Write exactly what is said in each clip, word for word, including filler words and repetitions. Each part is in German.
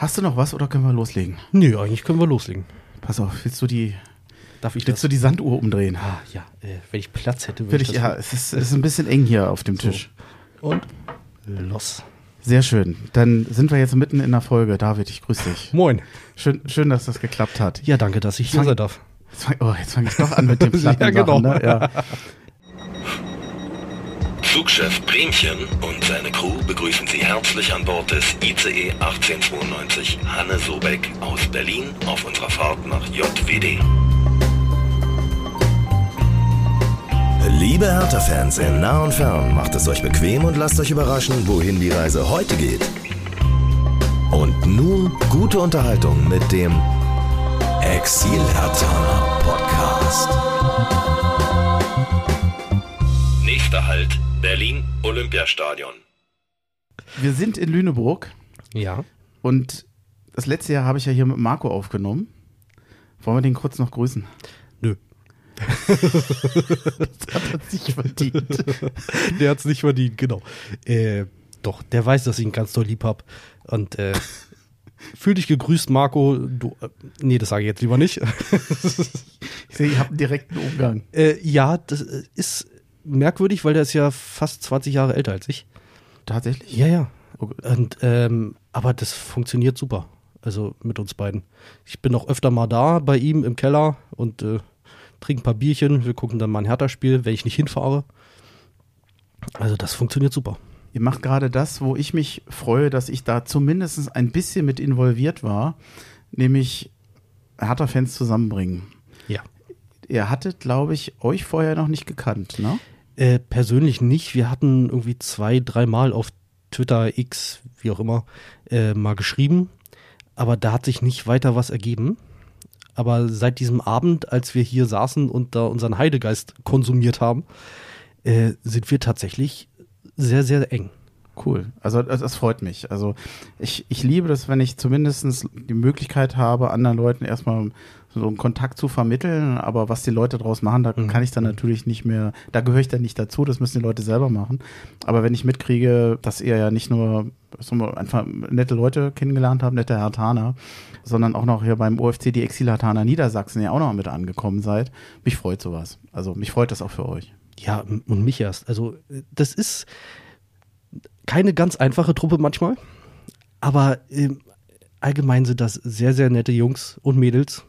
Hast du noch was oder können wir loslegen? Nö, eigentlich können wir loslegen. Pass auf, willst du die, Darf ich willst das? du die Sanduhr umdrehen? Ah, ja, äh, wenn ich Platz hätte, würde Will ich ich, das... ja, es ist, es ist ein bisschen eng hier auf dem So. Tisch. Und los. Sehr schön. Dann sind wir jetzt mitten in der Folge. David, ich grüße dich. Moin. Schön, schön, dass das geklappt hat. Ja, danke, dass ich hier Fang- sein darf. Jetzt fange oh, jetzt fang ich doch an mit dem Platten. Ja, genau. Ne? Ja. Flugchef Bremchen und seine Crew begrüßen Sie herzlich an Bord des I C E achtzehnhundertzweiundneunzig Hanne Sobeck aus Berlin auf unserer Fahrt nach J W D. Liebe Hertha-Fans in nah und fern, macht es euch bequem und lasst euch überraschen, wohin die Reise heute geht. Und nun gute Unterhaltung mit dem Exil-Hertha Podcast. Nächster Halt, Berlin Olympiastadion. Wir sind in Lüneburg Ja. und das letzte Jahr habe ich ja hier mit Marco aufgenommen. Wollen wir den kurz noch grüßen? Nö. Das hat er sich verdient. Der hat es nicht verdient, genau. Äh, doch, der weiß, dass ich ihn ganz doll lieb hab. Und äh, fühl dich gegrüßt, Marco. Du, äh, nee, das sage ich jetzt lieber nicht. Ich sehe, ihr habt einen direkten Umgang. äh, ja, das ist merkwürdig, weil der ist ja fast zwanzig Jahre älter als ich. Tatsächlich? Ja, ja. Okay. Und, ähm, aber das funktioniert super. Also mit uns beiden. Ich bin auch öfter mal da bei ihm im Keller und äh, trinke ein paar Bierchen. Wir gucken dann mal ein Hertha-Spiel, wenn ich nicht hinfahre. Also das funktioniert super. Ihr macht gerade das, wo ich mich freue, dass ich da zumindest ein bisschen mit involviert war, nämlich Hertha-Fans zusammenbringen. Ja. Ihr hattet, glaube ich, euch vorher noch nicht gekannt, ne? Äh, persönlich nicht. Wir hatten irgendwie zwei, dreimal auf Twitter, X, wie auch immer, äh, mal geschrieben. Aber da hat sich nicht weiter was ergeben. Aber seit diesem Abend, als wir hier saßen und da unseren Heidegeist konsumiert haben, äh, sind wir tatsächlich sehr, sehr eng. Cool. Also das, das freut mich. Also ich, ich liebe das, wenn ich zumindest die Möglichkeit habe, anderen Leuten erstmal so einen Kontakt zu vermitteln, aber was die Leute draus machen, da Mhm. kann ich dann natürlich nicht mehr, da gehöre ich dann nicht dazu, das müssen die Leute selber machen. Aber wenn ich mitkriege, dass ihr ja nicht nur so einfach nette Leute kennengelernt habt, nette Herthaner, sondern auch noch hier beim O F C die Exil-Herthaner Niedersachsen ja auch noch mit angekommen seid, mich freut sowas. Also mich freut das auch für euch. Ja, und mich erst. Also das ist keine ganz einfache Truppe manchmal, aber ähm, allgemein sind das sehr, sehr nette Jungs und Mädels.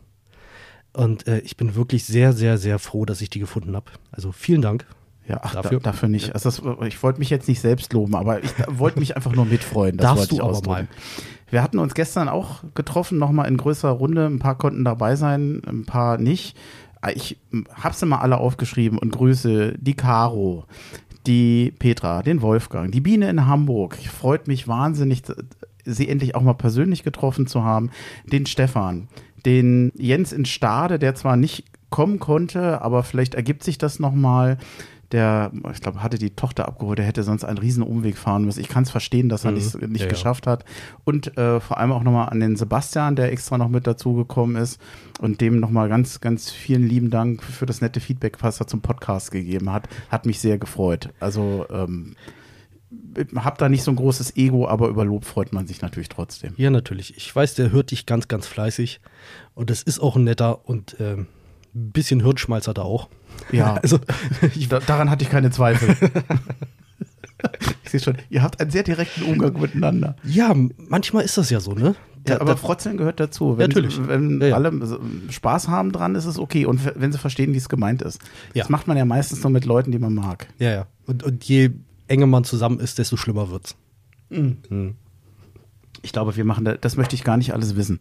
Und äh, ich bin wirklich sehr, sehr, sehr froh, dass ich die gefunden habe. Also vielen Dank. Ja, ach, Dafür? dafür, dafür nicht. Also das, ich wollte mich jetzt nicht selbst loben, aber ich wollte mich einfach nur mitfreuen. Das Darfst wollte ich du aber ausdrücken. mal. Wir hatten uns gestern auch getroffen, nochmal in größerer Runde. Ein paar konnten dabei sein, ein paar nicht. Ich habe sie mal alle aufgeschrieben und grüße die Caro, die Petra, den Wolfgang, die Biene in Hamburg. Freut mich wahnsinnig, sie endlich auch mal persönlich getroffen zu haben. Den Stefan, den Jens in Stade, der zwar nicht kommen konnte, aber vielleicht ergibt sich das nochmal. Der, ich glaube, hatte die Tochter abgeholt, der hätte sonst einen riesen Umweg fahren müssen. Ich kann es verstehen, dass er Mhm. nicht, nicht Ja, ja. geschafft hat. Und äh, vor allem auch nochmal an den Sebastian, der extra noch mit dazugekommen ist und dem nochmal ganz, ganz vielen lieben Dank für das nette Feedback, was er zum Podcast gegeben hat. Hat mich sehr gefreut. Also ähm, hab da nicht so ein großes Ego, aber über Lob freut man sich natürlich trotzdem. Ja, natürlich. Ich weiß, der hört dich ganz, ganz fleißig. Und das ist auch ein netter und ähm, ein bisschen Hirnschmalz hat er auch. Ja, Also, ich, da, daran hatte ich keine Zweifel. Ich sehe schon, ihr habt einen sehr direkten Umgang miteinander. ja, manchmal ist das ja so, ne? Ja, Da- aber da- Frotzeln gehört dazu. Wenn, Natürlich. Sie, wenn Ja, ja. alle so Spaß haben dran, ist es okay. Und wenn sie verstehen, wie es gemeint ist. Ja. Das macht man ja meistens nur mit Leuten, die man mag. Ja, ja. Und, und je enger man zusammen ist, desto schlimmer wird's. Ich glaube, wir machen das, das möchte ich gar nicht alles wissen.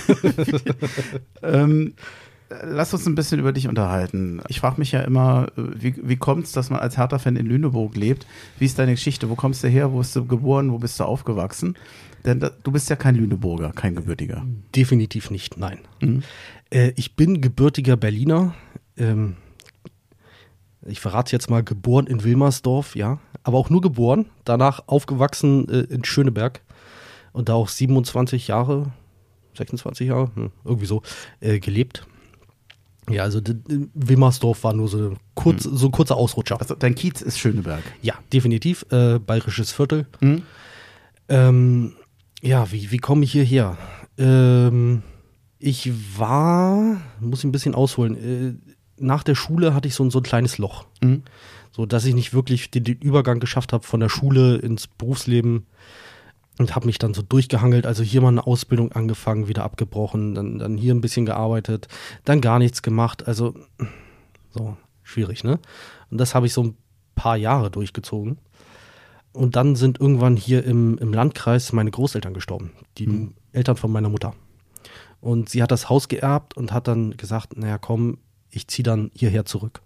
ähm, lass uns ein bisschen über dich unterhalten. Ich frage mich ja immer, wie, wie kommt es, dass man als Hertha-Fan in Lüneburg lebt? Wie ist deine Geschichte? Wo kommst du her? Wo bist du geboren? Wo bist du aufgewachsen? Denn da, du bist ja kein Lüneburger, kein Gebürtiger. Definitiv nicht, nein. Mhm. Äh, ich bin gebürtiger Berliner. Ähm, ich verrate jetzt mal, geboren in Wilmersdorf, ja. Aber auch nur geboren. Danach aufgewachsen äh, in Schöneberg. Und da auch siebenundzwanzig Jahre, sechsundzwanzig Jahre, hm, irgendwie so, äh, gelebt. Ja, also d- d- Wilmersdorf war nur so, kurz, so ein kurzer Ausrutscher. Also dein Kiez ist Schöneberg. Ja, definitiv. Äh, bayerisches Viertel. Mhm. Ähm, Ja, wie, wie komme ich hierher? Ähm, ich war, muss ich ein bisschen ausholen, äh, nach der Schule hatte ich so, so ein kleines Loch. Mhm. So, dass ich nicht wirklich den, den Übergang geschafft habe von der Schule ins Berufsleben und habe mich dann so durchgehangelt. Also hier mal eine Ausbildung angefangen, wieder abgebrochen, dann, dann hier ein bisschen gearbeitet, dann gar nichts gemacht. Also so, schwierig, ne? Und das habe ich so ein paar Jahre durchgezogen. Und dann sind irgendwann hier im, im Landkreis meine Großeltern gestorben, die mhm. Eltern von meiner Mutter. Und sie hat das Haus geerbt und hat dann gesagt, naja komm, ich ziehe dann hierher zurück.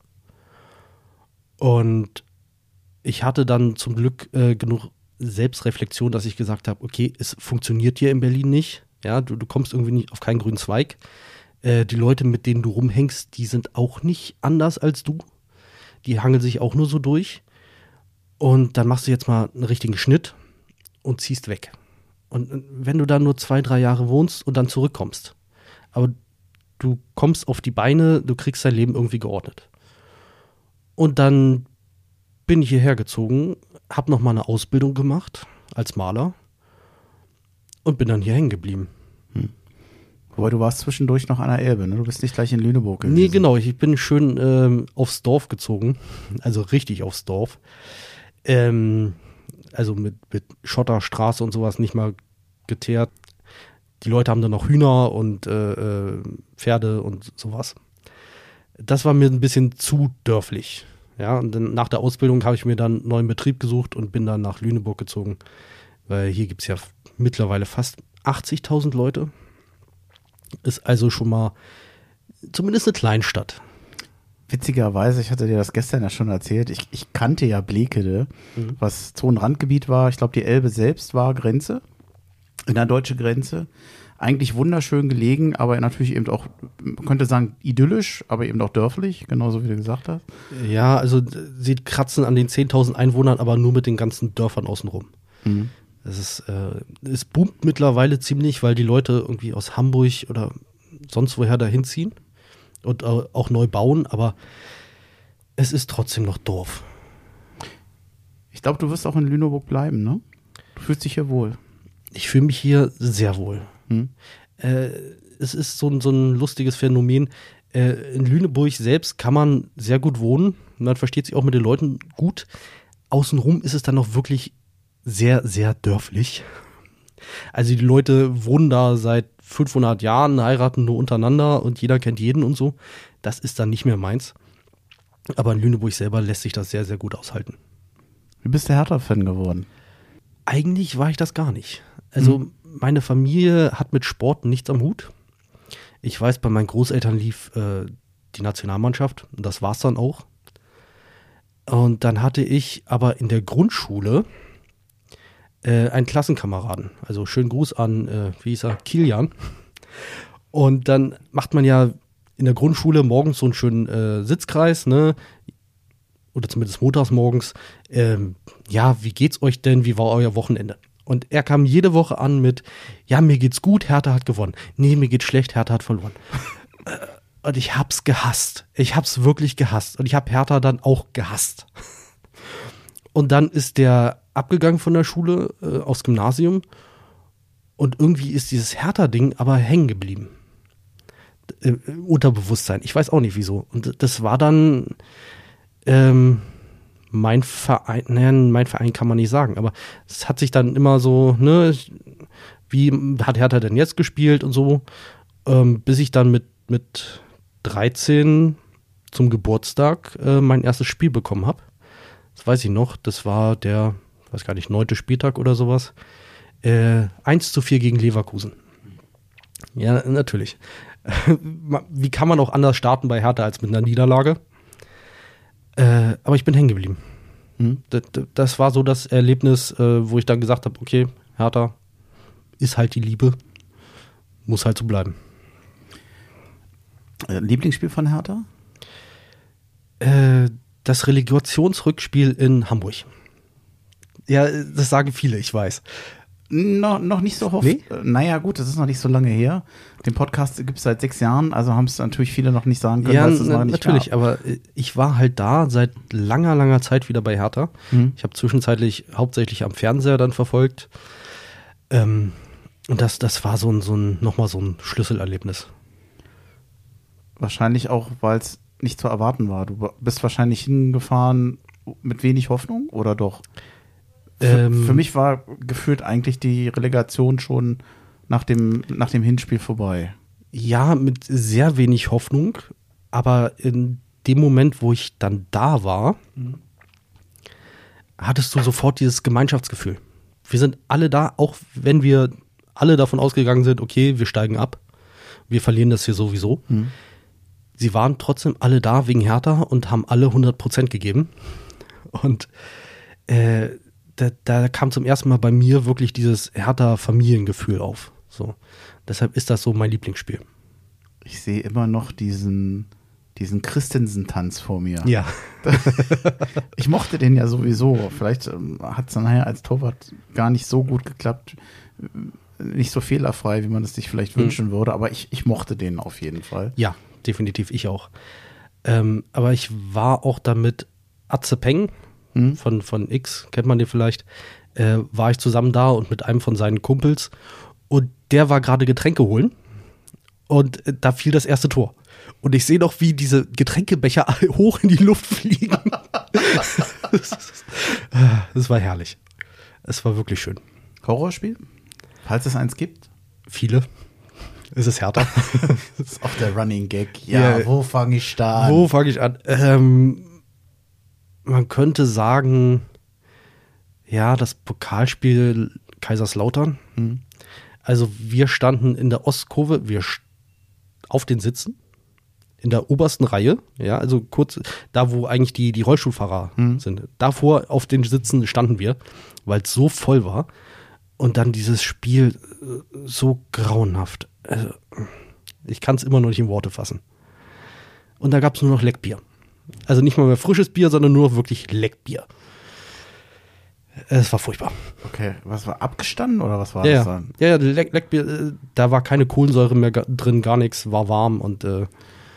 Und ich hatte dann zum Glück äh, genug Selbstreflexion, dass ich gesagt habe, okay, es funktioniert hier in Berlin nicht. Ja, du, du kommst irgendwie nicht auf keinen grünen Zweig. Äh, die Leute, mit denen du rumhängst, die sind auch nicht anders als du. Die hangeln sich auch nur so durch. Und dann machst du jetzt mal einen richtigen Schnitt und ziehst weg. Und wenn du da nur zwei, drei Jahre wohnst und dann zurückkommst, aber du kommst auf die Beine, du kriegst dein Leben irgendwie geordnet. Und dann bin ich hierher gezogen, habe nochmal eine Ausbildung gemacht als Maler und bin dann hier hängen geblieben. Hm. Wobei du warst zwischendurch noch an der Elbe, ne? Du bist nicht gleich in Lüneburg gewesen. Nee, genau. Ich bin schön ähm, aufs Dorf gezogen, also richtig aufs Dorf. Ähm, also mit, mit Schotterstraße und sowas nicht mal geteert. Die Leute haben dann noch Hühner und äh, Pferde und sowas. Das war mir ein bisschen zu dörflich. Ja, und dann nach der Ausbildung habe ich mir dann einen neuen Betrieb gesucht und bin dann nach Lüneburg gezogen. Weil hier gibt es ja mittlerweile fast achtzigtausend Leute. Ist also schon mal zumindest eine Kleinstadt. Witzigerweise, ich hatte dir das gestern ja schon erzählt, ich, ich kannte ja Blekede, mhm. was Zonenrandgebiet war. Ich glaube, die Elbe selbst war Grenze, in der deutschen Grenze. Eigentlich wunderschön gelegen, aber natürlich eben auch, man könnte sagen, idyllisch, aber eben auch dörflich, genauso wie du gesagt hast. Ja, also sie kratzen an den zehntausend Einwohnern, aber nur mit den ganzen Dörfern außenrum. Mhm. Es ist, äh, es boomt mittlerweile ziemlich, weil die Leute irgendwie aus Hamburg oder sonst woher dahin ziehen und äh, auch neu bauen, aber es ist trotzdem noch Dorf. Ich glaube, du wirst auch in Lüneburg bleiben, ne? Du fühlst dich hier wohl. Ich fühle mich hier sehr wohl. Hm. Äh, es ist so, so ein lustiges Phänomen. Äh, in Lüneburg selbst kann man sehr gut wohnen. Man versteht sich auch mit den Leuten gut. Außenrum ist es dann noch wirklich sehr, sehr dörflich. Also die Leute wohnen da seit fünfhundert Jahren, heiraten nur untereinander und jeder kennt jeden und so. Das ist dann nicht mehr meins. Aber in Lüneburg selber lässt sich das sehr, sehr gut aushalten. Wie bist du Hertha-Fan geworden? Eigentlich war ich das gar nicht. Also hm. meine Familie hat mit Sport nichts am Hut. Ich weiß, bei meinen Großeltern lief äh, die Nationalmannschaft und das war's dann auch. Und dann hatte ich aber in der Grundschule äh, einen Klassenkameraden. Also schönen Gruß an, äh, wie hieß er, Kilian. Und dann macht man ja in der Grundschule morgens so einen schönen äh, Sitzkreis, ne? Oder zumindest montags morgens. Ähm, ja, wie geht's euch denn? Wie war euer Wochenende? Und er kam jede Woche an mit, ja, mir geht's gut, Hertha hat gewonnen. Nee, mir geht's schlecht, Hertha hat verloren. Und ich hab's gehasst. Ich hab's wirklich gehasst. Und ich hab Hertha dann auch gehasst. Und dann ist der abgegangen von der Schule äh, aufs Gymnasium. Und irgendwie ist dieses Hertha-Ding aber hängen geblieben. Äh, Unterbewusstsein. Ich weiß auch nicht wieso. Und das war dann ähm, mein Verein, nein, mein Verein kann man nicht sagen, aber es hat sich dann immer so, ne, wie hat Hertha denn jetzt gespielt und so, ähm, bis ich dann mit, mit dreizehn zum Geburtstag äh, mein erstes Spiel bekommen habe. Das weiß ich noch, das war der, weiß gar nicht, neunte Spieltag oder sowas. Äh, eins zu vier gegen Leverkusen. Ja, natürlich. Wie kann man auch anders starten bei Hertha als mit einer Niederlage? Äh, aber ich bin hängen geblieben. Hm? Das, das war so das Erlebnis, äh, wo ich dann gesagt habe, okay, Hertha ist halt die Liebe, muss halt so bleiben. Lieblingsspiel von Hertha? Äh, das Relegationsrückspiel in Hamburg. Ja, das sagen viele, ich weiß. No, noch nicht so oft. Nee? Naja, gut, das ist noch nicht so lange her. Den Podcast gibt es seit sechs Jahren, also haben es natürlich viele noch nicht sagen können, ja, dass es noch nicht natürlich, gab. Aber ich war halt da seit langer, langer Zeit wieder bei Hertha. Mhm. Ich habe zwischenzeitlich hauptsächlich am Fernseher dann verfolgt. Ähm, Und das, das war so ein, so ein, nochmal so ein Schlüsselerlebnis. Wahrscheinlich auch, weil es nicht zu erwarten war. Du bist wahrscheinlich hingefahren mit wenig Hoffnung, oder doch? Für, Ähm, für mich war gefühlt eigentlich die Relegation schon nach dem, nach dem Hinspiel vorbei. Ja, mit sehr wenig Hoffnung, aber in dem Moment, wo ich dann da war, mhm. hattest du sofort dieses Gemeinschaftsgefühl. Wir sind alle da, auch wenn wir alle davon ausgegangen sind, okay, wir steigen ab, wir verlieren das hier sowieso. Mhm. Sie waren trotzdem alle da wegen Hertha und haben alle hundert Prozent gegeben. Und äh, da, da kam zum ersten Mal bei mir wirklich dieses Hertha-Familiengefühl auf. So. Deshalb ist das so mein Lieblingsspiel. Ich sehe immer noch diesen, diesen Christensen-Tanz vor mir. Ja. Ich mochte den ja sowieso. Vielleicht ähm, hat es dann nachher als Torwart gar nicht so gut geklappt. Nicht so fehlerfrei, wie man es sich vielleicht mhm. wünschen würde. Aber ich, ich mochte den auf jeden Fall. Ja, definitiv. Ich auch. Ähm, aber ich war auch damit Atze Peng mhm. von, von X, kennt man den vielleicht, äh, war ich zusammen da und mit einem von seinen Kumpels. Und der war gerade Getränke holen. Und äh, da fiel das erste Tor. Und ich sehe noch, wie diese Getränkebecher hoch in die Luft fliegen. Das war herrlich. Es war wirklich schön. Horrorspiel? Falls es eins gibt? Viele. Es ist Hertha. Das ist auch der Running Gag. Ja, ja. Wo fange ich da an? Wo fange ich an? Ähm, man könnte sagen, ja, das Pokalspiel Kaiserslautern. Hm. Also wir standen in der Ostkurve, wir st- auf den Sitzen, in der obersten Reihe, ja, also kurz da, wo eigentlich die, die Rollstuhlfahrer hm. sind. Davor auf den Sitzen standen wir, weil es so voll war. Und dann dieses Spiel so grauenhaft. Also, ich kann es immer noch nicht in Worte fassen. Und da gab es nur noch Leckbier. Also nicht mal mehr frisches Bier, sondern nur noch wirklich Leckbier. Es war furchtbar. Okay, was war abgestanden oder was war ja, das dann? Ja, ja, Leck, Leckbier, da war keine Kohlensäure mehr drin, gar nichts, war warm und äh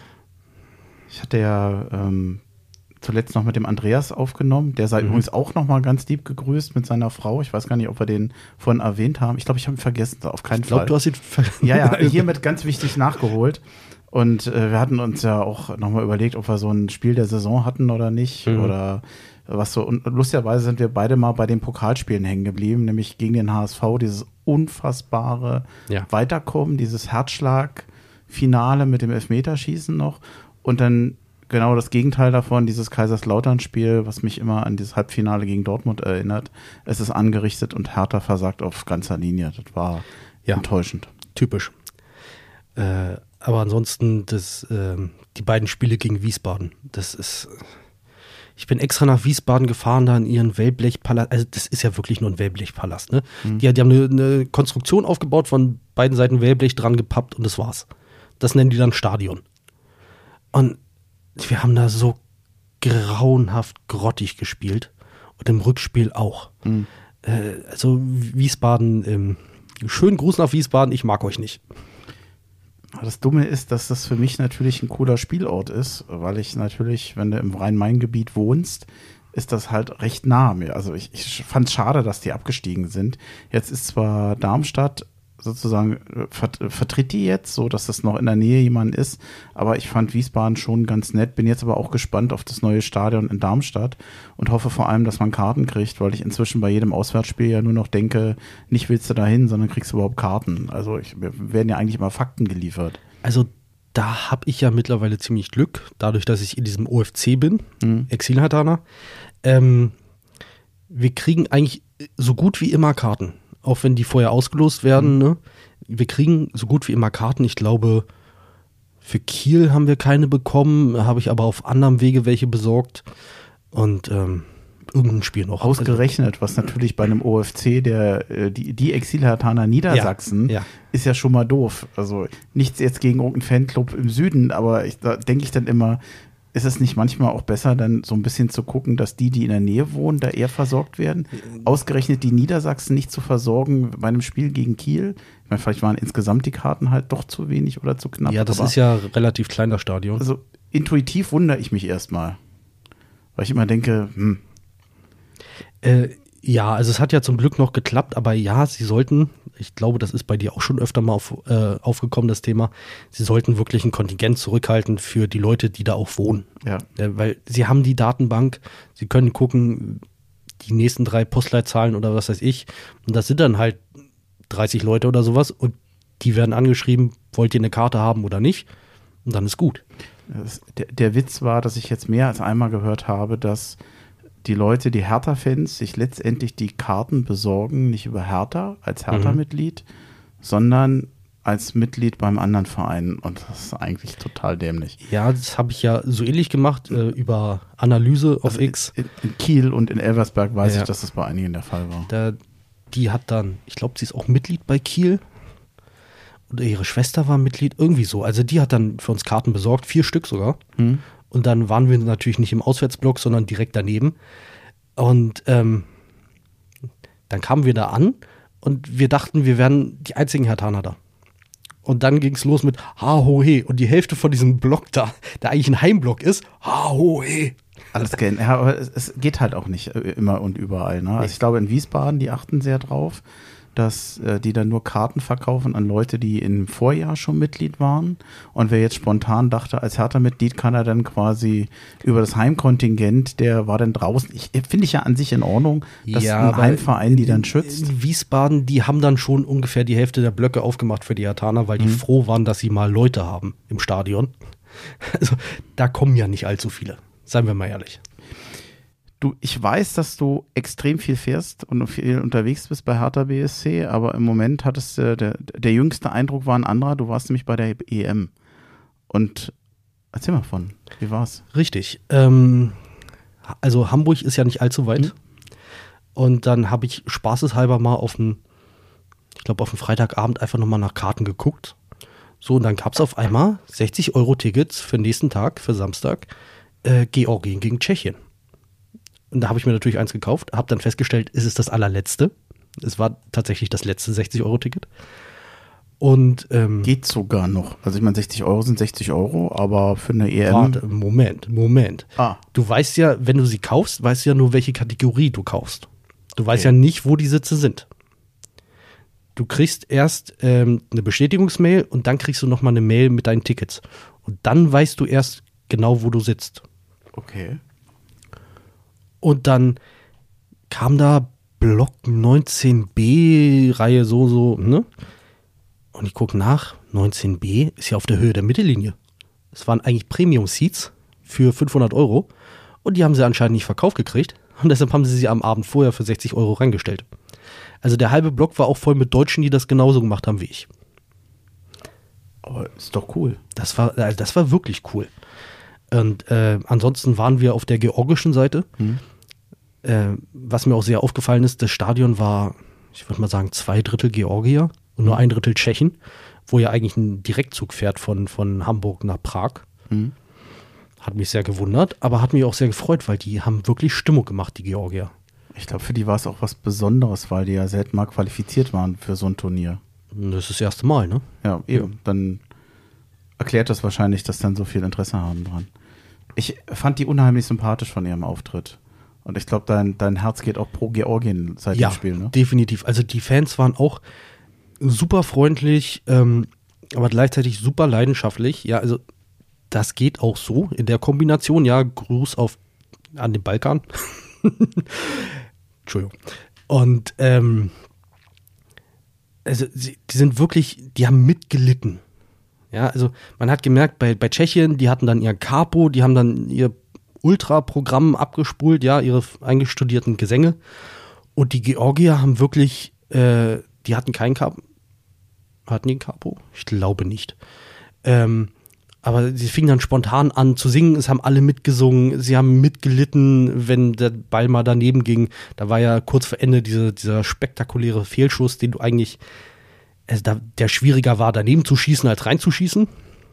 ich hatte ja ähm, zuletzt noch mit dem Andreas aufgenommen, der sei mhm. übrigens auch noch mal ganz lieb gegrüßt mit seiner Frau. Ich weiß gar nicht, ob wir den vorhin erwähnt haben. Ich glaube, ich habe ihn vergessen, auf keinen ich glaub, Fall. Du hast ihn vergessen. Ja, ja, hiermit ganz wichtig nachgeholt. Und äh, wir hatten uns ja auch noch mal überlegt, ob wir so ein Spiel der Saison hatten oder nicht. Mhm. Oder was so. Und lustigerweise sind wir beide mal bei den Pokalspielen hängen geblieben, nämlich gegen den H S V, dieses unfassbare ja. Weiterkommen, dieses Herzschlag-Finale mit dem Elfmeterschießen noch. Und dann genau das Gegenteil davon, dieses Kaiserslautern-Spiel, was mich immer an dieses Halbfinale gegen Dortmund erinnert. Es ist angerichtet und Hertha versagt auf ganzer Linie. Das war ja enttäuschend. Typisch. Äh, aber ansonsten das, äh, die beiden Spiele gegen Wiesbaden, das ist. Ich bin extra nach Wiesbaden gefahren, da in ihren Wellblechpalast. Also das ist ja wirklich nur ein Wellblechpalast, ne? Mhm. Die, die haben eine, eine Konstruktion aufgebaut, von beiden Seiten Wellblech dran gepappt und das war's. Das nennen die dann Stadion. Und wir haben da so grauenhaft grottig gespielt. Und im Rückspiel auch. Mhm. Äh, also Wiesbaden, ähm, schönen Gruß nach Wiesbaden, ich mag euch nicht. Das Dumme ist, dass das für mich natürlich ein cooler Spielort ist, weil ich natürlich, wenn du im Rhein-Main-Gebiet wohnst, ist das halt recht nah mir. Also ich, ich fand es schade, dass die abgestiegen sind. Jetzt ist zwar Darmstadt sozusagen, vert, vertritt die jetzt, so dass das noch in der Nähe jemand ist, aber ich fand Wiesbaden schon ganz nett, bin jetzt aber auch gespannt auf das neue Stadion in Darmstadt und hoffe vor allem, dass man Karten kriegt, weil ich inzwischen bei jedem Auswärtsspiel ja nur noch denke, nicht willst du da hin, sondern kriegst du überhaupt Karten. Also ich, wir werden ja eigentlich immer Fakten geliefert. Also da habe ich ja mittlerweile ziemlich Glück, dadurch, dass ich in diesem O F C bin, mhm. Exil-Herthaner. Ähm, wir kriegen eigentlich so gut wie immer Karten. Auch wenn die vorher ausgelost werden, mhm. ne? Wir kriegen so gut wie immer Karten. Ich glaube, für Kiel haben wir keine bekommen, habe ich aber auf anderem Wege welche besorgt. Und ähm, irgendein Spiel noch. Ausgerechnet, was natürlich bei einem O F C, der die, die Exil-Herthaner Niedersachsen, ja, ja. ist ja schon mal doof. Also nichts jetzt gegen irgendeinen Fanclub im Süden, aber ich, da denke ich dann immer, ist es nicht manchmal auch besser, dann so ein bisschen zu gucken, dass die, die in der Nähe wohnen, da eher versorgt werden? Ausgerechnet die Niedersachsen nicht zu versorgen bei einem Spiel gegen Kiel? Ich meine, vielleicht waren insgesamt die Karten halt doch zu wenig oder zu knapp. Ja, das ist ja relativ kleiner Stadion. Also intuitiv wundere ich mich erstmal. Weil ich immer denke, hm. Äh, Ja, also es hat ja zum Glück noch geklappt, aber ja, sie sollten, ich glaube, das ist bei dir auch schon öfter mal auf, äh, aufgekommen, das Thema, sie sollten wirklich ein Kontingent zurückhalten für die Leute, die da auch wohnen. Ja. Äh, weil sie haben die Datenbank, sie können gucken, die nächsten drei Postleitzahlen oder was weiß ich, und das sind dann halt dreißig Leute oder sowas und die werden angeschrieben, wollt ihr eine Karte haben oder nicht? Und dann ist gut. Das, der, der Witz war, dass ich jetzt mehr als einmal gehört habe, dass die Leute, die Hertha-Fans, sich letztendlich die Karten besorgen, nicht über Hertha als Hertha-Mitglied, mhm. sondern als Mitglied beim anderen Verein. Und das ist eigentlich total dämlich. Ja, das habe ich ja so ähnlich gemacht, äh, über Analyse auf also X. In, in Kiel und in Elversberg weiß ja. ich, dass das bei einigen der Fall war. Da, die hat dann, ich glaube, sie ist auch Mitglied bei Kiel. Oder ihre Schwester war Mitglied, irgendwie so. Also die hat dann für uns Karten besorgt, vier Stück sogar. Mhm. Und dann waren wir natürlich nicht im Auswärtsblock, sondern direkt daneben. Und ähm, dann kamen wir da an und wir dachten, wir wären die einzigen Herthaner da. Und dann ging es los mit Ha ho he. Und die Hälfte von diesem Block da, der eigentlich ein Heimblock ist, Ha ho he. Alles kennen. Ja, aber es, es geht halt auch nicht immer und überall. Ne? Also ich glaube, in Wiesbaden, die achten sehr drauf, dass äh, die dann nur Karten verkaufen an Leute, die im Vorjahr schon Mitglied waren. Und wer jetzt spontan dachte, als Hertha-Mitglied kann er dann quasi über das Heimkontingent, der war dann draußen. Ich, finde ich ja an sich in Ordnung, dass ja, ein Heimverein die dann schützt. In Wiesbaden, die haben dann schon ungefähr die Hälfte der Blöcke aufgemacht für die Herthaner, weil die mhm. froh waren, dass sie mal Leute haben im Stadion. Also da kommen ja nicht allzu viele, seien wir mal ehrlich. Du, ich weiß, dass du extrem viel fährst und viel unterwegs bist bei Hertha B S C, aber im Moment hattest du, der, der jüngste Eindruck war ein anderer, du warst nämlich bei der E M. Und erzähl mal von, wie war's? Richtig. Ähm, also Hamburg ist ja nicht allzu weit. Mhm. Und dann habe ich spaßeshalber mal auf einen, ich glaube auf einen Freitagabend einfach nochmal nach Karten geguckt. So, und dann gab es auf einmal sechzig Euro Tickets für den nächsten Tag, für Samstag, äh, Georgien gegen Tschechien. Und da habe ich mir natürlich eins gekauft, habe dann festgestellt, es ist das allerletzte. Es war tatsächlich das letzte sechzig Euro Ticket. Und ähm, geht sogar noch. Also ich meine, sechzig Euro sind sechzig Euro, aber für eine E M... Warte, Moment, Moment. Ah. Du weißt ja, wenn du sie kaufst, weißt du ja nur, welche Kategorie du kaufst. Du weißt Okay. ja nicht, wo die Sitze sind. Du kriegst erst ähm, eine Bestätigungsmail und dann kriegst du nochmal eine Mail mit deinen Tickets. Und dann weißt du erst genau, wo du sitzt. Okay. Und dann kam da Block neunzehn b, Reihe so, so, ne? Und ich gucke nach, neunzehn b ist ja auf der Höhe der Mittellinie. Es waren eigentlich Premium-Seats für fünfhundert Euro und die haben sie anscheinend nicht verkauft gekriegt und deshalb haben sie sie am Abend vorher für sechzig Euro reingestellt. Also der halbe Block war auch voll mit Deutschen, die das genauso gemacht haben wie ich. Aber ist doch cool. Das war, also das war wirklich cool. Und äh, ansonsten waren wir auf der georgischen Seite. Hm. Äh, was mir auch sehr aufgefallen ist, das Stadion war, ich würde mal sagen, zwei Drittel Georgier und nur ein Drittel Tschechen, wo ja eigentlich ein Direktzug fährt von, von Hamburg nach Prag. Hm. Hat mich sehr gewundert, aber hat mich auch sehr gefreut, weil die haben wirklich Stimmung gemacht, die Georgier. Ich glaube, für die war es auch was Besonderes, weil die ja selten mal qualifiziert waren für so ein Turnier. Das ist das erste Mal, ne? Ja, eben. Ja. Dann erklärt das wahrscheinlich, dass dann so viel Interesse haben dran. Ich fand die unheimlich sympathisch von ihrem Auftritt. Und ich glaube, dein, dein Herz geht auch pro Georgien seit ja, dem Spiel, ne? Definitiv. Also die Fans waren auch super freundlich, ähm, aber gleichzeitig super leidenschaftlich. Ja, also das geht auch so in der Kombination. Ja, Gruß auf an den Balkan. Entschuldigung. Und ähm, also sie, die sind wirklich, die haben mitgelitten. Ja, also man hat gemerkt, bei, bei Tschechien, die hatten dann ihr Capo, die haben dann ihr Ultra-Programm abgespult, ja, ihre eingestudierten Gesänge. Und die Georgier haben wirklich, äh, die hatten kein Capo. Hatten die ein Capo? Ich glaube nicht. Ähm, aber sie fingen dann spontan an zu singen, es haben alle mitgesungen, sie haben mitgelitten, wenn der Ball mal daneben ging. Da war ja kurz vor Ende diese, dieser spektakuläre Fehlschuss, den du eigentlich, also da, der schwieriger war, daneben zu schießen, als reinzuschießen.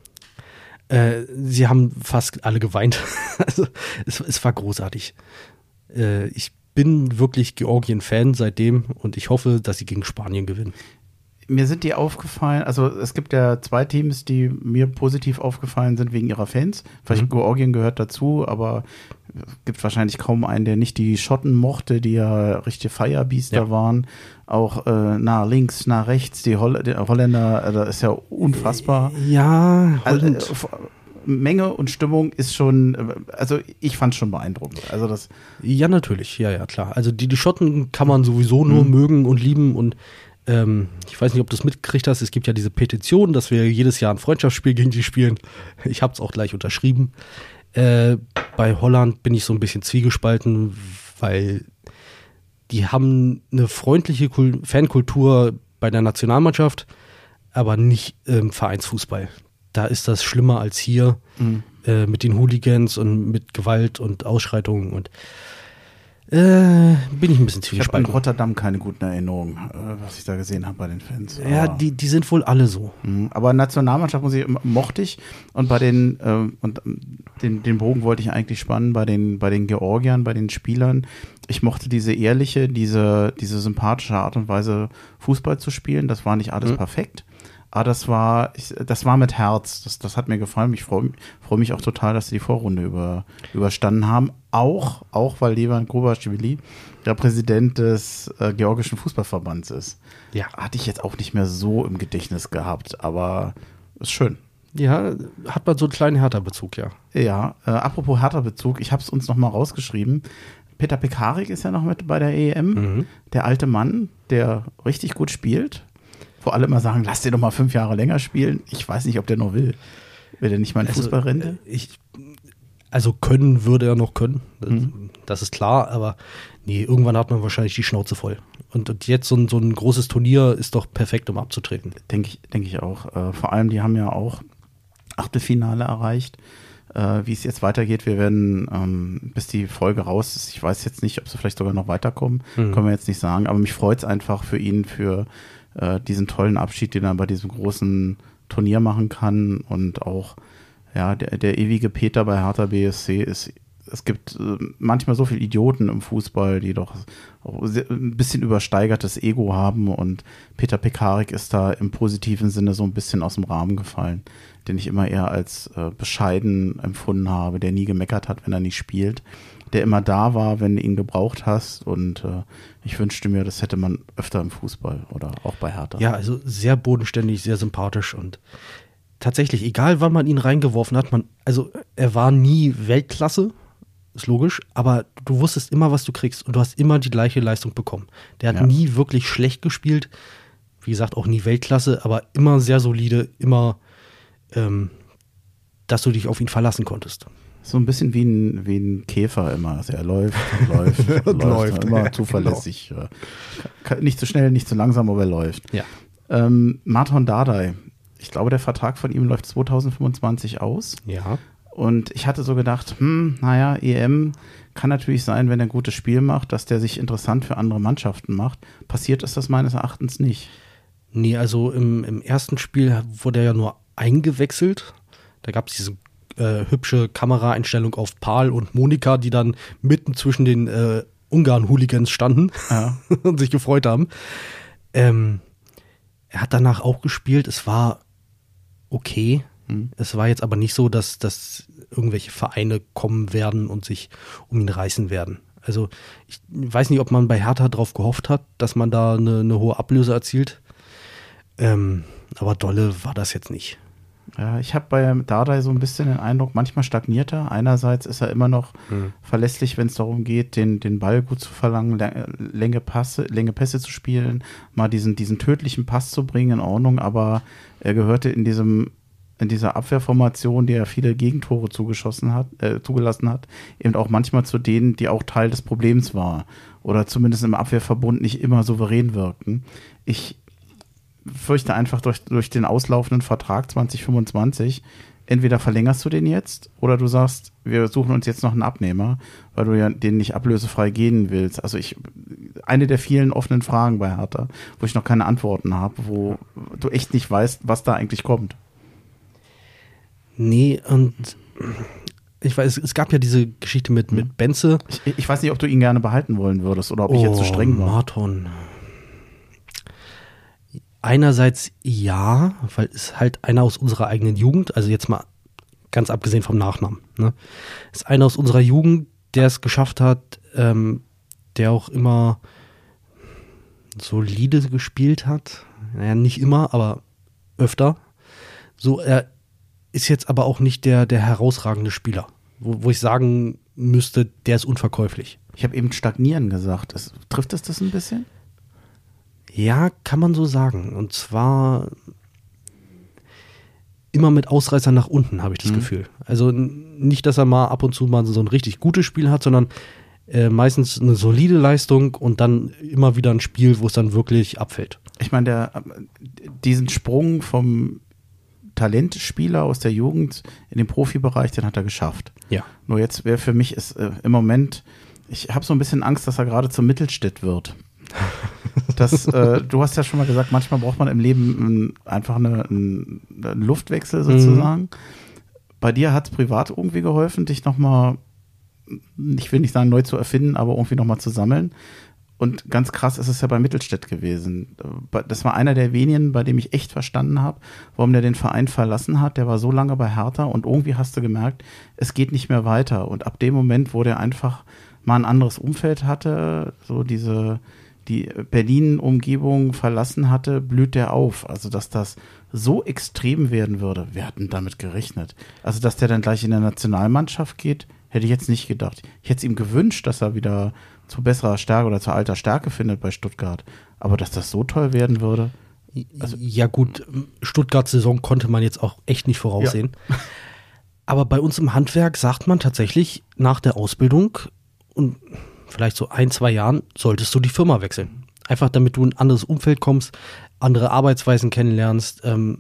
Äh, sie haben fast alle geweint. Also es, es war großartig. Äh, ich bin wirklich Georgien-Fan seitdem und ich hoffe, dass sie gegen Spanien gewinnen. mir sind die aufgefallen, also es gibt ja zwei Teams, die mir positiv aufgefallen sind wegen ihrer Fans. Vielleicht mhm. Georgien gehört dazu, aber es gibt wahrscheinlich kaum einen, der nicht die Schotten mochte, die ja richtige Firebeaster ja. waren. Auch äh, nach links, nach rechts, die, Holl- die Holländer, äh, das ist ja unfassbar. Ja, Holland. Also, äh, Menge und Stimmung ist schon, also ich fand es schon beeindruckend. Also das ja, natürlich, ja, ja, klar. Also die, die Schotten kann man sowieso nur mhm. mögen und lieben und ähm, ich weiß nicht, ob du es mitgekriegt hast, es gibt ja diese Petition, dass wir jedes Jahr ein Freundschaftsspiel gegen die spielen. Ich habe es auch gleich unterschrieben. Äh, bei Holland bin ich so ein bisschen zwiegespalten, weil die haben eine freundliche Kul- Fankultur bei der Nationalmannschaft, aber nicht im Vereinsfußball. Da ist das schlimmer als hier mhm. äh, mit den Hooligans und mit Gewalt und Ausschreitungen und äh, bin ich ein bisschen zwiegespalten. Ich habe in Rotterdam keine guten Erinnerungen, äh, was ich da gesehen habe bei den Fans. Ja, aber die, die sind wohl alle so. Mhm. Aber Nationalmannschaft muss ich, mochte ich und bei den äh, und den, den Bogen wollte ich eigentlich spannen bei den bei den Georgiern, bei den Spielern. Ich mochte diese ehrliche, diese diese sympathische Art und Weise Fußball zu spielen. Das war nicht alles mhm. perfekt. Aber das war, ich, das war mit Herz. Das, das hat mir gefallen. Ich freue freu mich auch total, dass sie die Vorrunde über, überstanden haben. Auch, auch weil Levan Grubashvili der Präsident des äh, georgischen Fußballverbands ist. Ja. Hatte ich jetzt auch nicht mehr so im Gedächtnis gehabt, aber ist schön. Ja, hat man so einen kleinen Hertha-Bezug, ja. Ja, äh, apropos Hertha-Bezug, ich habe es uns nochmal rausgeschrieben. Peter Pekarik ist ja noch mit bei der E M. Mhm. Der alte Mann, der richtig gut spielt. Wo alle immer sagen, lass den doch mal fünf Jahre länger spielen. Ich weiß nicht, ob der noch will. Will der nicht mal in also, Fußballrente? Ich, also können würde er noch können. Das, mhm. das ist klar, aber nee, irgendwann hat man wahrscheinlich die Schnauze voll. Und, und jetzt so ein, so ein großes Turnier ist doch perfekt, um abzutreten. Denke ich, denke ich auch. Äh, vor allem, die haben ja auch Achtelfinale erreicht. Äh, wie es jetzt weitergeht, wir werden, ähm, bis die Folge raus ist, ich weiß jetzt nicht, ob sie vielleicht sogar noch weiterkommen, mhm. können wir jetzt nicht sagen. Aber mich freut es einfach für ihn, für diesen tollen Abschied, den er bei diesem großen Turnier machen kann und auch ja der, der ewige Peter bei Hertha B S C ist, es gibt äh, manchmal so viele Idioten im Fußball, die doch auch ein bisschen übersteigertes Ego haben und Peter Pekarik ist da im positiven Sinne so ein bisschen aus dem Rahmen gefallen, den ich immer eher als äh, bescheiden empfunden habe, der nie gemeckert hat, wenn er nicht spielt, der immer da war, wenn du ihn gebraucht hast und äh, ich wünschte mir, das hätte man öfter im Fußball oder auch bei Hertha. Ja, also sehr bodenständig, sehr sympathisch und tatsächlich, egal wann man ihn reingeworfen hat, man, also er war nie Weltklasse, ist logisch, aber du wusstest immer, was du kriegst und du hast immer die gleiche Leistung bekommen. Der hat ja. nie wirklich schlecht gespielt, wie gesagt, auch nie Weltklasse, aber immer sehr solide, immer, ähm, dass du dich auf ihn verlassen konntest. So ein bisschen wie ein, wie ein Käfer immer. Also er läuft, läuft, läuft, läuft. Immer ja, zuverlässig. Genau. Nicht zu schnell, nicht zu langsam, aber er läuft. Ja. Ähm, Marton Dardai. Ich glaube, der Vertrag von ihm läuft zwanzig fünfundzwanzig aus. Ja. Und ich hatte so gedacht, hm, naja, E M kann natürlich sein, wenn er ein gutes Spiel macht, dass der sich interessant für andere Mannschaften macht. Passiert ist das meines Erachtens nicht. Nee, also im, im ersten Spiel wurde er ja nur eingewechselt. Da gab es diese Äh, hübsche Kameraeinstellung auf Paul und Monika, die dann mitten zwischen den äh, Ungarn-Hooligans standen ja. und sich gefreut haben. Ähm, er hat danach auch gespielt. Es war okay. Hm. Es war jetzt aber nicht so, dass, dass irgendwelche Vereine kommen werden und sich um ihn reißen werden. Also ich weiß nicht, ob man bei Hertha drauf gehofft hat, dass man da eine, eine hohe Ablöse erzielt. Ähm, aber dolle war das jetzt nicht. Ja, ich habe bei Dardai so ein bisschen den Eindruck, manchmal stagniert er. Einerseits ist er immer noch mhm. verlässlich, wenn es darum geht, den, den Ball gut zu verlangen, Länge, Passe, Länge Pässe zu spielen, mal diesen, diesen tödlichen Pass zu bringen, in Ordnung. Aber er gehörte in diesem in dieser Abwehrformation, die er viele Gegentore zugeschossen hat, äh, zugelassen hat, eben auch manchmal zu denen, die auch Teil des Problems war. Oder zumindest im Abwehrverbund nicht immer souverän wirkten. Ich fürchte einfach durch, durch den auslaufenden Vertrag zwanzig fünfundzwanzig, entweder verlängerst du den jetzt oder du sagst, wir suchen uns jetzt noch einen Abnehmer, weil du ja den nicht ablösefrei gehen willst. Also ich, eine der vielen offenen Fragen bei Hertha, wo ich noch keine Antworten habe, wo du echt nicht weißt, was da eigentlich kommt. Nee, und ich weiß, es gab ja diese Geschichte mit, mit Benze. Ich, ich weiß nicht, ob du ihn gerne behalten wollen würdest oder ob ich oh, jetzt zu streng war. Marton. einerseits ja, weil es halt einer aus unserer eigenen Jugend, also jetzt mal ganz abgesehen vom Nachnamen, ne, ist einer aus unserer Jugend, der es geschafft hat, ähm, der auch immer solide gespielt hat. Naja, nicht immer, aber öfter. So, er ist jetzt aber auch nicht der, der herausragende Spieler, wo, wo ich sagen müsste, der ist unverkäuflich. Ich habe eben stagnieren gesagt. Es, trifft es das ein bisschen? Ja, kann man so sagen. Und zwar immer mit Ausreißern nach unten, habe ich das mhm. Gefühl. Also nicht, dass er mal ab und zu mal so ein richtig gutes Spiel hat, sondern äh, meistens eine solide Leistung und dann immer wieder ein Spiel, wo es dann wirklich abfällt. Ich meine, der diesen Sprung vom Talentspieler aus der Jugend in den Profibereich, den hat er geschafft. Ja. Nur jetzt wäre für mich ist äh, im Moment, ich habe so ein bisschen Angst, dass er gerade zum Mittelstädt wird. Das, äh, du hast ja schon mal gesagt, manchmal braucht man im Leben ein, einfach eine, ein, einen Luftwechsel sozusagen. Mhm. Bei dir hat es privat irgendwie geholfen, dich nochmal, ich will nicht sagen neu zu erfinden, aber irgendwie nochmal zu sammeln. Und ganz krass ist es ja bei Mittelstädt gewesen. Das war einer der wenigen, bei dem ich echt verstanden habe, warum der den Verein verlassen hat. Der war so lange bei Hertha und irgendwie hast du gemerkt, es geht nicht mehr weiter. Und ab dem Moment, wo der einfach mal ein anderes Umfeld hatte, so diese die Berlin-Umgebung verlassen hatte, blüht der auf. Also, dass das so extrem werden würde, wir hatten damit gerechnet. Also, dass der dann gleich in der Nationalmannschaft geht, hätte ich jetzt nicht gedacht. Ich hätte es ihm gewünscht, dass er wieder zu besserer Stärke oder zu alter Stärke findet bei Stuttgart. Aber dass das so toll werden würde. Also ja gut, Stuttgarts Saison konnte man jetzt auch echt nicht voraussehen. Ja. Aber bei uns im Handwerk sagt man tatsächlich nach der Ausbildung und vielleicht so ein, zwei Jahren solltest du die Firma wechseln. Einfach damit du in ein anderes Umfeld kommst, andere Arbeitsweisen kennenlernst, ähm,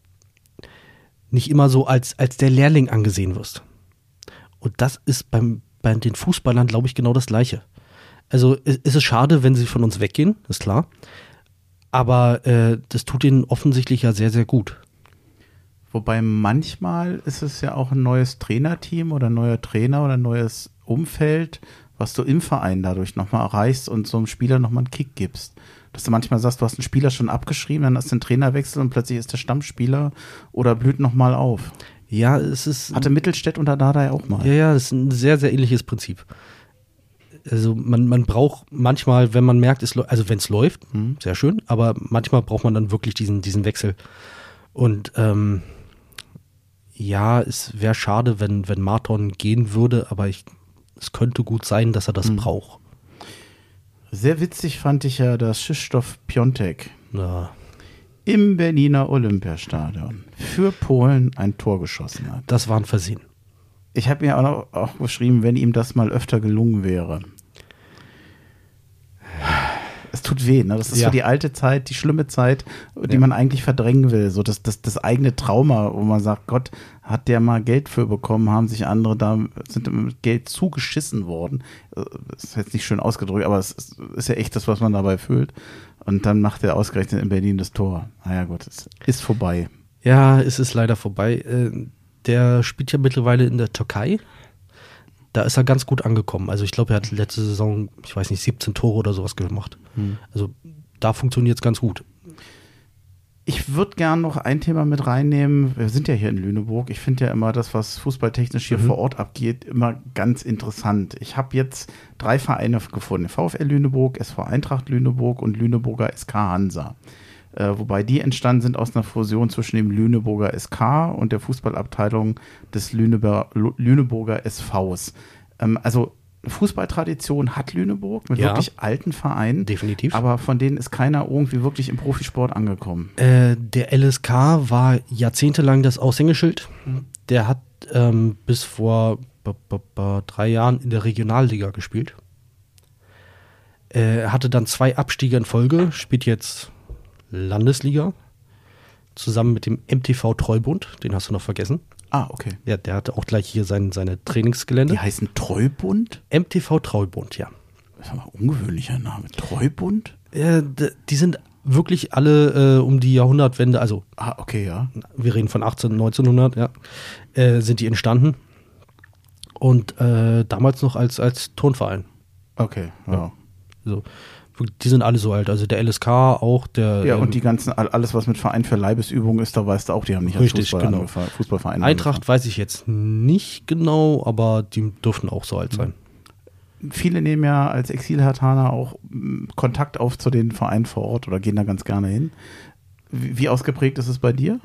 nicht immer so als, als der Lehrling angesehen wirst. Und das ist beim, bei den Fußballern, glaube ich, genau das Gleiche. Also es ist schade, wenn sie von uns weggehen, ist klar. Aber äh, das tut ihnen offensichtlich ja sehr, sehr gut. Wobei manchmal ist es ja auch ein neues Trainerteam oder ein neuer Trainer oder ein neues Umfeld, was du im Verein dadurch nochmal erreichst und so einem Spieler nochmal einen Kick gibst. Dass du manchmal sagst, du hast einen Spieler schon abgeschrieben, dann hast du einen Trainerwechsel und plötzlich ist der Stammspieler oder blüht nochmal auf. Ja, es ist... Hatte Mittelstädt unter Dardai auch mal. Ja, ja, das ist ein sehr, sehr ähnliches Prinzip. Also man, man braucht manchmal, wenn man merkt, es, also wenn es läuft, mhm. sehr schön, aber manchmal braucht man dann wirklich diesen, diesen Wechsel. Und ähm, ja, es wäre schade, wenn, wenn Marton gehen würde, aber ich, es könnte gut sein, dass er das mhm. braucht. Sehr witzig fand ich ja, dass Krzysztof Piątek ja. im Berliner Olympiastadion für Polen ein Tor geschossen hat. Das war ein Versehen. Ich habe mir auch, noch, auch geschrieben, wenn ihm das mal öfter gelungen wäre. Es tut weh, ne? Das ist ja. so die alte Zeit, die schlimme Zeit, die ja. man eigentlich verdrängen will. So das, das, das eigene Trauma, wo man sagt, Gott, hat der mal Geld für bekommen, haben sich andere da, sind mit Geld zugeschissen worden. Das ist jetzt nicht schön ausgedrückt, aber es ist, ist ja echt das, was man dabei fühlt. Und dann macht er ausgerechnet in Berlin das Tor. Naja gut, es ist vorbei. Ja, es ist leider vorbei. Der spielt ja mittlerweile in der Türkei. Da ist er ganz gut angekommen. Also ich glaube, er hat letzte Saison, ich weiß nicht, siebzehn Tore oder sowas gemacht. Hm. Also da funktioniert es ganz gut. Ich würde gern noch ein Thema mit reinnehmen. Wir sind ja hier in Lüneburg. Ich finde ja immer das, was fußballtechnisch hier mhm. vor Ort abgeht, immer ganz interessant. Ich habe jetzt drei Vereine gefunden. VfL Lüneburg, S V Eintracht Lüneburg und Lüneburger S K Hansa. Äh, wobei die entstanden sind aus einer Fusion zwischen dem Lüneburger S K und der Fußballabteilung des Lüneburger, Lüneburger S Vs. Ähm, also Fußballtradition hat Lüneburg mit ja, wirklich alten Vereinen. Definitiv. Aber von denen ist keiner irgendwie wirklich im Profisport angekommen. Äh, der L S K war jahrzehntelang das Aushängeschild. Der hat ähm, bis vor b- b- b- drei Jahren in der Regionalliga gespielt. Er äh, hatte dann zwei Abstiege in Folge, spielt jetzt Landesliga, zusammen mit dem M T V Treubund, den hast du noch vergessen. Ah, okay. Ja, der hatte auch gleich hier sein seine Trainingsgelände. Die heißen Treubund? M T V Treubund, ja. Das ist aber ein ungewöhnlicher Name. Treubund? Äh, die sind wirklich alle äh, um die Jahrhundertwende, also ah, okay, ja. Wir reden von achtzehnhundert, neunzehnhundert, ja, äh, sind die entstanden. Und äh, damals noch als, als Turnverein. Okay, ja. ja. So. Die sind alle so alt, also der L S K auch, der Ja, ähm, und die ganzen, alles was mit Verein für Leibesübungen ist, da weißt du auch, die haben nicht als Richtig, Fußball genau. angefangen, Fußballverein Eintracht angefangen. weiß ich jetzt nicht genau, aber die dürften auch so alt sein. Viele nehmen ja als Exil-Herthaner auch m, Kontakt auf zu den Vereinen vor Ort oder gehen da ganz gerne hin. Wie, wie ausgeprägt ist es bei dir?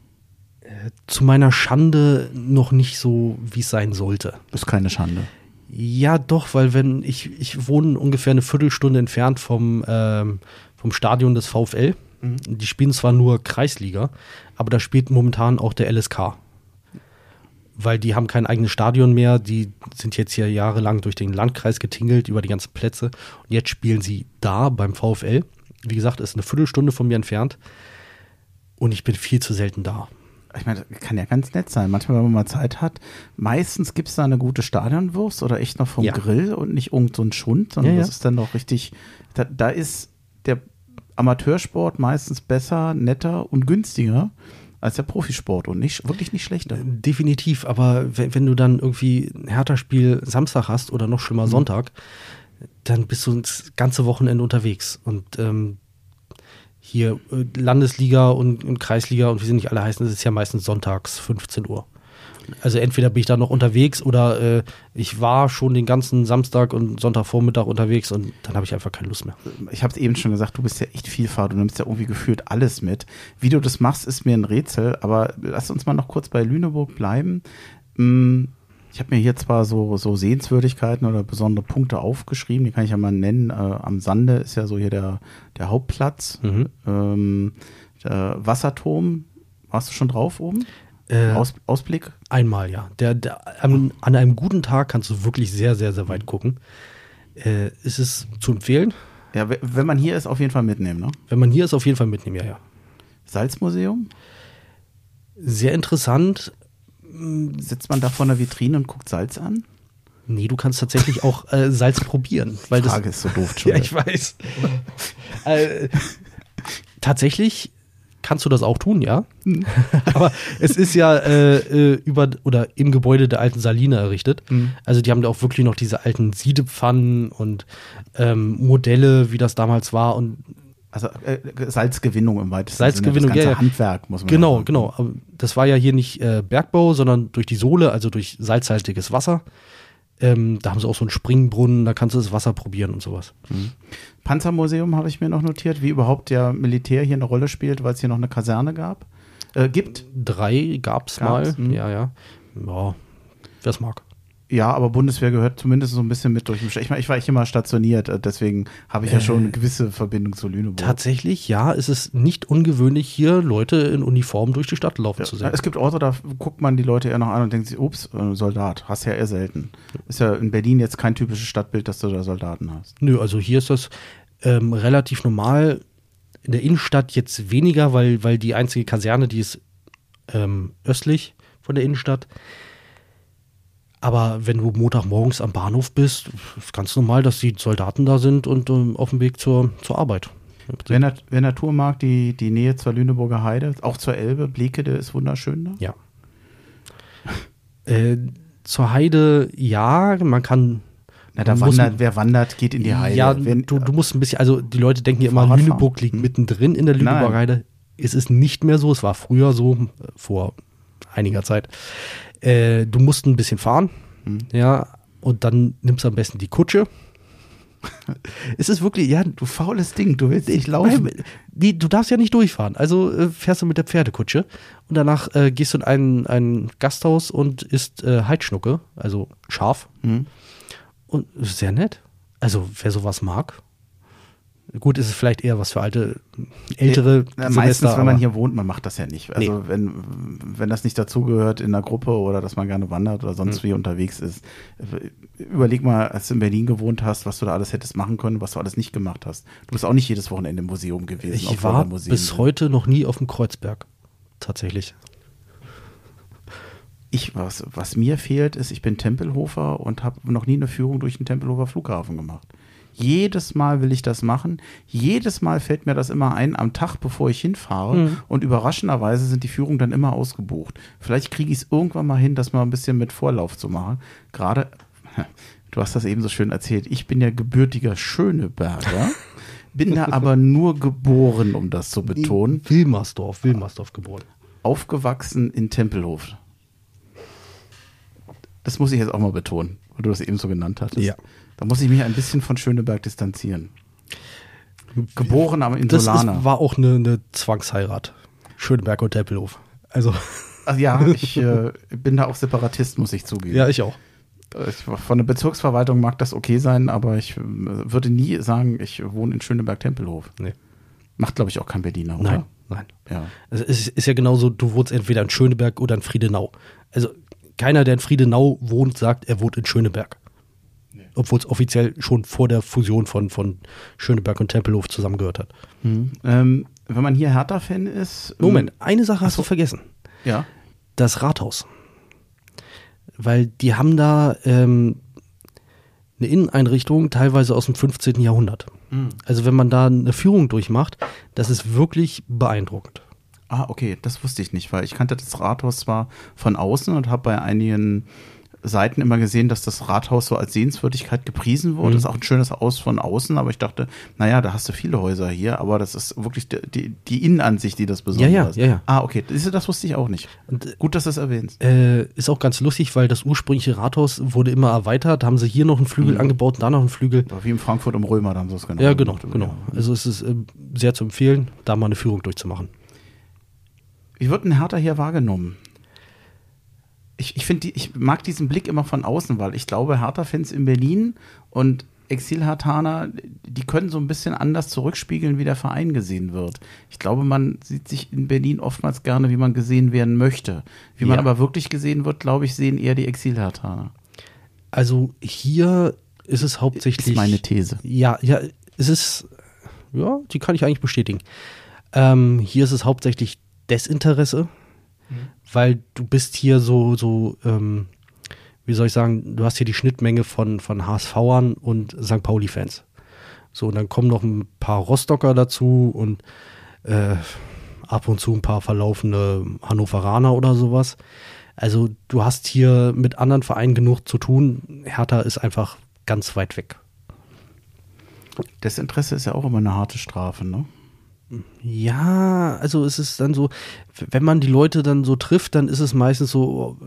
Zu meiner Schande noch nicht so, wie es sein sollte. Ist keine Schande. Ja, doch, weil wenn ich, ich wohne ungefähr eine Viertelstunde entfernt vom, ähm, vom Stadion des VfL. Mhm. Die spielen zwar nur Kreisliga, aber da spielt momentan auch der L S K. Weil die haben kein eigenes Stadion mehr, die sind jetzt hier jahrelang durch den Landkreis getingelt über die ganzen Plätze und jetzt spielen sie da beim VfL. Wie gesagt, ist eine Viertelstunde von mir entfernt und ich bin viel zu selten da. Ich meine, das kann ja ganz nett sein. Manchmal, wenn man mal Zeit hat, meistens gibt es da eine gute Stadionwurst oder echt noch vom Ja. Grill und nicht irgend so ein Schund, sondern Ja, ja. das ist dann noch richtig, da, da ist der Amateursport meistens besser, netter und günstiger als der Profisport und nicht, wirklich nicht schlechter. Definitiv, aber wenn, wenn du dann irgendwie ein Hertha-Spiel Samstag hast oder noch schlimmer Sonntag, dann bist du das ganze Wochenende unterwegs. Und ähm, hier äh, Landesliga und, und Kreisliga und wie sie nicht alle heißen, das ist ja meistens sonntags fünfzehn Uhr. Also entweder bin ich da noch unterwegs oder äh, ich war schon den ganzen Samstag und Sonntagvormittag unterwegs und dann habe ich einfach keine Lust mehr. Ich habe es eben schon gesagt, du bist ja echt Vielfalt, du nimmst ja irgendwie gefühlt alles mit. Wie du das machst, ist mir ein Rätsel, aber lass uns mal noch kurz bei Lüneburg bleiben. Ich habe mir hier zwar so, so Sehenswürdigkeiten oder besondere Punkte aufgeschrieben, die kann ich ja mal nennen. Äh, am Sande ist ja so hier der, der Hauptplatz. Mhm. Ähm, der Wasserturm, warst du schon drauf oben? Äh, Aus, Ausblick? Einmal, ja. Der, der, an, an einem guten Tag kannst du wirklich sehr, sehr, sehr weit gucken. Äh, ist es zu empfehlen? Ja, w- wenn man hier ist, auf jeden Fall mitnehmen, ne? Wenn man hier ist, auf jeden Fall mitnehmen, ja, ja. Salzmuseum? Sehr interessant. Sitzt man da vor einer Vitrine und guckt Salz an? Nee, du kannst tatsächlich auch äh, Salz probieren. Weil Die Frage das, ist so doof, ja, Entschuldigung. ich weiß. äh, tatsächlich kannst du das auch tun, ja. Aber es ist ja äh, äh, über oder im Gebäude der alten Saline errichtet. Mhm. Also die haben da auch wirklich noch diese alten Siedepfannen und ähm, Modelle, wie das damals war. Und Also äh, Salzgewinnung im weitesten Salzgewinnung, Sinne, das ganze ja, ja. Handwerk, muss man genau, sagen. genau. Aber das war ja hier nicht äh, Bergbau, sondern durch die Sohle, also durch salzhaltiges Wasser. Ähm, da haben sie auch so einen Springbrunnen, da kannst du das Wasser probieren und sowas. Panzermuseum habe ich mir noch notiert, wie überhaupt der Militär hier eine Rolle spielt, weil es hier noch eine Kaserne gab. Äh, gibt. Drei gab's, Gab's, mal. hm. Ja, ja. Ja, wer es mag. Ja, aber Bundeswehr gehört zumindest so ein bisschen mit durch den Sch- Ich meine, ich war hier mal stationiert, äh, deswegen habe ich ja schon eine gewisse Verbindung zu Lüneburg. Tatsächlich, ja, ist es nicht ungewöhnlich, hier Leute in Uniform durch die Stadt laufen zu Ja, sehen. es gibt Orte, da guckt man die Leute eher noch an und denkt sich, ups, äh, Soldat, hast ja eher selten. Ist ja in Berlin jetzt kein typisches Stadtbild, dass du da Soldaten hast. Nö, also hier ist das ähm, relativ normal. In der Innenstadt jetzt weniger, weil, weil die einzige Kaserne, die ist ähm, östlich von der Innenstadt. Aber wenn du Montagmorgens am Bahnhof bist, ist ganz normal, dass die Soldaten da sind und ähm, auf dem Weg zur, zur Arbeit. Wer, Nat- wer Natur mag, die, die Nähe zur Lüneburger Heide, auch zur Elbe, Blekede ist wunderschön da. Ja. äh, zur Heide, ja, man kann. Na, da man muss- wandert, wer wandert, geht in die Heide. Ja, Wenn, du, du musst ein bisschen, also die Leute denken ja immer, Fahrradfahren. Lüneburg liegt Hm. mittendrin in der Lüneburger Nein. Heide. Es ist nicht mehr so, es war früher so, äh, vor einiger Zeit. Äh, du musst ein bisschen fahren, Hm. ja, und dann nimmst du am besten die Kutsche. Es ist wirklich, ja, du faules Ding, du willst nicht laufen. die, du darfst ja nicht durchfahren. Also äh, fährst du mit der Pferdekutsche und danach äh, gehst du in ein, ein Gasthaus und isst äh, Heidschnucke, also Schaf. Hm. Und sehr nett. Also wer sowas mag. Gut, ist es vielleicht eher was für alte, ältere Na, meistens, Semester, wenn man aber- hier wohnt, man macht das ja nicht. Also wenn, wenn das nicht dazugehört in einer Gruppe oder dass man gerne wandert oder sonst Mhm. wie unterwegs ist. Überleg mal, als du in Berlin gewohnt hast, was du da alles hättest machen können, was du alles nicht gemacht hast. Du bist auch nicht jedes Wochenende im Museum gewesen. Ich obwohl war da Museen bis sind. heute noch nie auf dem Kreuzberg. Tatsächlich. Ich, was, was mir fehlt, ist, ich bin Tempelhofer und habe noch nie eine Führung durch den Tempelhofer Flughafen gemacht. Jedes Mal will ich das machen. Jedes Mal fällt mir das immer ein am Tag, bevor ich hinfahre. Mhm. Und überraschenderweise sind die Führungen dann immer ausgebucht. Vielleicht kriege ich es irgendwann mal hin, das mal ein bisschen mit Vorlauf zu machen. Gerade, du hast das eben so schön erzählt, ich bin ja gebürtiger Schöneberger, bin da aber nur geboren, um das zu betonen. Wilmersdorf, Wilmersdorf geboren. Aufgewachsen in Tempelhof. Das muss ich jetzt auch mal betonen, weil du das eben so genannt hattest. Ja. Da muss ich mich ein bisschen von Schöneberg distanzieren. Geboren am Das Insulaner. ist, war auch eine, eine Zwangsheirat. Schöneberg und Tempelhof. Also. Also ja, ich äh, bin da auch Separatist, muss ich zugeben. Ja, ich auch. Ich, von der Bezirksverwaltung mag das okay sein, aber ich äh, würde nie sagen, ich wohne in Schöneberg-Tempelhof. Nee. Macht, glaube ich, auch kein Berliner, oder? Nein, nein. Ja. Also es ist, ist ja genauso, du wohnst entweder in Schöneberg oder in Friedenau. Also keiner, der in Friedenau wohnt, sagt, er wohnt in Schöneberg. Nee. Obwohl es offiziell schon vor der Fusion von, von Schöneberg und Tempelhof zusammengehört hat. Mhm. Ähm, wenn man hier Hertha-Fan ist. Moment, eine Sache hast Achso. du vergessen. Ja. Das Rathaus. Weil die haben da ähm, eine Inneneinrichtung teilweise aus dem fünfzehnten Jahrhundert. Mhm. Also wenn man da eine Führung durchmacht, das ist wirklich beeindruckend. Ah, okay, das wusste ich nicht, weil ich kannte das Rathaus zwar von außen und habe bei einigen Seiten immer gesehen, dass das Rathaus so als Sehenswürdigkeit gepriesen wurde. Mhm. Das ist auch ein schönes Haus von außen, aber ich dachte, naja, da hast du viele Häuser hier, aber das ist wirklich die, die, die Innenansicht, die das Besondere Ja, ja, ist. ja, ja. Ah, okay, das, das wusste ich auch nicht. Und, äh, Gut, dass du es erwähnst. Äh, ist auch ganz lustig, weil das ursprüngliche Rathaus wurde immer erweitert. Da haben sie hier noch einen Flügel Mhm. angebaut, da noch einen Flügel. Aber wie in Frankfurt am Römer, da haben sie es genau Ja, genau, gemacht. genau. Also es ist äh, sehr zu empfehlen, da mal eine Führung durchzumachen. Wie wird ein Hertha hier wahrgenommen? Ich, ich finde, ich mag diesen Blick immer von außen, weil ich glaube, Hertha-Fans in Berlin und Exil-Herthaner, die können so ein bisschen anders zurückspiegeln, wie der Verein gesehen wird. Ich glaube, man sieht sich in Berlin oftmals gerne, wie man gesehen werden möchte. Wie man Ja. aber wirklich gesehen wird, glaube ich, sehen eher die Exil-Herthaner. Also hier ist es hauptsächlich... Ist meine These. Ja, ja, es ist... Ja, die kann ich eigentlich bestätigen. Ähm, hier ist es hauptsächlich Desinteresse, weil du bist hier so, so ähm, wie soll ich sagen, du hast hier die Schnittmenge von, von HSVern und Sankt Pauli-Fans. So, und dann kommen noch ein paar Rostocker dazu und äh, ab und zu ein paar verlaufene Hannoveraner oder sowas. Also du hast hier mit anderen Vereinen genug zu tun. Hertha ist einfach ganz weit weg. Desinteresse ist ja auch immer eine harte Strafe, ne? Ja, also es ist dann so, wenn man die Leute dann so trifft, dann ist es meistens so,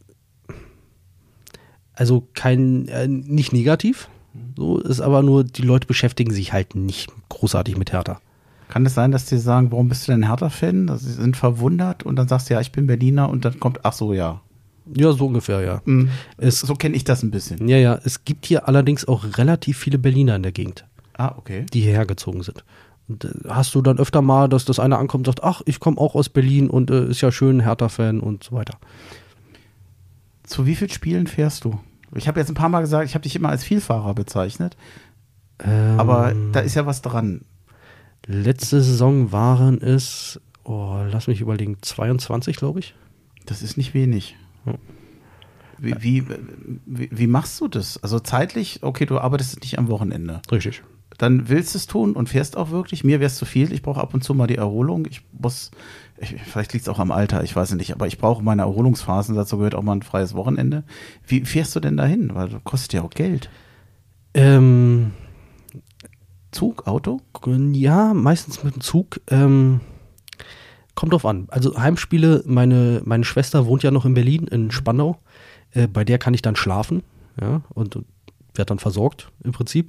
also kein, äh, nicht negativ, so ist aber nur, die Leute beschäftigen sich halt nicht großartig mit Hertha. Kann es sein, dass die sagen, warum bist du denn Hertha-Fan? Sie sind verwundert und dann sagst du, ja, ich bin Berliner und dann kommt, ach so, ja. Ja, so ungefähr, ja. Mhm. Es, So kenne ich das ein bisschen. ja, ja, es gibt hier allerdings auch relativ viele Berliner in der Gegend, Ah, okay. die hierher gezogen sind. Und, äh, hast du dann öfter mal, dass das einer ankommt und sagt, ach, ich komme auch aus Berlin und äh, ist ja schön, Hertha-Fan und so weiter. Zu wie vielen Spielen fährst du? Ich habe jetzt ein paar Mal gesagt, ich habe dich immer als Vielfahrer bezeichnet, Ähm, aber da ist ja was dran. Letzte Saison waren es, oh, lass mich überlegen, zweiundzwanzig, glaube ich. Das ist nicht wenig. Ja. Wie, wie, wie, wie machst du das? Also zeitlich, okay, du arbeitest nicht am Wochenende. Richtig. Dann willst du es tun und fährst auch wirklich. Mir wäre es zu viel. Ich brauche ab und zu mal die Erholung. Ich muss, ich, vielleicht liegt es auch am Alter, ich weiß es nicht, aber ich brauche meine Erholungsphasen. Dazu gehört auch mal ein freies Wochenende. Wie fährst du denn dahin? Weil das kostet ja auch Geld. Ähm, Zug, Auto? ja, meistens mit dem Zug. Ähm, kommt drauf an. Also Heimspiele, meine, meine Schwester wohnt ja noch in Berlin, in Spandau. Äh, bei der kann ich dann schlafen, ja, und werde dann versorgt im Prinzip.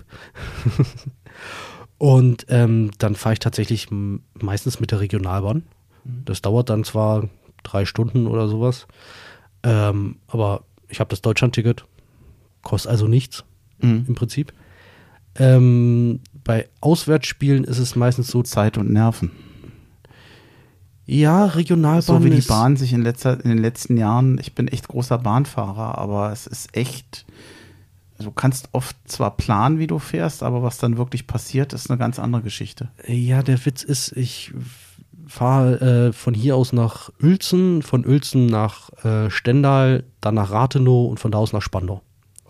Und ähm, dann fahre ich tatsächlich m- meistens mit der Regionalbahn. Das dauert dann zwar drei Stunden oder sowas, ähm, aber ich habe das Deutschlandticket, kostet also nichts Mhm. im Prinzip. Ähm, bei Auswärtsspielen ist es meistens so, Zeit und Nerven. ja, Regionalbahn So wie die ist, Bahn sich in, letzter, in den letzten Jahren, ich bin echt großer Bahnfahrer, aber es ist echt, du kannst oft zwar planen, wie du fährst, aber was dann wirklich passiert, ist eine ganz andere Geschichte. Ja, der Witz ist, ich fahre äh, von hier aus nach Uelzen, von Uelzen nach äh, Stendal, dann nach Rathenow und von da aus nach Spandau.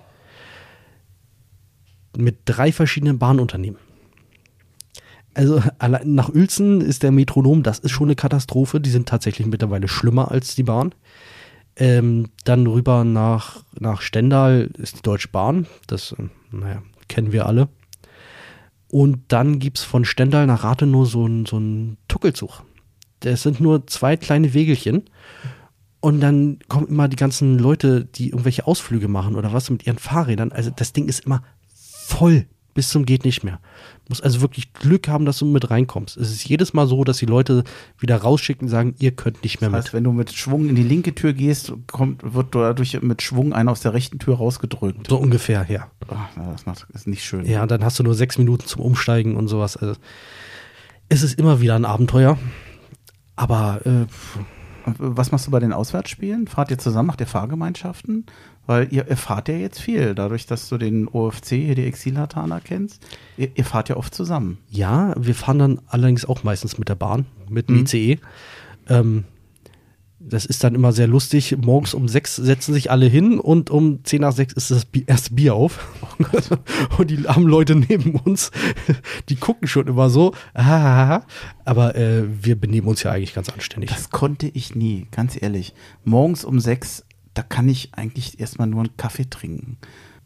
Mit drei verschiedenen Bahnunternehmen. Also allein nach Uelzen ist der Metronom, das ist schon eine Katastrophe. Die sind tatsächlich mittlerweile schlimmer als die Bahn. Ähm, dann rüber nach, nach Stendal ist die Deutsche Bahn. Das, äh, naja, kennen wir alle. Und dann gibt es von Stendal nach Rathenow so einen so einen Tuckelzug. Das sind nur zwei kleine Wegelchen. Und dann kommen immer die ganzen Leute, die irgendwelche Ausflüge machen oder was mit ihren Fahrrädern. Also das Ding ist immer voll bis zum geht nicht mehr. Du musst also wirklich Glück haben, dass du mit reinkommst. Es ist jedes Mal so, dass die Leute wieder rausschicken und sagen, ihr könnt nicht mehr das heißt, mit. Wenn du mit Schwung in die linke Tür gehst, kommt, wird dadurch mit Schwung einer aus der rechten Tür rausgedrückt. So ungefähr, ja. Ach, das macht, ist nicht schön. Ja, dann hast du nur sechs Minuten zum Umsteigen und sowas. Also, es ist immer wieder ein Abenteuer. Aber äh, was machst du bei den Auswärtsspielen? Fahrt ihr zusammen, macht ihr Fahrgemeinschaften? Weil ihr, ihr fahrt ja jetzt viel, dadurch, dass du den O F C, hier die Exilhartaner kennst. Ihr, ihr fahrt ja oft zusammen. Ja, wir fahren dann allerdings auch meistens mit der Bahn, mit dem Mhm. I C E. Ähm, das ist dann immer sehr lustig. Morgens um sechs setzen sich alle hin und um zehn nach sechs ist das Bi- erste Bier auf. Und die armen Leute neben uns, die gucken schon immer so. Ah, aber äh, wir benehmen uns ja eigentlich ganz anständig. Das konnte ich nie, ganz ehrlich. Morgens um sechs, da kann ich eigentlich erstmal nur einen Kaffee trinken.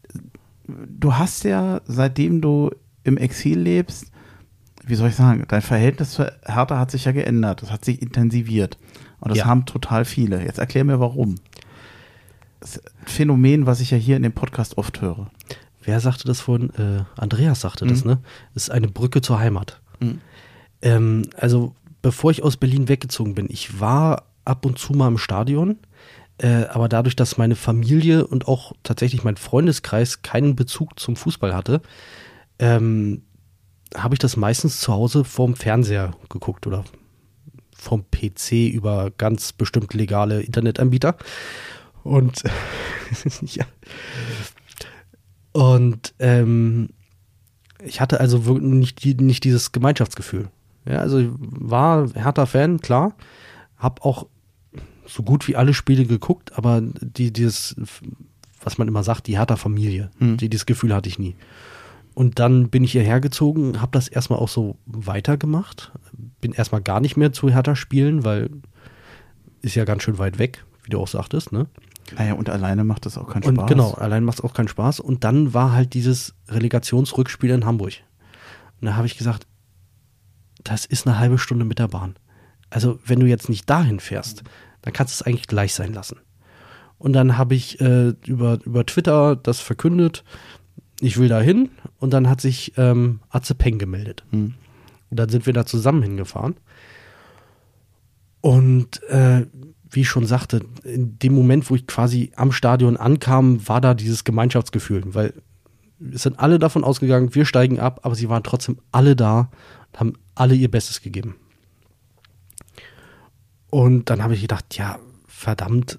Du hast ja, seitdem du im Exil lebst, wie soll ich sagen, dein Verhältnis zu Hertha hat sich ja geändert. Das hat sich intensiviert. Und das Ja. haben total viele. Jetzt erklär mir, warum. Das ist ein Phänomen, was ich ja hier in dem Podcast oft höre. Wer sagte das vorhin? Äh, Andreas sagte das, Mhm. ne? Das ist eine Brücke zur Heimat. Mhm. Ähm, also, bevor ich aus Berlin weggezogen bin, ich war ab und zu mal im Stadion, äh, aber dadurch, dass meine Familie und auch tatsächlich mein Freundeskreis keinen Bezug zum Fußball hatte, ähm, habe ich das meistens zu Hause vorm Fernseher geguckt oder vom P C über ganz bestimmt legale Internetanbieter. Und ja. Und ähm, ich hatte also wirklich nicht, die, nicht dieses Gemeinschaftsgefühl. Ja, also ich war Hertha-Fan, klar. Hab auch so gut wie alle Spiele geguckt, aber die, dieses, was man immer sagt, die Hertha-Familie, Hm. die, dieses Gefühl hatte ich nie. Und dann bin ich hierher gezogen, habe das erstmal auch so weitergemacht. Bin erstmal gar nicht mehr zu Hertha spielen, weil ist ja ganz schön weit weg, wie du auch sagtest, ne? Naja, und alleine macht das auch keinen Und Spaß. genau, allein macht es auch keinen Spaß. Und dann war halt dieses Relegationsrückspiel in Hamburg. Und da habe ich gesagt, das ist eine halbe Stunde mit der Bahn. Also wenn du jetzt nicht dahin fährst, dann kannst du es eigentlich gleich sein lassen. Und dann habe ich äh, über, über Twitter das verkündet, ich will da hin. Und dann hat sich ähm, Atze Peng gemeldet. Hm. Und dann sind wir da zusammen hingefahren. Und äh, wie ich schon sagte, in dem Moment, wo ich quasi am Stadion ankam, war da dieses Gemeinschaftsgefühl, weil es sind alle davon ausgegangen, wir steigen ab, aber sie waren trotzdem alle da und haben alle ihr Bestes gegeben. Und dann habe ich gedacht, ja, verdammt,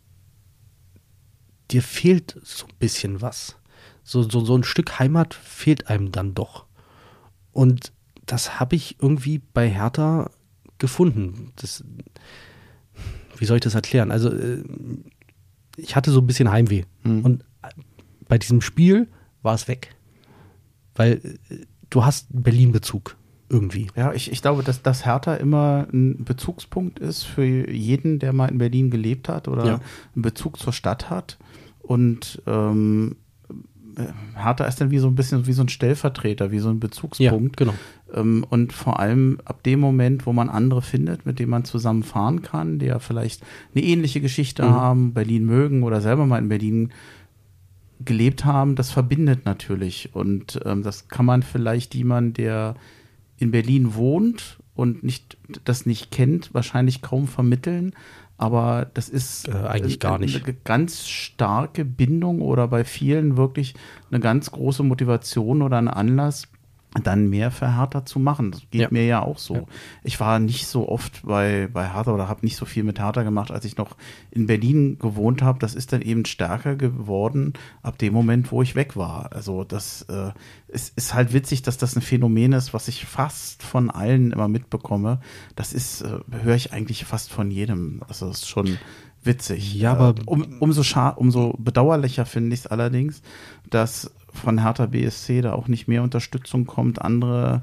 dir fehlt so ein bisschen was. So, so, so ein Stück Heimat fehlt einem dann doch. Und das habe ich irgendwie bei Hertha gefunden. Das, wie soll ich das erklären? Also, äh, ich hatte so ein bisschen Heimweh. Mhm. Und bei diesem Spiel war es weg. Weil äh, du hast einen Berlin-Bezug irgendwie. Ja, ich, ich glaube, dass das Hertha immer ein Bezugspunkt ist für jeden, der mal in Berlin gelebt hat oder Ja. einen Bezug zur Stadt hat. Und ähm, Hertha ist dann wie so ein bisschen wie so ein Stellvertreter, wie so ein Bezugspunkt. genau. Ähm, und vor allem ab dem Moment, wo man andere findet, mit denen man zusammen fahren kann, die ja vielleicht eine ähnliche Geschichte Mhm. haben, Berlin mögen oder selber mal in Berlin gelebt haben, das verbindet natürlich. Und ähm, das kann man vielleicht jemand, der in Berlin wohnt und nicht, das nicht kennt, wahrscheinlich kaum vermitteln. Aber das ist Äh, eigentlich gar nicht. eine ganz starke Bindung oder bei vielen wirklich eine ganz große Motivation oder ein Anlass, dann mehr für Hertha zu machen. Das geht Ja. mir ja auch so. Ja. Ich war nicht so oft bei, bei Hertha oder habe nicht so viel mit Hertha gemacht, als ich noch in Berlin gewohnt habe. Das ist dann eben stärker geworden ab dem Moment, wo ich weg war. Also das äh, ist, ist halt witzig, dass das ein Phänomen ist, was ich fast von allen immer mitbekomme. Das ist, äh, höre ich eigentlich fast von jedem. Also das ist schon witzig. Ja, aber- Äh, um, umso, scha- umso bedauerlicher finde ich es allerdings, dass von Hertha B S C da auch nicht mehr Unterstützung kommt. Andere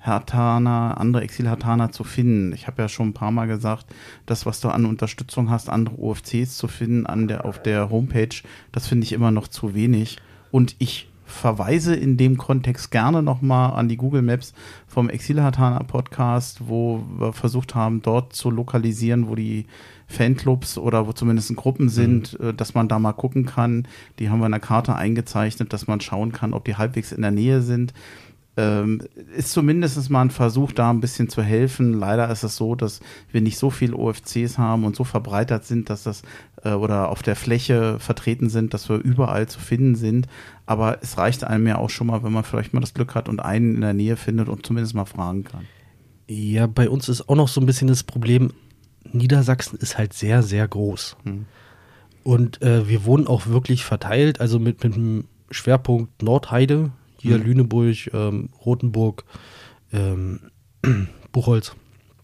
Herthaner, andere Exil-Herthaner zu finden. Ich habe ja schon ein paar Mal gesagt, das, was du an Unterstützung hast, andere O F Cs zu finden an der, auf der Homepage, das finde ich immer noch zu wenig. Und ich verweise in dem Kontext gerne nochmal an die Google Maps vom Exil-Herthaner Podcast, wo wir versucht haben, dort zu lokalisieren, wo die Fanclubs oder wo zumindest Gruppen sind, mhm. dass man da mal gucken kann. Die haben wir in der Karte eingezeichnet, dass man schauen kann, ob die halbwegs in der Nähe sind. Ähm, ist zumindest mal ein Versuch, da ein bisschen zu helfen. Leider ist es so, dass wir nicht so viele O F Cs haben und so verbreitert sind, dass das äh, oder auf der Fläche vertreten sind, dass wir überall zu finden sind. Aber es reicht einem ja auch schon mal, wenn man vielleicht mal das Glück hat und einen in der Nähe findet und zumindest mal fragen kann. Ja, bei uns ist auch noch so ein bisschen das Problem, Niedersachsen ist halt sehr, sehr groß. Hm. Und äh, wir wohnen auch wirklich verteilt, also mit, mit dem Schwerpunkt Nordheide, hier mhm. Lüneburg, ähm, Rothenburg, ähm, Buchholz.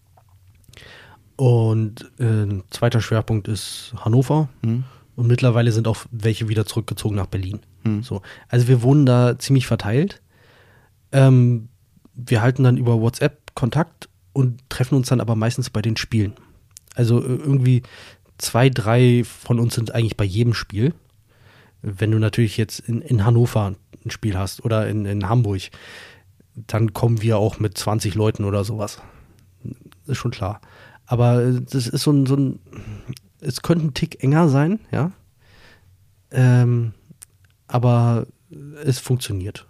Und äh, zweiter Schwerpunkt ist Hannover. Mhm. Und mittlerweile sind auch welche wieder zurückgezogen nach Berlin. Mhm. So. Also wir wohnen da ziemlich verteilt. Ähm, wir halten dann über WhatsApp Kontakt und treffen uns dann aber meistens bei den Spielen. Also irgendwie zwei, drei von uns sind eigentlich bei jedem Spiel. Wenn du natürlich jetzt in, in Hannover ein Spiel hast oder in, in Hamburg, dann kommen wir auch mit zwanzig Leuten oder sowas. Ist schon klar. Aber das ist so ein, so ein es könnte ein Tick enger sein, ja. Ähm, aber es funktioniert.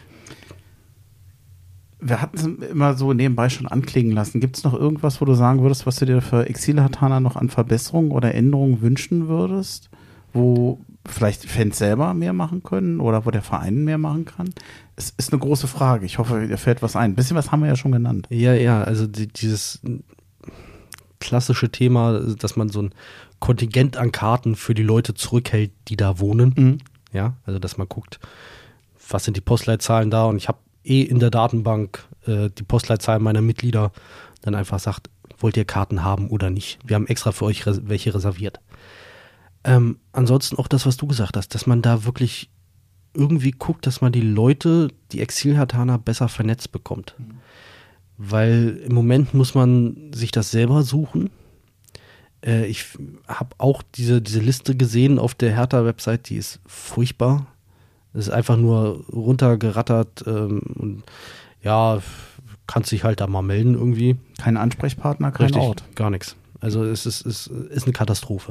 Wir hatten es immer so nebenbei schon anklingen lassen. Gibt es noch irgendwas, wo du sagen würdest, was du dir für Exil-Herthaner noch an Verbesserungen oder Änderungen wünschen würdest? Wo vielleicht Fans selber mehr machen können oder wo der Verein mehr machen kann? Es ist eine große Frage. Ich hoffe, dir fällt was ein. Ein bisschen was haben wir ja schon genannt. Ja, ja, also die, dieses klassische Thema, dass man so ein Kontingent an Karten für die Leute zurückhält, die da wohnen. Mhm. Ja, also dass man guckt, was sind die Postleitzahlen da, und ich habe eh in der Datenbank äh, die Postleitzahlen meiner Mitglieder, dann einfach sagt, wollt ihr Karten haben oder nicht? Wir haben extra für euch res- welche reserviert. Ähm, ansonsten auch das, was du gesagt hast, dass man da wirklich irgendwie guckt, dass man die Leute, die Exil-Herthaner, besser vernetzt bekommt. Mhm. Weil im Moment muss man sich das selber suchen. Äh, ich habe auch diese, diese Liste gesehen auf der Hertha-Website, die ist furchtbar. Es ist einfach nur runtergerattert ähm, und ja, kannst dich halt da mal melden irgendwie. Kein Ansprechpartner, kein Richtig, Ort. Gar nichts. Also es ist, es ist eine Katastrophe.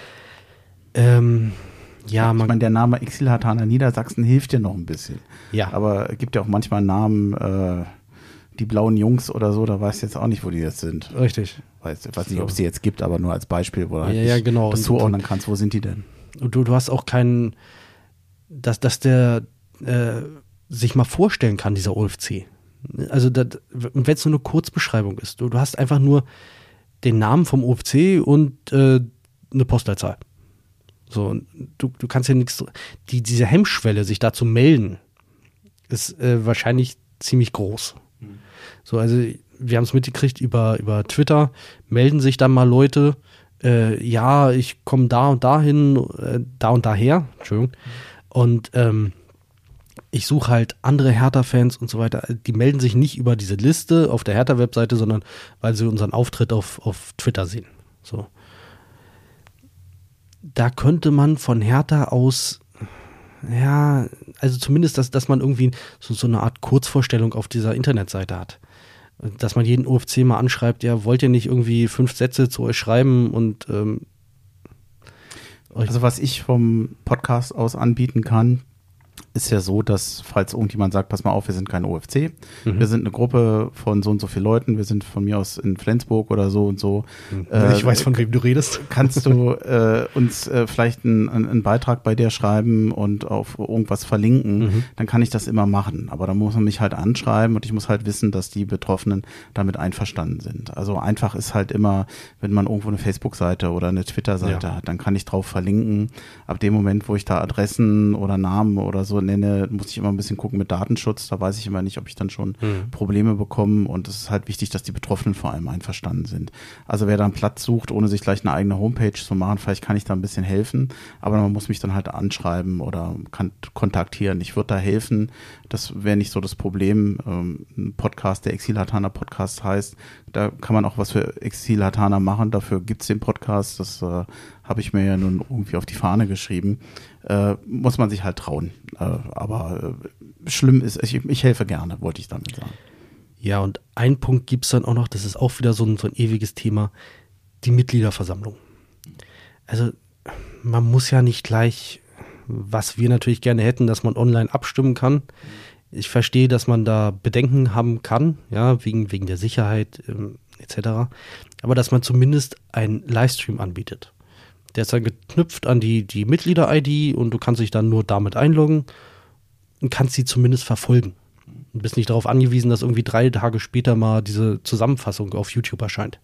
Ähm, ja, ich man, meine, der Name Exil-Herthaner Niedersachsen hilft dir noch ein bisschen. Ja. Aber es gibt ja auch manchmal Namen, äh, die blauen Jungs oder so, da weißt du jetzt auch nicht, wo die jetzt sind. Richtig. Weiß, ich weiß nicht, ob es die jetzt gibt, aber nur als Beispiel, wo du halt ja, ja, genau. das zuordnen kannst, wo sind die denn? Und du, du hast auch keinen, dass, dass der äh, sich mal vorstellen kann, dieser O F C. Also wenn es nur eine Kurzbeschreibung ist, du, du hast einfach nur den Namen vom O F C und äh, eine Postleitzahl. So, du, du kannst ja nichts, die, diese Hemmschwelle, sich da zu melden, ist äh, wahrscheinlich ziemlich groß. Mhm. So, also wir haben es mitgekriegt über, über Twitter, melden sich dann mal Leute, äh, ja, ich komme da und dahin, äh, da und daher, Entschuldigung, und ähm, ich suche halt andere Hertha-Fans und so weiter, die melden sich nicht über diese Liste auf der Hertha-Webseite, sondern weil sie unseren Auftritt auf, auf Twitter sehen. So. Da könnte man von Hertha aus, ja, also zumindest, dass, dass man irgendwie so, so eine Art Kurzvorstellung auf dieser Internetseite hat. Dass man jeden O F C mal anschreibt, ja, wollt ihr nicht irgendwie fünf Sätze zu euch schreiben und ähm, also was ich vom Podcast aus anbieten kann, ist ja so, dass, falls irgendjemand sagt, pass mal auf, wir sind kein O F C, mhm. wir sind eine Gruppe von so und so vielen Leuten, wir sind von mir aus in Flensburg oder so und so. Mhm. Äh, ich weiß, von wem du redest. Kannst du äh, uns äh, vielleicht einen, einen Beitrag bei dir schreiben und auf irgendwas verlinken, mhm. dann kann ich das immer machen. Aber da muss man mich halt anschreiben und ich muss halt wissen, dass die Betroffenen damit einverstanden sind. Also einfach ist halt immer, wenn man irgendwo eine Facebook-Seite oder eine Twitter-Seite ja. hat, dann kann ich drauf verlinken. Ab dem Moment, wo ich da Adressen oder Namen oder so so nenne, muss ich immer ein bisschen gucken mit Datenschutz. Da weiß ich immer nicht, ob ich dann schon Mhm. Probleme bekomme. Und es ist halt wichtig, dass die Betroffenen vor allem einverstanden sind. Also wer da einen Platz sucht, ohne sich gleich eine eigene Homepage zu machen, vielleicht kann ich da ein bisschen helfen. Aber man muss mich dann halt anschreiben oder kann kontaktieren. Ich würde da helfen. Das wäre nicht so das Problem. Ähm, ein Podcast, der Exil-Hatana Podcast heißt, da kann man auch was für Exil-Hatana machen. Dafür gibt's den Podcast. Das äh, habe ich mir ja nun irgendwie auf die Fahne geschrieben. Äh, muss man sich halt trauen. Äh, aber äh, schlimm ist, ich, ich helfe gerne, wollte ich damit sagen. Ja, und ein Punkt gibt es dann auch noch, das ist auch wieder so ein, so ein ewiges Thema, die Mitgliederversammlung. Also man muss ja nicht gleich, was wir natürlich gerne hätten, dass man online abstimmen kann. Ich verstehe, dass man da Bedenken haben kann, ja, wegen, wegen der Sicherheit ähm, et cetera. Aber dass man zumindest einen Livestream anbietet. Der ist dann geknüpft an die, die Mitglieder-I D und du kannst dich dann nur damit einloggen und kannst sie zumindest verfolgen. Du bist nicht darauf angewiesen, dass irgendwie drei Tage später mal diese Zusammenfassung auf YouTube erscheint.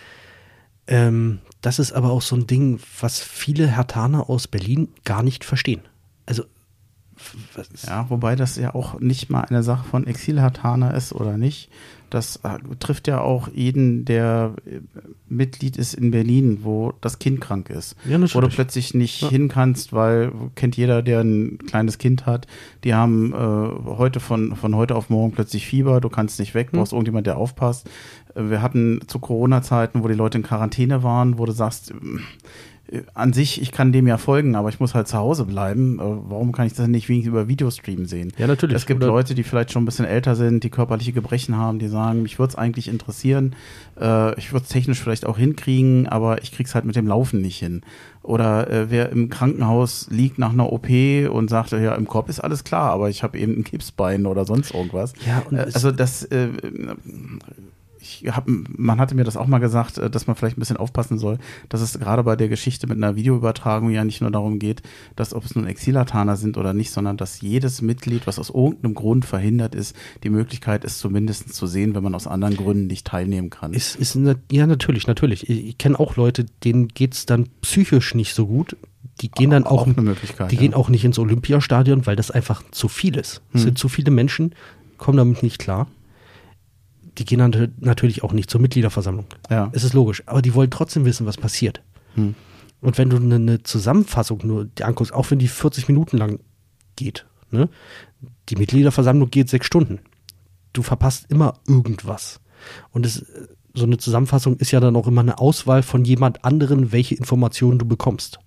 Ähm, das ist aber auch so ein Ding, was viele Hertaner aus Berlin gar nicht verstehen. Also was Ja, wobei das ja auch nicht mal eine Sache von Exil-Hatana ist oder nicht. Das äh, trifft ja auch jeden, der äh, Mitglied ist in Berlin, wo das Kind krank ist. Ja, natürlich. Wo du plötzlich nicht Ja. hin kannst, weil kennt jeder, der ein kleines Kind hat. Die haben äh, heute von, von heute auf morgen plötzlich Fieber. Du kannst nicht weg, brauchst irgendjemand, der aufpasst. Äh, wir hatten zu Corona-Zeiten, wo die Leute in Quarantäne waren, wo du sagst, äh, an sich, ich kann dem ja folgen, aber ich muss halt zu Hause bleiben. Äh, Warum kann ich das nicht wenigstens über Videostream sehen? Ja, natürlich. Es gibt Oder- Leute, die vielleicht schon ein bisschen älter sind, die körperliche Gebrechen haben, die sagen, mich würde es eigentlich interessieren, äh, ich würde es technisch vielleicht auch hinkriegen, aber ich krieg's halt mit dem Laufen nicht hin. Oder äh, wer im Krankenhaus liegt nach einer O P und sagt, ja, im Kopf ist alles klar, aber ich habe eben ein Gipsbein oder sonst irgendwas. Ja, und äh, es- also das äh, ich hab, man hatte mir das auch mal gesagt, äh, dass man vielleicht ein bisschen aufpassen soll, dass es gerade bei der Geschichte mit einer Videoübertragung ja nicht nur darum geht, dass ob es nun Exil-Hatana sind oder nicht, sondern dass jedes Mitglied, was aus irgendeinem Grund verhindert ist, die Möglichkeit ist zumindest zu sehen, wenn man aus anderen Gründen nicht teilnehmen kann. Ist, ist ne, ja, natürlich, natürlich. Ich, ich kenne auch Leute, denen geht's dann psychisch nicht so gut. Die gehen dann auch, eine Möglichkeit. die ja. gehen auch nicht ins Olympiastadion, weil das einfach zu viel ist. Es Hm. sind zu viele Menschen, kommen damit nicht klar. Die gehen dann natürlich auch nicht zur Mitgliederversammlung. Ja. Es ist logisch. Aber die wollen trotzdem wissen, was passiert. Hm. Und wenn du eine, eine Zusammenfassung nur dir anguckst, auch wenn die vierzig Minuten lang geht, ne? Die Mitgliederversammlung geht sechs Stunden. Du verpasst immer irgendwas. Und es, so eine Zusammenfassung ist ja dann auch immer eine Auswahl von jemand anderen, welche Informationen du bekommst.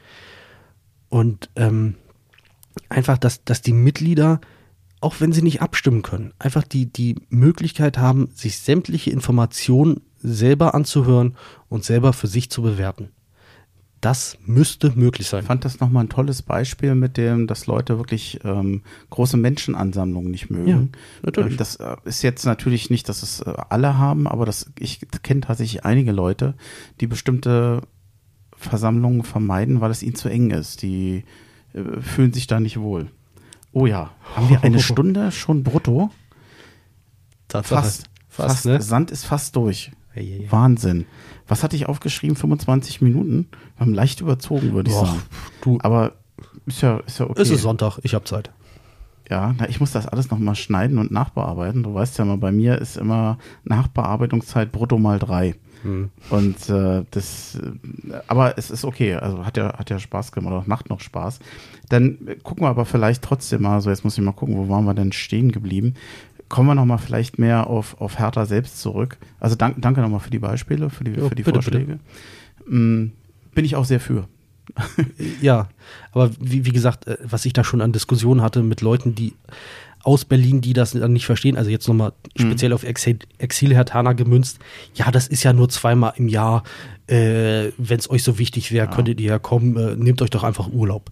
Und ähm, einfach, dass, dass die Mitglieder, auch wenn sie nicht abstimmen können, einfach die, die Möglichkeit haben, sich sämtliche Informationen selber anzuhören und selber für sich zu bewerten. Das müsste möglich sein. Ich fand das nochmal ein tolles Beispiel mit dem, dass Leute wirklich ähm, große Menschenansammlungen nicht mögen. Ja, natürlich. Ähm, Das äh, ist jetzt natürlich nicht, dass es äh, alle haben, aber das, ich kenne tatsächlich einige Leute, die bestimmte Versammlungen vermeiden, weil es ihnen zu eng ist. Die äh, fühlen sich da nicht wohl. Oh ja, haben wir eine Stunde schon brutto? Tatsache. Fast. Fast, Fast, ne? Sand ist fast durch. Ja, ja, ja. Wahnsinn. Was hatte ich aufgeschrieben? fünfundzwanzig Minuten? Wir haben leicht überzogen, würde ich Boah, sagen. du, Aber ist ja, ist ja okay. es ist Sonntag, ich habe Zeit. Ja, na, ich muss das alles nochmal schneiden und nachbearbeiten. Du weißt ja mal, bei mir ist immer Nachbearbeitungszeit brutto mal drei. Hm. Und äh, das, äh, aber es ist okay, also hat ja, hat ja Spaß gemacht oder macht noch Spaß. Dann äh, gucken wir aber vielleicht trotzdem mal, so jetzt muss ich mal gucken, wo waren wir denn stehen geblieben. Kommen wir nochmal vielleicht mehr auf, auf Hertha selbst zurück. Also dank, danke nochmal für die Beispiele, für die, Jo, für die bitte, Vorschläge. Mm, bin ich auch sehr für. Ja, aber wie, wie gesagt, äh, was ich da schon an Diskussionen hatte mit Leuten, die aus Berlin, die das dann nicht verstehen, also jetzt nochmal speziell auf Exil, Exil-Hertaner gemünzt, ja, das ist ja nur zweimal im Jahr, äh, wenn es euch so wichtig wäre, Ja. könntet ihr ja kommen, äh, nehmt euch doch einfach Urlaub.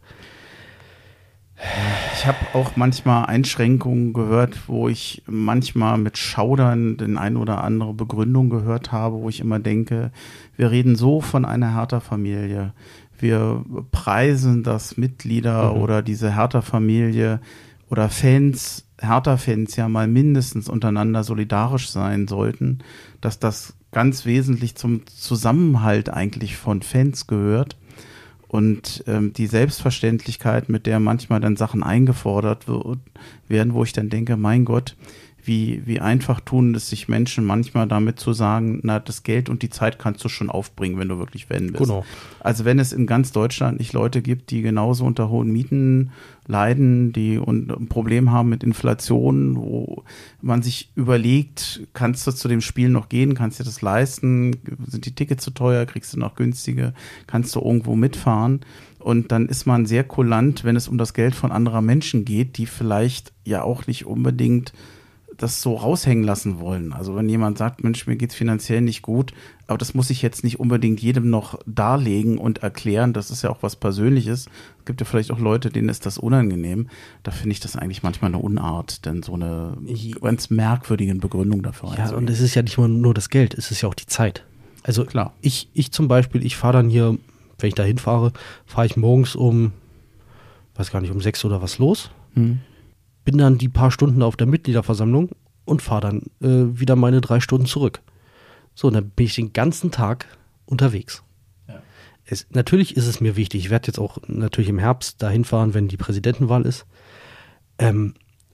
Ich habe auch manchmal Einschränkungen gehört, wo ich manchmal mit Schaudern den ein oder andere Begründung gehört habe, wo ich immer denke, wir reden so von einer Hertha-Familie. Wir preisen, dass Mitglieder Mhm. oder diese Hertha-Familie oder Fans, Hertha-Fans ja mal mindestens untereinander solidarisch sein sollten, dass das ganz wesentlich zum Zusammenhalt eigentlich von Fans gehört. Und ähm, die Selbstverständlichkeit, mit der manchmal dann Sachen eingefordert wird, werden, wo ich dann denke, mein Gott, wie, wie einfach tun es sich Menschen manchmal damit zu sagen, na, das Geld und die Zeit kannst du schon aufbringen, wenn du wirklich Fan bist. Genau. Also wenn es in ganz Deutschland nicht Leute gibt, die genauso unter hohen Mieten leiden, die und ein Problem haben mit Inflation, wo man sich überlegt, kannst du zu dem Spiel noch gehen, kannst du das leisten, sind die Tickets zu teuer, kriegst du noch günstige, kannst du irgendwo mitfahren? Und dann ist man sehr kulant, wenn es um das Geld von anderer Menschen geht, die vielleicht ja auch nicht unbedingt das so raushängen lassen wollen. Also wenn jemand sagt, Mensch, mir geht's finanziell nicht gut, aber das muss ich jetzt nicht unbedingt jedem noch darlegen und erklären, das ist ja auch was Persönliches. Es gibt ja vielleicht auch Leute, denen ist das unangenehm. Da finde ich das eigentlich manchmal eine Unart, denn so eine ganz merkwürdige Begründung dafür. Ja, und es ist ja nicht nur das Geld, es ist ja auch die Zeit. Also klar, ich, ich zum Beispiel, ich fahre dann hier, wenn ich da hinfahre, fahre ich morgens um, weiß gar nicht, um sechs oder was los. Hm. Bin dann die paar Stunden auf der Mitgliederversammlung und fahre dann äh, wieder meine drei Stunden zurück. So, und dann bin ich den ganzen Tag unterwegs. Ja. Es, natürlich ist es mir wichtig, ich werde jetzt auch natürlich im Herbst dahin fahren, wenn die Präsidentenwahl ist. Ähm,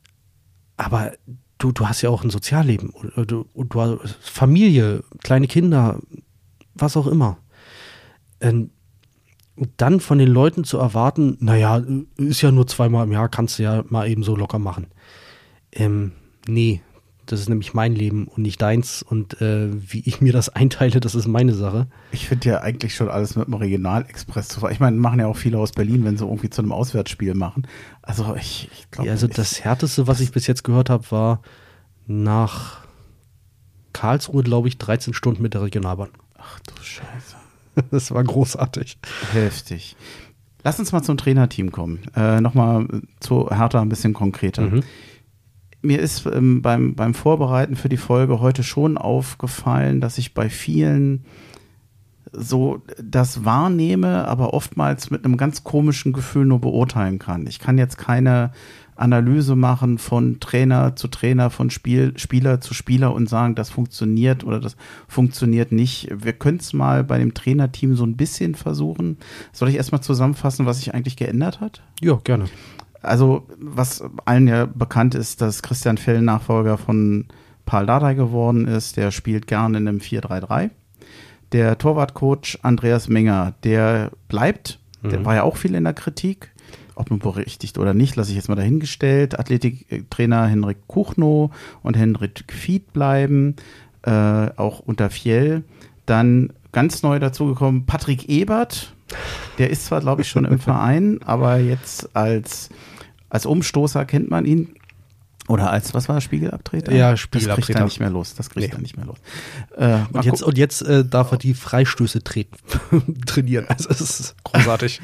aber du, du hast ja auch ein Sozialleben. Und du, und du hast Familie, kleine Kinder, was auch immer. Ähm, Und dann von den Leuten zu erwarten, naja, ist ja nur zweimal im Jahr, kannst du ja mal eben so locker machen. Ähm, nee, das ist nämlich mein Leben und nicht deins. Und äh, wie ich mir das einteile, das ist meine Sache. Ich finde ja eigentlich schon alles mit dem Regionalexpress zu fahren. Ich meine, machen ja auch viele aus Berlin, wenn sie irgendwie zu einem Auswärtsspiel machen. Also ich, ich glaube... Ja, also das Härteste, was ich bis jetzt gehört habe, war nach Karlsruhe, glaube ich, dreizehn Stunden mit der Regionalbahn. Ach du Scheiße. Das war großartig. Heftig. Lass uns mal zum Trainerteam kommen. Äh, Nochmal zu Hertha ein bisschen konkreter. Mhm. Mir ist ähm, beim, beim Vorbereiten für die Folge heute schon aufgefallen, dass ich bei vielen so das wahrnehme, aber oftmals mit einem ganz komischen Gefühl nur beurteilen kann. Ich kann jetzt keine Analyse machen von Trainer zu Trainer, von Spiel, Spieler zu Spieler und sagen, das funktioniert oder das funktioniert nicht. Wir können es mal bei dem Trainerteam so ein bisschen versuchen. Soll ich erstmal zusammenfassen, was sich eigentlich geändert hat? Ja, gerne. Also, was allen ja bekannt ist, dass Christian Fell Nachfolger von Paul Dardai geworden ist. Der spielt gerne in einem vier drei drei. Der Torwartcoach Andreas Menger, der bleibt. Mhm. Der war ja auch viel in der Kritik. Ob nun berechtigt oder nicht, lasse ich jetzt mal dahingestellt. Athletiktrainer Henrik Kuchno und Henrik Fied bleiben, äh, auch unter Fjell. Dann ganz neu dazugekommen Patrick Ebert. Der ist zwar, glaube ich, schon im Verein, aber jetzt als, als Umstoßer kennt man ihn. Oder als, was war das, Spiegelabtreter? Ja, Spiegelabtreter. Das kriegt er nicht mehr los. Das kriegt nee. er nicht mehr los. Äh, und, jetzt, und jetzt äh, darf er die Freistöße treten, trainieren. Also es ist großartig.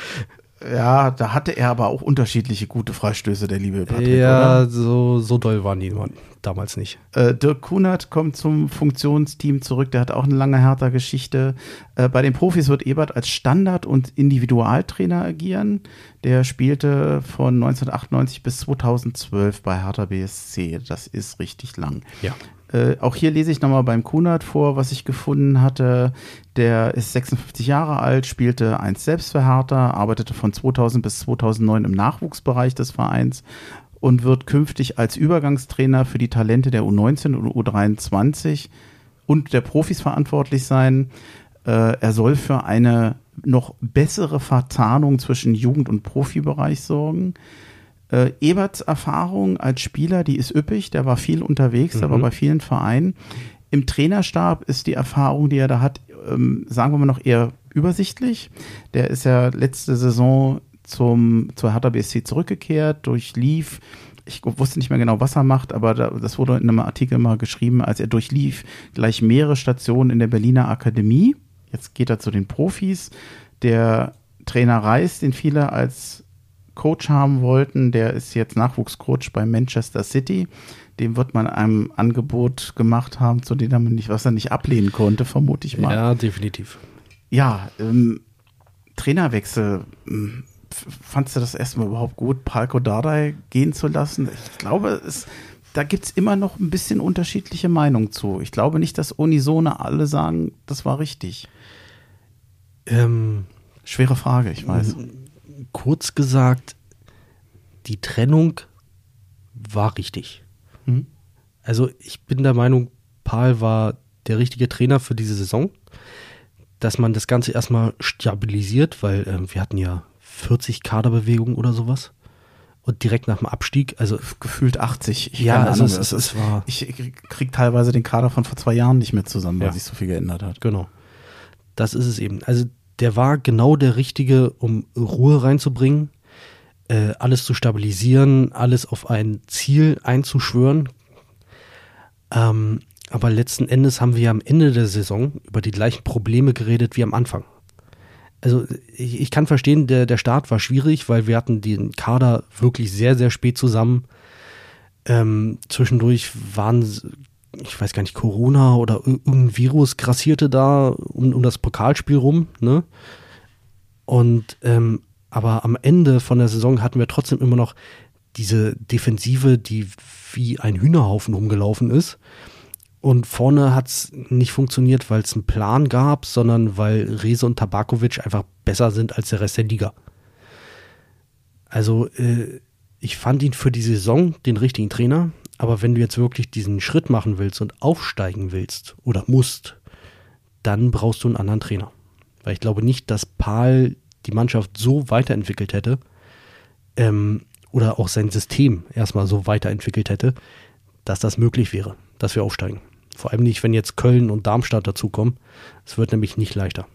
Ja, da hatte er aber auch unterschiedliche gute Freistöße, der liebe Patrick, ja, oder? so, so doll waren die damals nicht. Äh, Dirk Kunert kommt zum Funktionsteam zurück, der hat auch eine lange Hertha-Geschichte. Äh, bei den Profis wird Ebert als Standard- und Individualtrainer agieren. Der spielte von neunzehnhundertachtundneunzig bis zweitausendzwölf bei Hertha B S C. Das ist richtig lang. Ja. Äh, auch hier lese ich nochmal beim Kunert vor, was ich gefunden hatte. Der ist sechsundfünfzig Jahre alt, spielte einst selbst für Hertha, arbeitete von zweitausend bis zweitausendneun im Nachwuchsbereich des Vereins und wird künftig als Übergangstrainer für die Talente der U neunzehn und U dreiundzwanzig und der Profis verantwortlich sein. Äh, er soll für eine noch bessere Verzahnung zwischen Jugend- und Profibereich sorgen. Äh, Eberts Erfahrung als Spieler, die ist üppig, der war viel unterwegs, mhm. aber bei vielen Vereinen. Im Trainerstab ist die Erfahrung, die er da hat, ähm, sagen wir mal noch eher übersichtlich. Der ist ja letzte Saison zum, zur Hertha B S C zurückgekehrt, durchlief, ich wusste nicht mehr genau, was er macht, aber da, das wurde in einem Artikel mal geschrieben, als er durchlief gleich mehrere Stationen in der Berliner Akademie. Jetzt geht er zu den Profis. Der Trainer Reis, den viele als Coach haben wollten, der ist jetzt Nachwuchscoach bei Manchester City. Dem wird man einem Angebot gemacht haben, zu dem er nicht, was er nicht ablehnen konnte, vermute ich mal. Ja, definitiv. Ja, ähm, Trainerwechsel. Ähm, fandst du das erstmal überhaupt gut, Palko Dardai gehen zu lassen? Ich glaube, es, da gibt es immer noch ein bisschen unterschiedliche Meinungen zu. Ich glaube nicht, dass unisone alle sagen, das war richtig. Ähm, Schwere Frage, ich weiß. Kurz gesagt, die Trennung war richtig. Hm? Also ich bin der Meinung, Pahl war der richtige Trainer für diese Saison, dass man das Ganze erstmal stabilisiert, weil äh, wir hatten ja vierzig Kaderbewegungen oder sowas und direkt nach dem Abstieg, also Gefühlt achtzig. Ich ja, keine also Ahnung, es, es, das es war, Ich krieg teilweise den Kader von vor zwei Jahren nicht mehr zusammen, weil Ja. sich so viel geändert hat. genau, das ist es eben. Also der war genau der Richtige, um Ruhe reinzubringen, äh, alles zu stabilisieren, alles auf ein Ziel einzuschwören. Ähm, aber letzten Endes haben wir ja am Ende der Saison über die gleichen Probleme geredet wie am Anfang. Also ich, ich kann verstehen, der, der Start war schwierig, weil wir hatten den Kader wirklich sehr, sehr spät zusammen. Ähm, zwischendurch waren, ich weiß gar nicht, Corona oder irgendein Virus grassierte da um, um das Pokalspiel rum, ne? Und ähm, aber am Ende von der Saison hatten wir trotzdem immer noch diese Defensive, die wie ein Hühnerhaufen rumgelaufen ist. Und vorne hat es nicht funktioniert, weil es einen Plan gab, sondern weil Reze und Tabakovic einfach besser sind als der Rest der Liga. Also äh, ich fand ihn für die Saison den richtigen Trainer, aber wenn du jetzt wirklich diesen Schritt machen willst und aufsteigen willst oder musst, dann brauchst du einen anderen Trainer. Weil ich glaube nicht, dass Pahl die Mannschaft so weiterentwickelt hätte, ähm, oder auch sein System erstmal so weiterentwickelt hätte, dass das möglich wäre, dass wir aufsteigen. Vor allem nicht, wenn jetzt Köln und Darmstadt dazukommen. Es wird nämlich nicht leichter.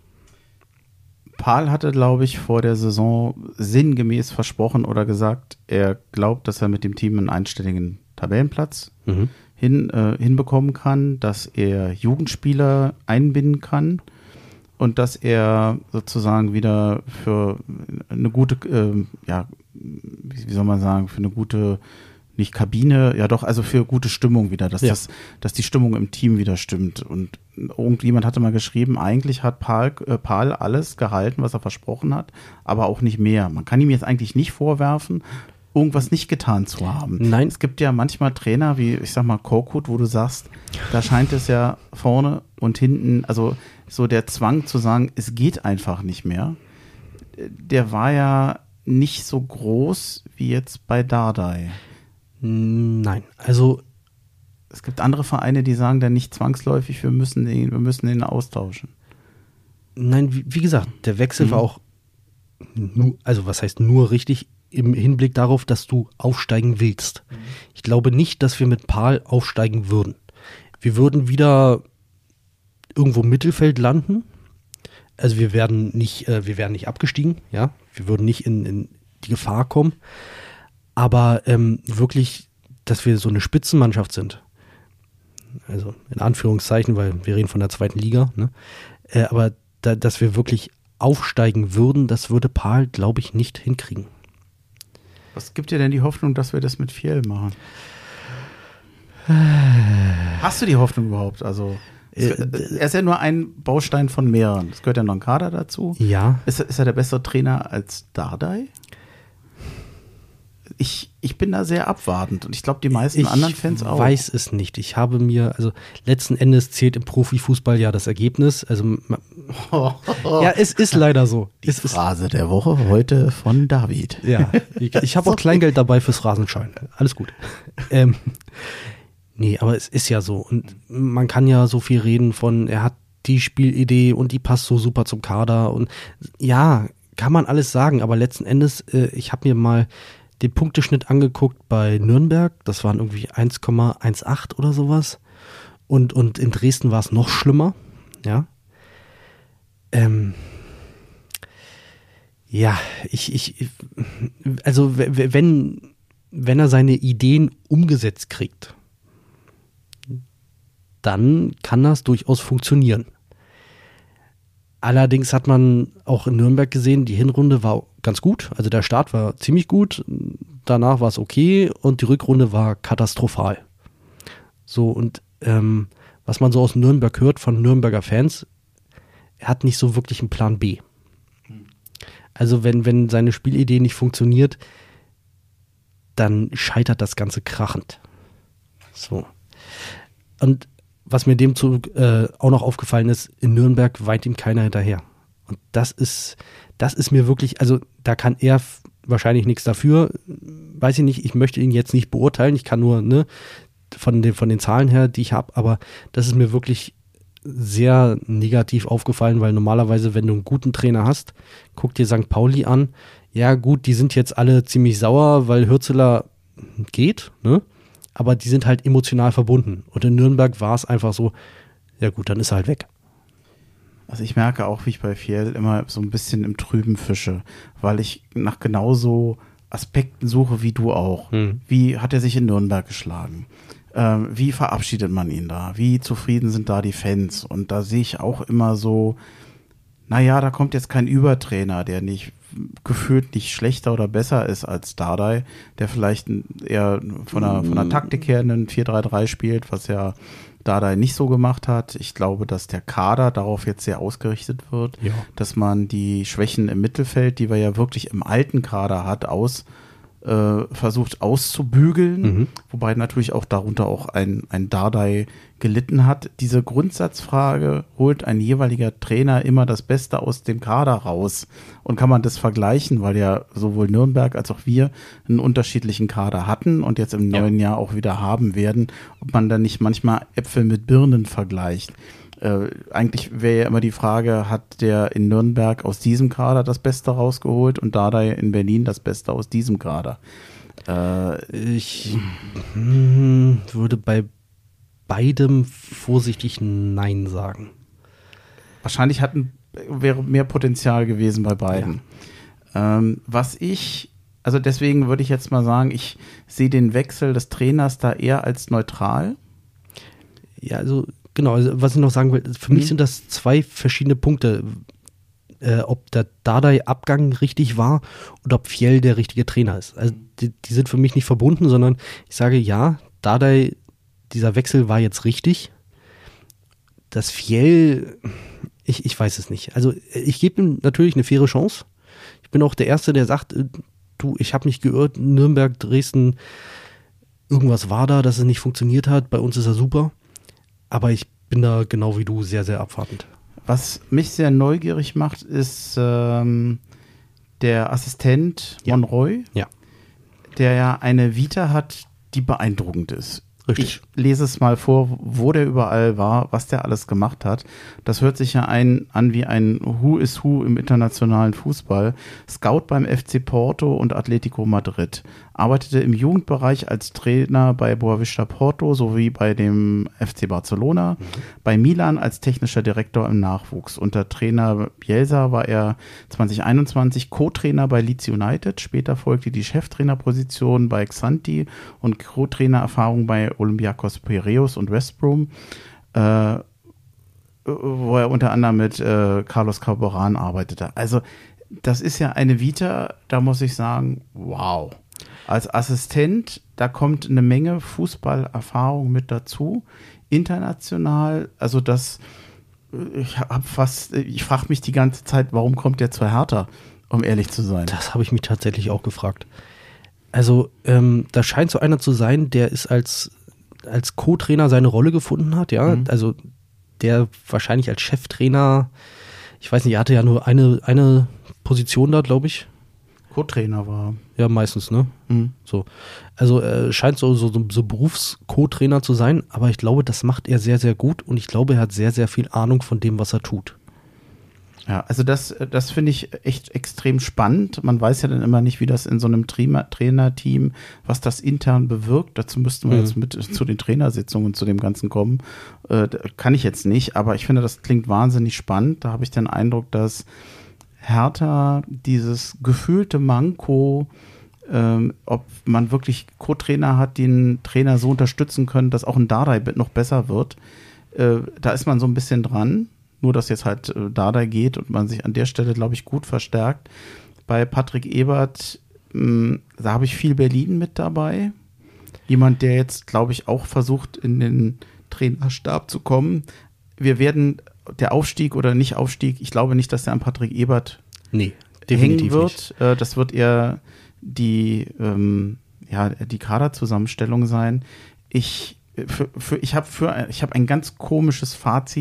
Pahl hatte, glaube ich, vor der Saison sinngemäß versprochen oder gesagt, er glaubt, dass er mit dem Team einen einstelligen Tabellenplatz Mhm. hin, äh, hinbekommen kann, dass er Jugendspieler einbinden kann und dass er sozusagen wieder für eine gute, äh, ja, wie soll man sagen, für eine gute, nicht Kabine, ja doch, also für gute Stimmung wieder, dass Ja. das, dass die Stimmung im Team wieder stimmt. Und irgendjemand hatte mal geschrieben, eigentlich hat Pahl, äh, Pahl alles gehalten, was er versprochen hat, aber auch nicht mehr. Man kann ihm jetzt eigentlich nicht vorwerfen, irgendwas nicht getan zu haben. Nein. Es gibt ja manchmal Trainer wie, ich sag mal, Korkut, wo du sagst, da scheint es ja vorne und hinten, also so der Zwang zu sagen, es geht einfach nicht mehr, der war ja nicht so groß wie jetzt bei Dardai. Nein, also Es gibt andere Vereine, die sagen dann nicht zwangsläufig, wir müssen den, wir müssen den austauschen. nein, wie, wie gesagt, der Wechsel Mhm. war auch, nu, also was heißt nur richtig, im Hinblick darauf, dass du aufsteigen willst. Ich glaube nicht, dass wir mit Pahl aufsteigen würden. Wir würden wieder irgendwo im Mittelfeld landen. Also wir werden nicht, äh, wir werden nicht abgestiegen, ja. Wir würden nicht in, in die Gefahr kommen. Aber ähm, wirklich, dass wir so eine Spitzenmannschaft sind. Also in Anführungszeichen, weil wir reden von der zweiten Liga, ne? Äh, aber da, dass wir wirklich aufsteigen würden, das würde Pahl, glaube ich, nicht hinkriegen. Was gibt dir denn die Hoffnung, dass wir das mit Fjell machen? Hast du die Hoffnung überhaupt? Also es, Äh, er ist ja nur ein Baustein von mehreren. Es gehört ja noch ein Kader dazu. Ja, Ist, ist er der bessere Trainer als Dardai? Ich, ich bin da sehr abwartend und ich glaube, die meisten anderen Fans auch. Ich weiß es nicht. Ich habe mir, also letzten Endes zählt im Profifußball ja das Ergebnis. Also ma- ja, es ist leider so. Die Es ist, Phrase der Woche heute von David. ja, ich, ich habe auch Kleingeld dabei fürs Rasenschein. Alles gut. Ähm, nee, aber es ist ja so. Und man kann ja so viel reden von, er hat die Spielidee und die passt so super zum Kader. Und ja, kann man alles sagen. Aber letzten Endes, äh, ich habe mir mal den Punkteschnitt angeguckt bei Nürnberg. Das waren irgendwie eins Komma achtzehn oder sowas. Und, und in Dresden war es noch schlimmer. Ja. Ähm, ja, ich, ich, also w- w- wenn, wenn er seine Ideen umgesetzt kriegt, dann kann das durchaus funktionieren. Allerdings hat man auch in Nürnberg gesehen, die Hinrunde war ganz gut, also der Start war ziemlich gut, danach war es okay und die Rückrunde war katastrophal. So, und ähm, was man so aus Nürnberg hört von Nürnberger Fans, er hat nicht so wirklich einen Plan B. Also wenn, wenn seine Spielidee nicht funktioniert, dann scheitert das Ganze krachend. So. Und was mir dem zu, äh, auch noch aufgefallen ist, in Nürnberg weint ihm keiner hinterher. Und das ist, das ist mir wirklich, also da kann er f- wahrscheinlich nichts dafür. Weiß ich nicht, ich möchte ihn jetzt nicht beurteilen. Ich kann nur, ne, von den, von den Zahlen her, die ich habe, aber das ist mir wirklich sehr negativ aufgefallen, weil normalerweise, wenn du einen guten Trainer hast, guck dir Sankt Pauli an, ja gut, die sind jetzt alle ziemlich sauer, weil Hürzeler geht, ne? Aber die sind halt emotional verbunden. Und in Nürnberg war es einfach so, ja gut, dann ist er halt weg. Also ich merke auch, wie ich bei Fjell immer so ein bisschen im Trüben fische, weil ich nach genauso Aspekten suche wie du auch. Mhm. Wie hat er sich in Nürnberg geschlagen? Ähm, wie verabschiedet man ihn da? Wie zufrieden sind da die Fans? Und da sehe ich auch immer so, naja, da kommt jetzt kein Übertrainer, der nicht gefühlt nicht schlechter oder besser ist als Dardai, der vielleicht eher von der, von der Taktik her einen vier drei drei spielt, was ja Dardai nicht so gemacht hat. Ich glaube, dass der Kader darauf jetzt sehr ausgerichtet wird, Ja. dass man die Schwächen im Mittelfeld, die wir ja wirklich im alten Kader hat, aus äh, versucht auszubügeln, Mhm. wobei natürlich auch darunter auch ein, ein Dardai gelitten hat. Diese Grundsatzfrage, holt ein jeweiliger Trainer immer das Beste aus dem Kader raus? Und kann man das vergleichen, weil ja sowohl Nürnberg als auch wir einen unterschiedlichen Kader hatten und jetzt im Ja. neuen Jahr auch wieder haben werden, ob man dann nicht manchmal Äpfel mit Birnen vergleicht. Äh, eigentlich wäre ja immer die Frage, hat der in Nürnberg aus diesem Kader das Beste rausgeholt und Dardai in Berlin das Beste aus diesem Kader? Äh, Ich hm, würde bei beidem vorsichtig Nein sagen. wahrscheinlich hatten, wäre mehr Potenzial gewesen bei beiden. Ähm, was ich, also deswegen würde ich jetzt mal sagen, ich sehe den Wechsel des Trainers da eher als neutral. Ja, also genau, also was ich noch sagen will, für mich Mhm. sind das zwei verschiedene Punkte, äh, ob der Dardai-Abgang richtig war oder ob Fjell der richtige Trainer ist. Also die, die sind für mich nicht verbunden, sondern ich sage, ja, Dardai, dieser Wechsel war jetzt richtig. Das Fjell, ich, ich weiß es nicht. Also ich gebe ihm natürlich eine faire Chance. Ich bin auch der Erste, der sagt, äh, du, ich habe mich geirrt, Nürnberg, Dresden, irgendwas war da, dass es nicht funktioniert hat. Bei uns ist er super. Aber ich bin da genau wie du sehr, sehr abwartend. Was mich sehr neugierig macht, ist ähm, der Assistent Ja. Monroy, Ja. der ja eine Vita hat, die beeindruckend ist. Richtig. Ich lese es mal vor, wo der überall war, was der alles gemacht hat. Das hört sich ja ein, an wie ein Who is Who im internationalen Fußball. Scout beim F C Porto und Atletico Madrid. Arbeitete im Jugendbereich als Trainer bei Boavista Porto sowie bei dem F C Barcelona. Mhm. Bei Milan als technischer Direktor im Nachwuchs. Unter Trainer Bielsa war er zwanzig einundzwanzig Co-Trainer bei Leeds United. Später folgte die Cheftrainerposition bei Xanthi und Co-Trainererfahrung bei Olympiakos Piraeus und West Brom, äh, wo er unter anderem mit äh, Carlos Corberán arbeitete. Also das ist ja eine Vita, da muss ich sagen, wow. Als Assistent, da kommt eine Menge Fußballerfahrung mit dazu, international, also das, ich habe fast, ich frage mich die ganze Zeit, warum kommt der zur Hertha, um ehrlich zu sein. Das habe ich mich tatsächlich auch gefragt. Also ähm, da scheint so einer zu sein, der ist als als Co-Trainer seine Rolle gefunden hat, ja, mhm. Also der wahrscheinlich als Cheftrainer, ich weiß nicht, er hatte ja nur eine, eine Position da, glaube ich. Co-Trainer war. Ja, meistens, ne? Mhm. So. Also er scheint so, so, so Berufs-Co-Trainer zu sein, aber ich glaube, das macht er sehr, sehr gut und ich glaube, er hat sehr, sehr viel Ahnung von dem, was er tut. Ja, also das, das finde ich echt extrem spannend. Man weiß ja dann immer nicht, wie das in so einem Trainer- Trainerteam, was das intern bewirkt. Dazu müssten wir mhm. jetzt mit zu den Trainersitzungen, zu dem Ganzen kommen. Äh, kann ich jetzt nicht, aber ich finde, das klingt wahnsinnig spannend. Da habe ich den Eindruck, dass Hertha dieses gefühlte Manko, ähm, ob man wirklich Co-Trainer hat, die einen Trainer so unterstützen können, dass auch ein Dardai noch besser wird. Äh, da ist man so ein bisschen dran. Nur, dass jetzt halt äh, Dardai geht und man sich an der Stelle, glaube ich, gut verstärkt. Bei Patrick Ebert, mh, da habe ich viel Berlin mit dabei. Jemand, der jetzt, glaube ich, auch versucht, in den Trainerstab zu kommen. Wir werden, der Aufstieg oder Nicht-Aufstieg, ich glaube nicht, dass der an Patrick Ebert nee, hängen wird. Äh, das wird eher die, ähm, ja, die Kaderzusammenstellung sein. Ich Für, für, ich habe für ich habe ein ganz komisches Fazit.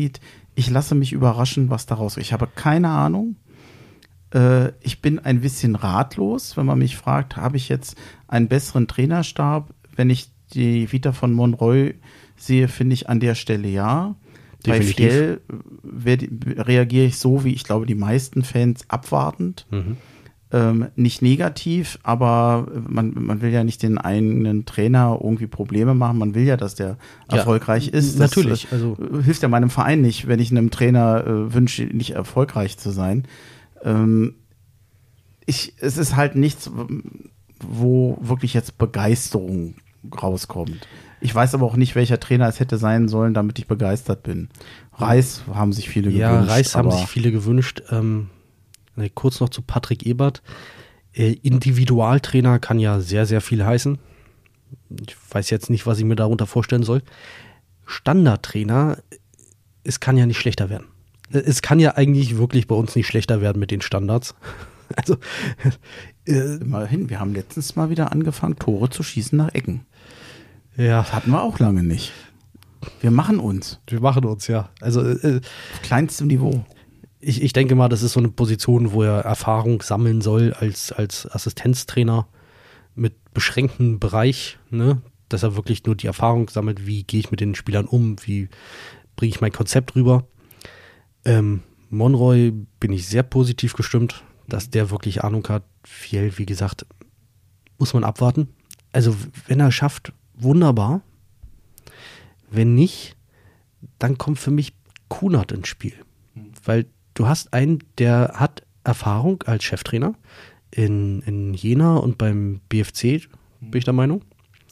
Ich lasse mich überraschen, was daraus ist. Ich habe keine Ahnung. Äh, ich bin ein bisschen ratlos, wenn man mich fragt, habe ich jetzt einen besseren Trainerstab? Wenn ich die Vita von Monroy sehe, finde ich an der Stelle ja. Definitiv. Bei Fiel reagiere ich so, wie ich glaube, die meisten Fans abwartend. Mhm. Ähm, nicht negativ, aber man, man will ja nicht den eigenen Trainer irgendwie Probleme machen. Man will ja, dass der ja, erfolgreich ist. Das, natürlich. Also äh, hilft ja meinem Verein nicht, wenn ich einem Trainer äh, wünsche, nicht erfolgreich zu sein. Ähm, ich, es ist halt nichts, wo wirklich jetzt Begeisterung rauskommt. Ich weiß aber auch nicht, welcher Trainer es hätte sein sollen, damit ich begeistert bin. Reis haben sich viele ja, gewünscht. Ja, Reis haben sich viele gewünscht. Ähm, kurz noch zu Patrick Ebert. Äh, Individualtrainer kann ja sehr, sehr viel heißen. Ich weiß jetzt nicht, was ich mir darunter vorstellen soll. Standardtrainer, es kann ja nicht schlechter werden. Es kann ja eigentlich wirklich bei uns nicht schlechter werden mit den Standards. Also äh, immerhin, wir haben letztens mal wieder angefangen, Tore zu schießen nach Ecken. Ja. Das hatten wir auch lange nicht. Wir machen uns. Wir machen uns, ja. Also äh, auf kleinstem Niveau. Ich, ich denke mal, das ist so eine Position, wo er Erfahrung sammeln soll als, als Assistenztrainer mit beschränktem Bereich, ne? Dass er wirklich nur die Erfahrung sammelt, wie gehe ich mit den Spielern um, wie bringe ich mein Konzept rüber. Ähm, Monroy bin ich sehr positiv gestimmt, dass der wirklich Ahnung hat. Fiel, wie gesagt, muss man abwarten. Also wenn er schafft, wunderbar. Wenn nicht, dann kommt für mich Kunert ins Spiel. Weil du hast einen, der hat Erfahrung als Cheftrainer in, in Jena und beim B F C, bin ich der Meinung.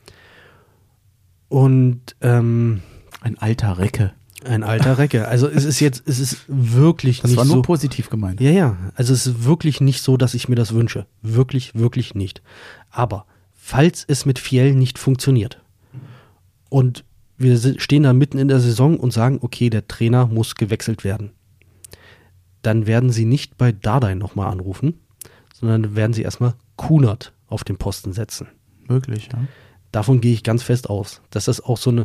Und ähm, ein alter Recke. Ein alter Recke. Also es ist jetzt, es ist wirklich das nicht so. Das war nur positiv gemeint. Ja, ja. Also es ist wirklich nicht so, dass ich mir das wünsche. Wirklich, wirklich nicht. Aber falls es mit Fiel nicht funktioniert und wir stehen da mitten in der Saison und sagen, okay, der Trainer muss gewechselt werden, dann werden sie nicht bei Dardai nochmal anrufen, sondern werden sie erstmal Kunert auf den Posten setzen. Möglich, ja. Davon gehe ich ganz fest aus, dass das auch so eine,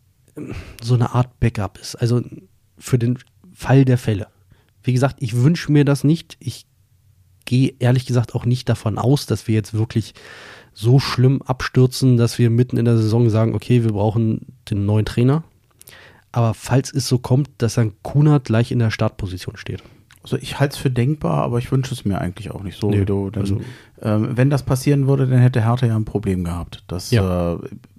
so eine Art Backup ist. Also für den Fall der Fälle. Wie gesagt, ich wünsche mir das nicht. Ich gehe ehrlich gesagt auch nicht davon aus, dass wir jetzt wirklich so schlimm abstürzen, dass wir mitten in der Saison sagen, okay, wir brauchen den neuen Trainer. Aber falls es so kommt, dass dann Kunert gleich in der Startposition steht. Also ich halte es für denkbar, aber ich wünsche es mir eigentlich auch nicht so, nee, wie du. Denn, also, ähm, wenn das passieren würde, dann hätte Hertha ja ein Problem gehabt. Das, ja. äh,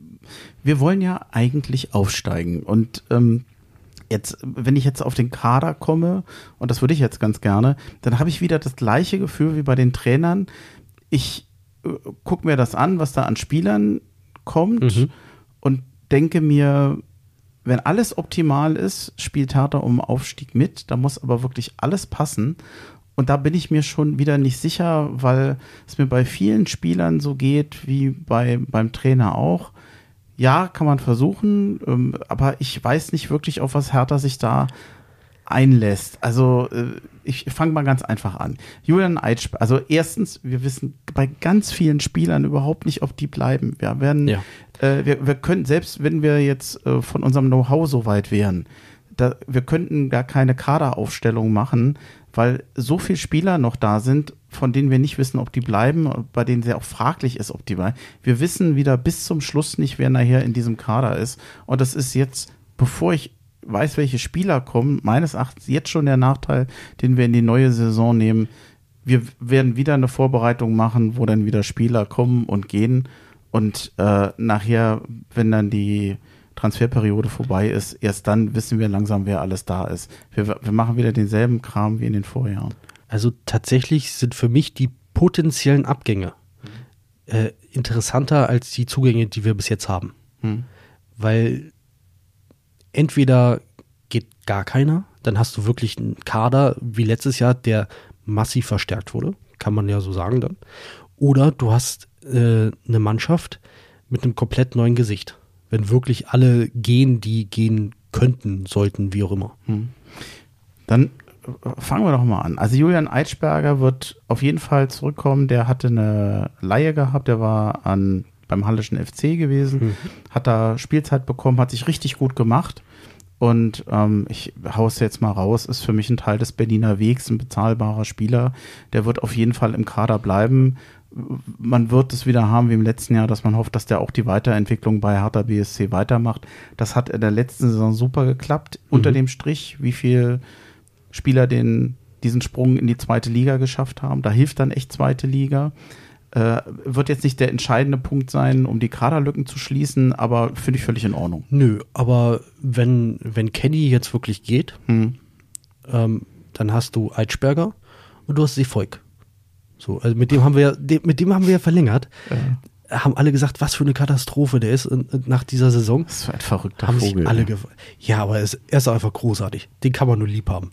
wir wollen ja eigentlich aufsteigen. Und ähm, jetzt, wenn ich jetzt auf den Kader komme, und das würde ich jetzt ganz gerne, dann habe ich wieder das gleiche Gefühl wie bei den Trainern. Ich äh, gucke mir das an, was da an Spielern kommt mhm. und denke mir, wenn alles optimal ist, spielt Hertha um Aufstieg mit. Da muss aber wirklich alles passen. Und da bin ich mir schon wieder nicht sicher, weil es mir bei vielen Spielern so geht, wie bei, beim Trainer auch. Ja, kann man versuchen, ähm, aber ich weiß nicht wirklich, auf was Hertha sich da einlässt. Also äh, ich fange mal ganz einfach an. Julian Eitschberger, also erstens, wir wissen bei ganz vielen Spielern überhaupt nicht, ob die bleiben. Wir werden, ja. äh, wir, wir können, selbst wenn wir jetzt äh, von unserem Know-how so weit wären, da, wir könnten gar keine Kaderaufstellung machen, weil so viele Spieler noch da sind, von denen wir nicht wissen, ob die bleiben, bei denen sehr auch fraglich ist, ob die bleiben. Wir wissen wieder bis zum Schluss nicht, wer nachher in diesem Kader ist. Und das ist jetzt, bevor ich weiß, welche Spieler kommen, meines Erachtens jetzt schon der Nachteil, den wir in die neue Saison nehmen. Wir werden wieder eine Vorbereitung machen, wo dann wieder Spieler kommen und gehen. Und äh, nachher, wenn dann die Transferperiode vorbei ist, erst dann wissen wir langsam, wer alles da ist. Wir, wir machen wieder denselben Kram wie in den Vorjahren. Also tatsächlich sind für mich die potenziellen Abgänge mhm. äh, interessanter als die Zugänge, die wir bis jetzt haben. Mhm. Weil entweder geht gar keiner, dann hast du wirklich einen Kader wie letztes Jahr, der massiv verstärkt wurde, kann man ja so sagen dann. Oder du hast äh, eine Mannschaft mit einem komplett neuen Gesicht. Wenn wirklich alle gehen, die gehen könnten, sollten, wie auch immer. Hm. Dann fangen wir doch mal an. Also Julian Eitschberger wird auf jeden Fall zurückkommen. Der hatte eine Leihe gehabt, der war an beim Hallischen F C gewesen, mhm. hat da Spielzeit bekommen, hat sich richtig gut gemacht. Und ähm, ich hau es jetzt mal raus, ist für mich ein Teil des Berliner Wegs, ein bezahlbarer Spieler. Der wird auf jeden Fall im Kader bleiben. Man wird es wieder haben wie im letzten Jahr, dass man hofft, dass der auch die Weiterentwicklung bei Hertha B S C weitermacht. Das hat in der letzten Saison super geklappt. Mhm. Unter dem Strich, wie viele Spieler den, diesen Sprung in die zweite Liga geschafft haben. Da hilft dann echt zweite Liga. Äh, wird jetzt nicht der entscheidende Punkt sein, um die Kaderlücken zu schließen, aber finde ich völlig in Ordnung. Nö, aber wenn, wenn Kenny jetzt wirklich geht, Hm. ähm, dann hast du Eitschberger und du hast Seevolk. So, also mit dem haben wir ja, de, mit dem haben wir ja verlängert. Ja. Haben alle gesagt, was für eine Katastrophe der ist und, und nach dieser Saison. Das ist ein verrückter haben Vogel. Sich alle ge- ja, aber er ist, er ist einfach großartig. Den kann man nur lieb haben.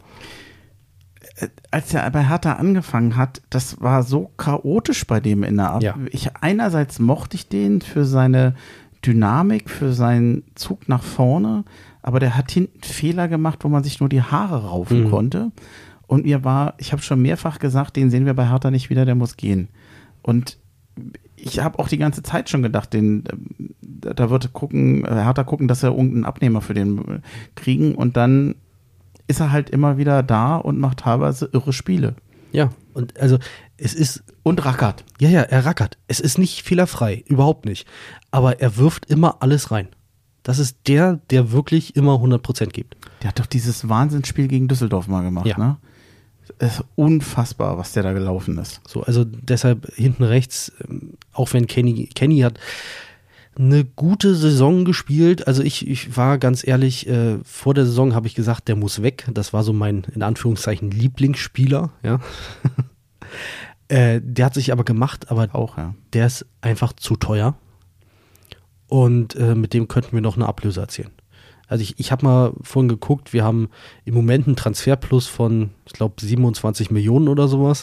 Als er bei Hertha angefangen hat, das war so chaotisch bei dem in der Ab. Ja. Ich, einerseits mochte ich den für seine Dynamik, für seinen Zug nach vorne, aber der hat hinten Fehler gemacht, wo man sich nur die Haare raufen Mhm. konnte. Und mir war, ich habe schon mehrfach gesagt, den sehen wir bei Hertha nicht wieder, der muss gehen. Und ich habe auch die ganze Zeit schon gedacht, den, da wird gucken, Hertha gucken, dass er irgendeinen Abnehmer für den kriegen und dann ist er halt immer wieder da und macht teilweise irre Spiele. Ja, und also es ist, Und rackert. ja, ja, er rackert. Es ist nicht fehlerfrei, überhaupt nicht. Aber er wirft immer alles rein. Das ist der, der wirklich immer hundert Prozent gibt. Der hat doch dieses Wahnsinnsspiel gegen Düsseldorf mal gemacht, Ja. ne? Es ist unfassbar, was der da gelaufen ist. So, also deshalb hinten rechts, ähm, auch wenn Kenny, Kenny hat eine gute Saison gespielt. Also ich, ich war ganz ehrlich, äh, vor der Saison habe ich gesagt, der muss weg. Das war so mein, in Anführungszeichen, Lieblingsspieler, ja. äh, der hat sich aber gemacht, aber Auch, ja. der ist einfach zu teuer. Und äh, mit dem könnten wir noch eine Ablöse erzielen. Also ich, ich habe mal vorhin geguckt, wir haben im Moment einen Transferplus von, ich glaube, siebenundzwanzig Millionen oder sowas.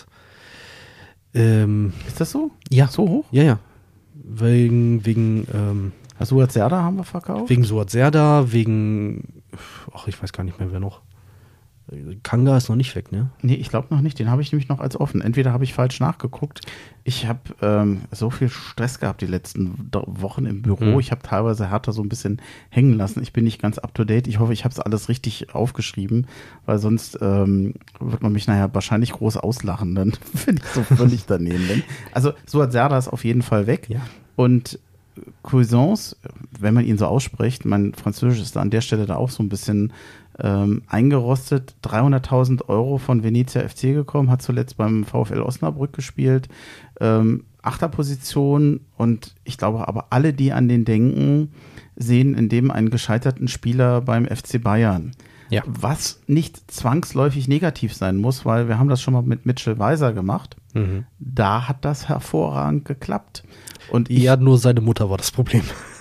Ähm, Ist das so? ja, So hoch? ja, ja. Wegen, wegen, ähm, Also Serda haben wir verkauft? wegen Suat Serdar, wegen, ach, ich weiß gar nicht mehr, wer noch. Kanga ist noch nicht weg, ne? Nee, ich glaube noch nicht. Den habe ich nämlich noch als offen. Entweder habe ich falsch nachgeguckt. Ich habe ähm, so viel Stress gehabt die letzten Do- Wochen im Büro. Mhm. Ich habe teilweise Hertha so ein bisschen hängen lassen. Ich bin nicht ganz up to date. Ich hoffe, ich habe es alles richtig aufgeschrieben, weil sonst ähm, wird man mich nachher wahrscheinlich groß auslachen, dann, wenn ich so völlig daneben bin. Also Suat Serdar ist auf jeden Fall weg. Ja. Und Cuisance, wenn man ihn so ausspricht, mein Französisch ist da an der Stelle da auch so ein bisschen ähm, eingerostet, dreihunderttausend Euro von Venezia F C gekommen, hat zuletzt beim VfL Osnabrück gespielt, ähm, Achterposition und ich glaube aber alle, die an den denken, sehen in dem einen gescheiterten Spieler beim F C Bayern. Ja. Was nicht zwangsläufig negativ sein muss, weil wir haben das schon mal mit Mitchell Weiser gemacht. Mhm. Da hat das hervorragend geklappt. Und ich, Ja, nur seine Mutter war das Problem.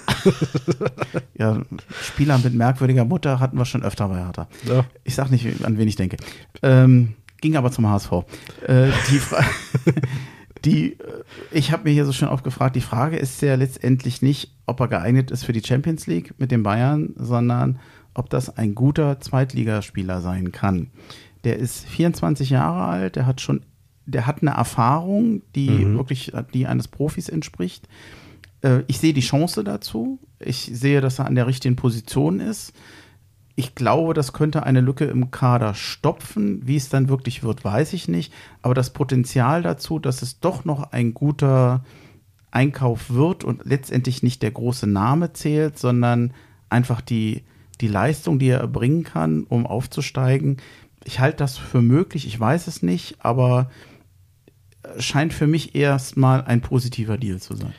ja, Spieler mit merkwürdiger Mutter hatten wir schon öfter bei Hertha. Ja. Ich sag nicht, an wen ich denke. Ähm, ging aber zum H S V. Äh, die Fra- die, äh, ich habe mir hier so schön aufgefragt, die Frage ist ja letztendlich nicht, ob er geeignet ist für die Champions League mit den Bayern, sondern ob das ein guter Zweitligaspieler sein kann. Der ist vierundzwanzig Jahre alt, der hat schon, der hat eine Erfahrung, die Mhm. wirklich die eines Profis entspricht. Äh, ich sehe die Chance dazu. Ich sehe, dass er an der richtigen Position ist. Ich glaube, das könnte eine Lücke im Kader stopfen. Wie es dann wirklich wird, weiß ich nicht. Aber das Potenzial dazu, dass es doch noch ein guter Einkauf wird und letztendlich nicht der große Name zählt, sondern einfach die, die Leistung, die er erbringen kann, um aufzusteigen. Ich halte das für möglich. Ich weiß es nicht, aber scheint für mich erstmal ein positiver Deal zu sein.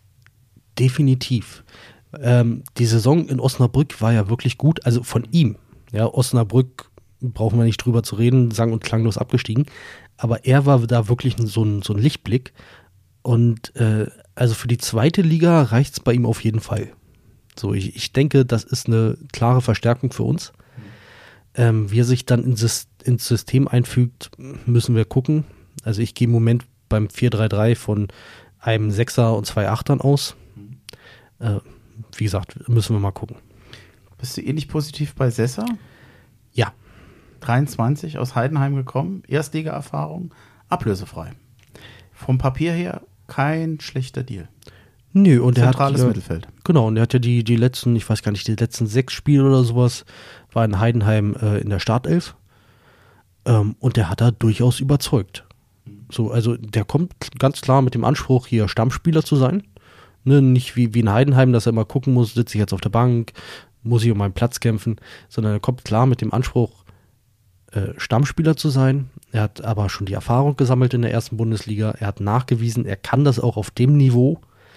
Definitiv. Ähm, die Saison in Osnabrück war ja wirklich gut, also von ihm. Ja, Osnabrück brauchen wir nicht drüber zu reden, sang- und klanglos abgestiegen. Aber er war da wirklich so ein, so ein Lichtblick. Und äh, also für die zweite Liga reicht es bei ihm auf jeden Fall. So, ich, ich denke, das ist eine klare Verstärkung für uns. Ähm, wie er sich dann ins, Sys- ins System einfügt, müssen wir gucken. Also ich gehe im Moment beim vier drei drei von einem Sechser und zwei Achtern aus. Äh, wie gesagt, müssen wir mal gucken. Bist du ähnlich positiv bei Sessa? Ja, dreiundzwanzig, aus Heidenheim gekommen, Erstliga-Erfahrung, ablösefrei. Vom Papier her kein schlechter Deal. Nö, und er hat Zentrales ja, Mittelfeld. Genau, und er hat ja die, die letzten, ich weiß gar nicht, die letzten sechs Spiele oder sowas, war in Heidenheim äh, in der Startelf. Ähm, und der hat da durchaus überzeugt. So, also der kommt ganz klar mit dem Anspruch, hier Stammspieler zu sein. Ne, nicht wie, wie in Heidenheim, dass er immer gucken muss, sitze ich jetzt auf der Bank, muss ich um meinen Platz kämpfen, sondern er kommt klar mit dem Anspruch, äh, Stammspieler zu sein. Er hat aber schon die Erfahrung gesammelt in der ersten Bundesliga. Er hat nachgewiesen, er kann das auch auf dem Niveau.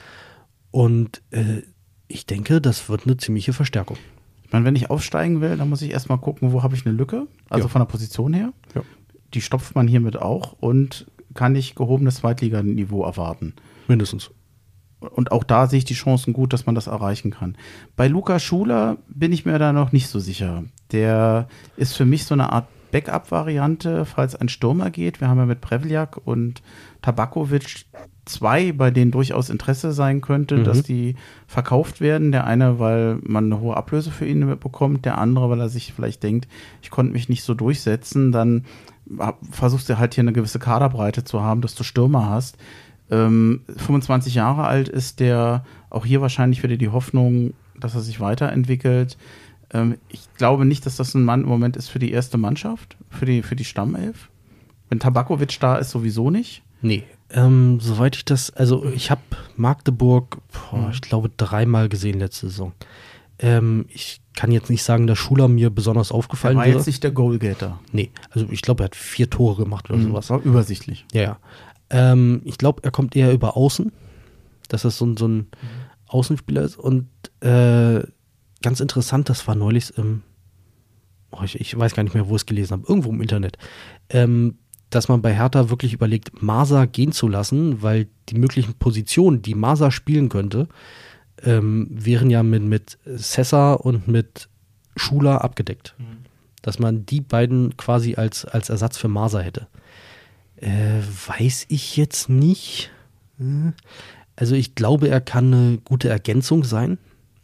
Und äh, ich denke, das wird eine ziemliche Verstärkung. Ich meine, wenn ich aufsteigen will, dann muss ich erstmal gucken, wo habe ich eine Lücke, also Ja. von der Position her. Ja. Die stopft man hiermit auch und kann ich gehobenes Zweitliganiveau erwarten. Mindestens. Und auch da sehe ich die Chancen gut, dass man das erreichen kann. Bei Lukas Schuler bin ich mir da noch nicht so sicher. Der ist für mich so eine Art Backup-Variante, falls ein Stürmer geht. Wir haben ja mit Prevljak und Tabakovic zwei, bei denen durchaus Interesse sein könnte, Mhm. dass die verkauft werden. Der eine, weil man eine hohe Ablöse für ihn bekommt, der andere, weil er sich vielleicht denkt, ich konnte mich nicht so durchsetzen. Dann versuchst du halt hier eine gewisse Kaderbreite zu haben, dass du Stürmer hast. Ähm, fünfundzwanzig Jahre alt ist der, auch hier wahrscheinlich wieder die Hoffnung, dass er sich weiterentwickelt. Ähm, ich glaube nicht, dass das ein Mann im Moment ist für die erste Mannschaft, für die, für die Stammelf. Wenn Tabakovic da ist, sowieso nicht. Nee, ähm, soweit ich das, also ich habe Magdeburg, boah, ich glaube, dreimal gesehen letzte Saison. Ähm, ich kann jetzt nicht sagen, dass Schuler mir besonders Er aufgefallen war wäre. jetzt nicht der Goalgetter. Nee, also ich glaube, er hat vier Tore gemacht oder sowas. War übersichtlich. Ja, ja. Ähm, ich glaube, er kommt eher über Außen, dass das so ein, so ein Außenspieler ist. Und äh, ganz interessant, das war neulich im, oh, ich, ich weiß gar nicht mehr, wo ich es gelesen habe, irgendwo im Internet, ähm, dass man bei Hertha wirklich überlegt, Masa gehen zu lassen, weil die möglichen Positionen, die Masa spielen könnte, ähm, wären ja mit, mit Sessa und mit Schuler abgedeckt. Mhm. Dass man die beiden quasi als, als Ersatz für Masa hätte. Äh, weiß ich jetzt nicht. Also ich glaube, er kann eine gute Ergänzung sein.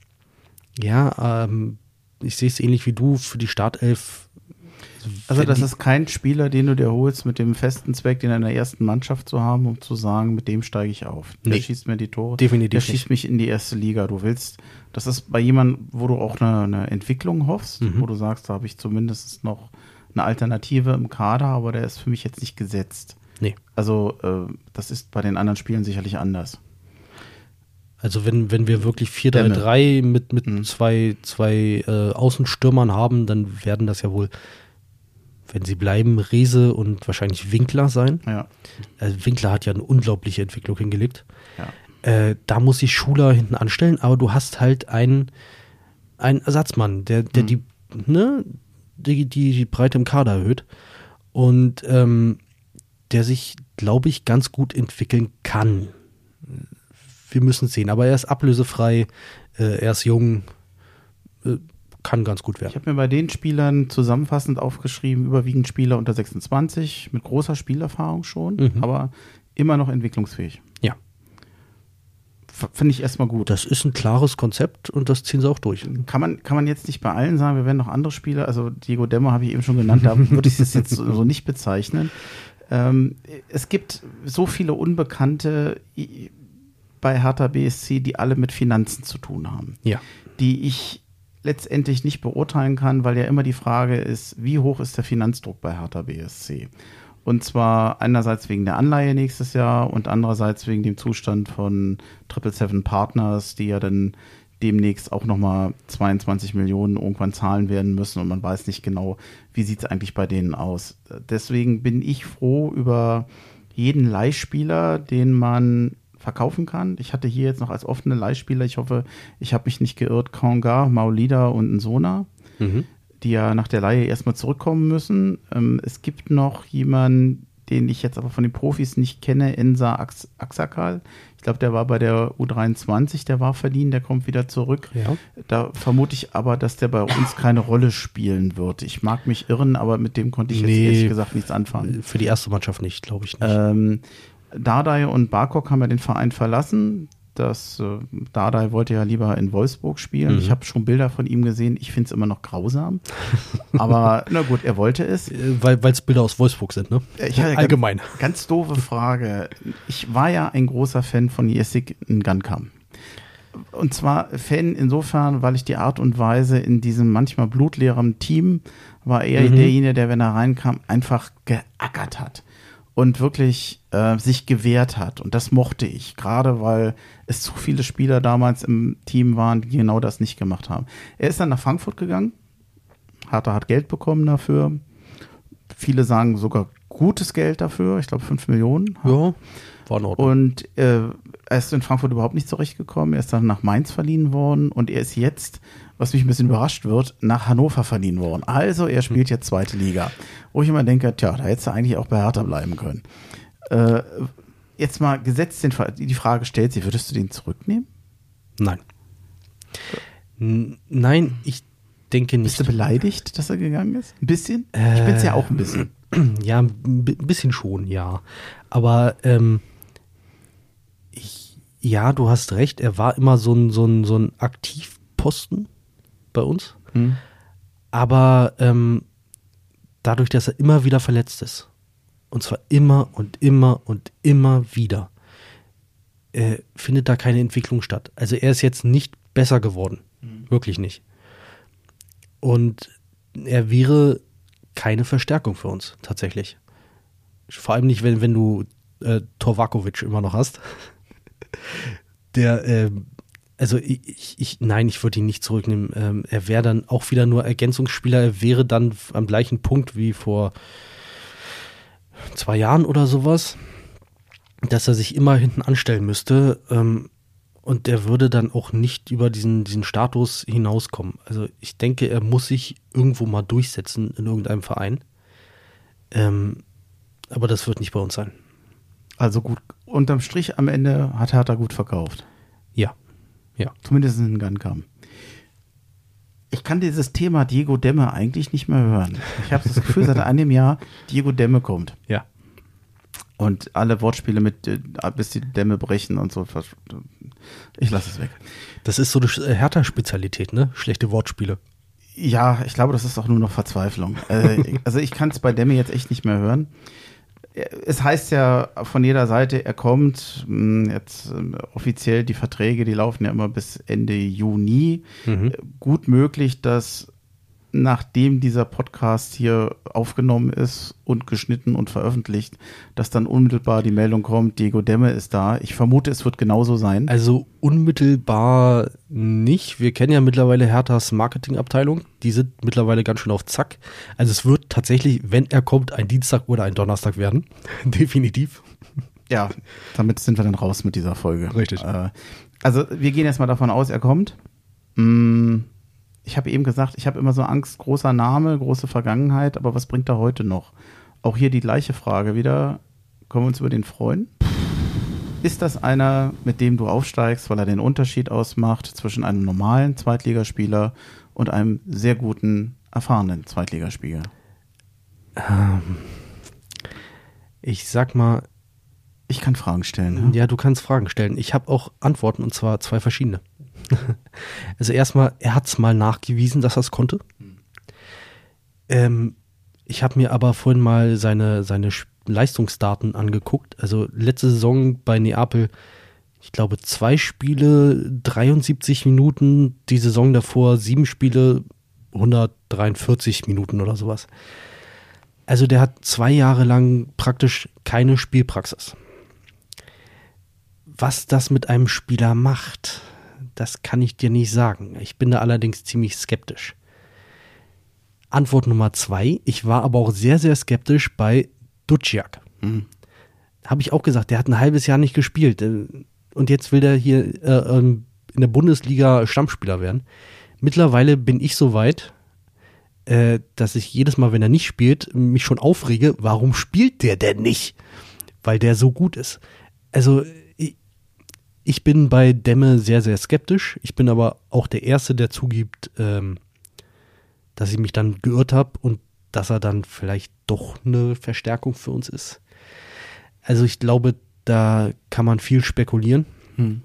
Ja, ähm, ich sehe es ähnlich wie du für die Startelf. Also das die, ist kein Spieler, den du dir holst mit dem festen Zweck, den in der ersten Mannschaft zu haben, um zu sagen, mit dem steige ich auf. Der Nee. schießt mir die Tore. Definitiv Der nicht. schießt mich in die erste Liga. Du willst, das ist bei jemandem, wo du auch eine, eine Entwicklung hoffst, Mhm. wo du sagst, da habe ich zumindest noch eine Alternative im Kader, aber der ist für mich jetzt nicht gesetzt. Nee. Also äh, das ist bei den anderen Spielen sicherlich anders. Also wenn, wenn wir wirklich vier drei drei mit, mit Mhm. zwei, zwei äh, Außenstürmern haben, dann werden das ja wohl, wenn sie bleiben, Rehse und wahrscheinlich Winkler sein. Ja. Also Winkler hat ja eine unglaubliche Entwicklung hingelegt. Ja. Äh, da muss sich Schuler hinten anstellen, aber du hast halt einen, einen Ersatzmann, der, der Mhm. die, ne, die, die, die Breite im Kader erhöht und ähm, der sich, glaube ich, ganz gut entwickeln kann. Wir müssen es sehen, aber er ist ablösefrei, äh, er ist jung, äh, kann ganz gut Ich werden. habe mir bei den Spielern zusammenfassend aufgeschrieben, überwiegend Spieler unter sechsundzwanzig, mit großer Spielerfahrung schon, Mhm. aber immer noch entwicklungsfähig. Ja. F- Finde ich erstmal gut. Das ist ein klares Konzept und das ziehen sie auch durch. Kann man, kann man jetzt nicht bei allen sagen, wir werden noch andere Spieler, also Diego Demmer habe ich eben schon genannt, da würde ich es jetzt so, so nicht bezeichnen. Ähm, es gibt so viele Unbekannte i- bei Hertha B S C, die alle mit Finanzen zu tun haben, Ja. die ich letztendlich nicht beurteilen kann, weil ja immer die Frage ist, wie hoch ist der Finanzdruck bei Hertha B S C? Und zwar einerseits wegen der Anleihe nächstes Jahr und andererseits wegen dem Zustand von Triple Seven Partners, die ja dann demnächst auch nochmal zweiundzwanzig Millionen irgendwann zahlen werden müssen und man weiß nicht genau, wie sieht es eigentlich bei denen aus. Deswegen bin ich froh über jeden Leihspieler, den man verkaufen kann. Ich hatte hier jetzt noch als offene Leihspieler, ich hoffe, ich habe mich nicht geirrt, Konga, Maulida und Nsona, Mhm. die ja nach der Leihe erstmal zurückkommen müssen. Ähm, es gibt noch jemanden, den ich jetzt aber von den Profis nicht kenne, Enza Ax- Axakal. Ich glaube, der war bei der U dreiundzwanzig, der war verliehen, der kommt wieder zurück. Ja. Da vermute ich aber, dass der bei uns keine Rolle spielen wird. Ich mag mich irren, aber mit dem konnte ich jetzt Nee. ehrlich gesagt nichts anfangen. Für die erste Mannschaft nicht, glaube ich nicht. Ähm, Dardai und Barkok haben ja den Verein verlassen. Das, äh, Dardai wollte ja lieber in Wolfsburg spielen. Mhm. Ich habe schon Bilder von ihm gesehen. Ich finde es immer noch grausam. Aber na gut, er wollte es. Äh, weil es Bilder aus Wolfsburg sind, ne? Ich hatte Allgemein. Ganz, ganz doofe Frage. Ich war ja ein großer Fan von Jessic Ngankam. Und zwar Fan insofern, weil ich die Art und Weise in diesem manchmal blutleeren Team war er mhm. derjenige, der, wenn er reinkam, einfach geackert hat und wirklich äh, sich gewehrt hat. Und das mochte ich, gerade weil es zu viele Spieler damals im Team waren, die genau das nicht gemacht haben. Er ist dann nach Frankfurt gegangen, Hertha hat Geld bekommen dafür. Viele sagen sogar gutes Geld dafür, ich glaube fünf Millionen. Ja, war in Ordnung. Und äh, er ist in Frankfurt überhaupt nicht zurechtgekommen. Er ist dann nach Mainz verliehen worden und er ist jetzt, was mich ein bisschen überrascht wird, nach Hannover verliehen worden. Also er spielt jetzt zweite Liga. Wo ich immer denke, tja, da hättest du eigentlich auch bei Hertha bleiben können. Äh, jetzt mal gesetzt den Fall, die Frage stellt sich, würdest du den zurücknehmen? Nein. N- Nein, ich denke nicht. Bist du beleidigt, dass er gegangen ist? Ein bisschen? Äh, ich bin es ja auch ein bisschen. Ja, ein b- bisschen schon, ja. Aber ähm, ich, ja, du hast recht, er war immer so ein, so ein, so ein Aktivposten bei uns. Hm. Aber ähm, dadurch, dass er immer wieder verletzt ist, und zwar immer und immer und immer wieder, äh, findet da keine Entwicklung statt. Also er ist jetzt nicht besser geworden. Hm. Wirklich nicht. Und er wäre keine Verstärkung für uns, tatsächlich. Vor allem nicht, wenn, wenn du äh, Torvakovic immer noch hast. Der, äh, also ich, ich, nein, ich würde ihn nicht zurücknehmen. Ähm, er wäre dann auch wieder nur Ergänzungsspieler. Er wäre dann am gleichen Punkt wie vor zwei Jahren oder sowas, dass er sich immer hinten anstellen müsste. Ähm, Und der würde dann auch nicht über diesen, diesen Status hinauskommen. Also ich denke, er muss sich irgendwo mal durchsetzen in irgendeinem Verein. Ähm, aber das wird nicht bei uns sein. Also gut, unterm Strich am Ende hat Hertha gut verkauft. Ja, ja. Zumindest in Gankam. Ich kann dieses Thema Diego Demme eigentlich nicht mehr hören. Ich habe das Gefühl, seit einem Jahr Diego Demme kommt. Ja. Und alle Wortspiele mit, bis die Dämme brechen und so. Ich lasse es weg. Das ist so eine Hertha-Spezialität, ne? Schlechte Wortspiele. Ja, ich glaube, das ist auch nur noch Verzweiflung. Also ich kann es bei Demme jetzt echt nicht mehr hören. Es heißt ja von jeder Seite, er kommt. Jetzt offiziell die Verträge, die laufen ja immer bis Ende Juni. Mhm. Gut möglich, dass nachdem dieser Podcast hier aufgenommen ist und geschnitten und veröffentlicht, dass dann unmittelbar die Meldung kommt, Diego Demme ist da. Ich vermute, es wird genauso sein. Also unmittelbar nicht. Wir kennen ja mittlerweile Herthas Marketingabteilung. Die sind mittlerweile ganz schön auf Zack. Also es wird tatsächlich, wenn er kommt, ein Dienstag oder ein Donnerstag werden. Definitiv. Ja, damit sind wir dann raus mit dieser Folge. Richtig. Äh, also wir gehen erstmal davon aus, er kommt. Mm. Ich habe eben gesagt, ich habe immer so Angst, großer Name, große Vergangenheit, aber was bringt er heute noch? Auch hier die gleiche Frage wieder, können wir uns über den freuen? Ist das einer, mit dem du aufsteigst, weil er den Unterschied ausmacht zwischen einem normalen Zweitligaspieler und einem sehr guten, erfahrenen Zweitligaspieler? Ähm, ich sag mal... Ich kann Fragen stellen. Ja, ja du kannst Fragen stellen. Ich habe auch Antworten, und zwar zwei verschiedene. Also erstmal, er hat es mal nachgewiesen, dass er es konnte. Hm. Ähm, ich habe mir aber vorhin mal seine, seine Leistungsdaten angeguckt. Also letzte Saison bei Neapel, ich glaube zwei Spiele, dreiundsiebzig Minuten. Die Saison davor sieben Spiele, hundertdreiundvierzig Minuten oder sowas. Also der hat zwei Jahre lang praktisch keine Spielpraxis. Was das mit einem Spieler macht, das kann ich dir nicht sagen. Ich bin da allerdings ziemlich skeptisch. Antwort Nummer zwei. Ich war aber auch sehr, sehr skeptisch bei Duciak. Mhm. Habe ich auch gesagt, der hat ein halbes Jahr nicht gespielt. Und jetzt will der hier äh, in der Bundesliga Stammspieler werden. Mittlerweile bin ich so weit, äh, dass ich jedes Mal, wenn er nicht spielt, mich schon aufrege, warum spielt der denn nicht? Weil der so gut ist. Also ich bin bei Demme sehr, sehr skeptisch. Ich bin aber auch der Erste, der zugibt, ähm, dass ich mich dann geirrt habe und dass er dann vielleicht doch eine Verstärkung für uns ist. Also ich glaube, da kann man viel spekulieren. Hm.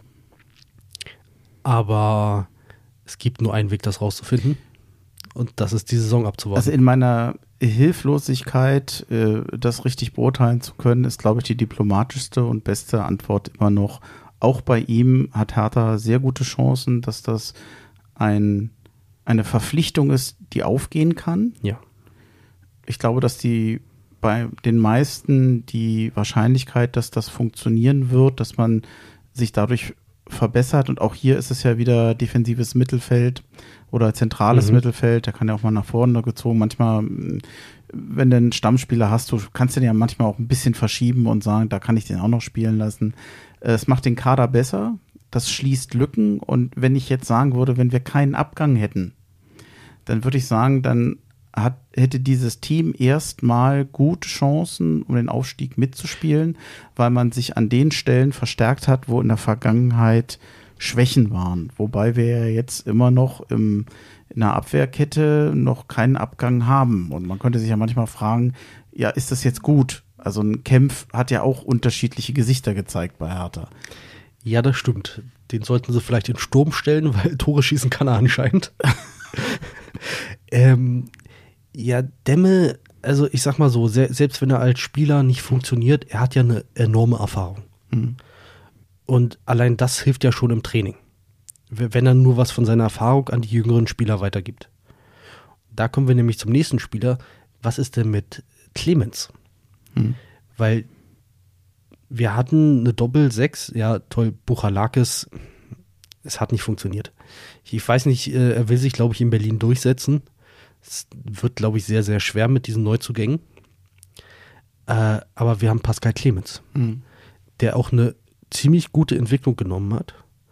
Aber es gibt nur einen Weg, das rauszufinden. Und das ist die Saison abzuwarten. Also in meiner Hilflosigkeit, äh, das richtig beurteilen zu können, ist, glaube ich, die diplomatischste und beste Antwort immer noch auch bei ihm hat Hertha sehr gute Chancen, dass das ein, eine Verpflichtung ist, die aufgehen kann. Ja. Ich glaube, dass die bei den meisten die Wahrscheinlichkeit, dass das funktionieren wird, dass man sich dadurch verbessert, und auch hier ist es ja wieder defensives Mittelfeld oder zentrales mhm. Mittelfeld, der kann ja auch mal nach vorne gezogen. Manchmal, wenn du einen Stammspieler hast, du kannst den ja manchmal auch ein bisschen verschieben und sagen, da kann ich den auch noch spielen lassen. Es macht den Kader besser, das schließt Lücken, und wenn ich jetzt sagen würde, wenn wir keinen Abgang hätten, dann würde ich sagen, dann hat, hätte dieses Team erstmal gute Chancen, um den Aufstieg mitzuspielen, weil man sich an den Stellen verstärkt hat, wo in der Vergangenheit Schwächen waren. Wobei wir ja jetzt immer noch im, in der Abwehrkette noch keinen Abgang haben. Und man könnte sich ja manchmal fragen, ja, ist das jetzt gut? Also ein Kempf hat ja auch unterschiedliche Gesichter gezeigt bei Hertha. Ja, das stimmt. Den sollten sie vielleicht in den Sturm stellen, weil Tore schießen kann er anscheinend. ähm, Ja, Demme, also ich sag mal so, se- selbst wenn er als Spieler nicht funktioniert, er hat ja eine enorme Erfahrung. Mhm. Und allein das hilft ja schon im Training, w- wenn er nur was von seiner Erfahrung an die jüngeren Spieler weitergibt. Da kommen wir nämlich zum nächsten Spieler. Was ist denn mit Clemens? Mhm. Weil wir hatten eine Doppel-Sechs, ja toll, Buchalakis, es hat nicht funktioniert. Ich, ich weiß nicht, äh, er will sich, glaube ich, in Berlin durchsetzen. Es wird, glaube ich, sehr, sehr schwer mit diesen Neuzugängen. Äh, aber wir haben Pascal Clemens, mhm. der auch eine ziemlich gute Entwicklung genommen hat,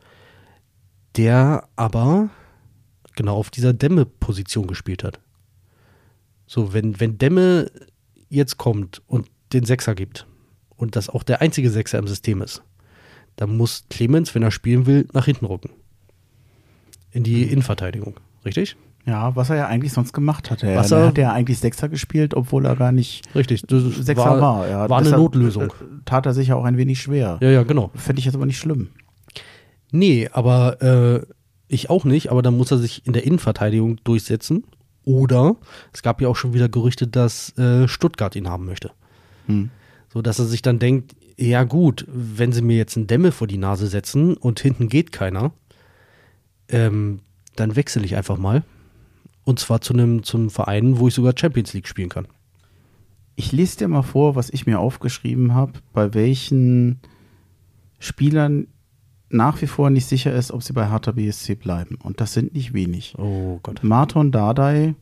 der aber genau auf dieser Demme-Position gespielt hat. So, wenn, wenn Demme jetzt kommt und den Sechser gibt und das auch der einzige Sechser im System ist, dann muss Clemens, wenn er spielen will, nach hinten rücken. In die mhm. Innenverteidigung, richtig? Ja, was er ja eigentlich sonst gemacht hatte. Er, Was er er- hat ja eigentlich Sechser gespielt, obwohl er gar nicht Richtig, das Sechser war, war. Ja, war eine deshalb, Notlösung. äh, Tat er sich ja auch ein wenig schwer. Ja, ja, genau. Fände ich jetzt aber nicht schlimm. Nee, aber äh, ich auch nicht, aber dann muss er sich in der Innenverteidigung durchsetzen. Oder es gab ja auch schon wieder Gerüchte, dass äh, Stuttgart ihn haben möchte. Hm. So dass er sich dann denkt, ja gut, wenn sie mir jetzt einen Demme vor die Nase setzen und hinten geht keiner, ähm, dann wechsle ich einfach mal. Und zwar zu einem zum Verein, wo ich sogar Champions League spielen kann. Ich lese dir mal vor, was ich mir aufgeschrieben habe, bei welchen Spielern nach wie vor nicht sicher ist, ob sie bei Hertha B S C bleiben. Und das sind nicht wenig. Oh Gott. Marton Dardai,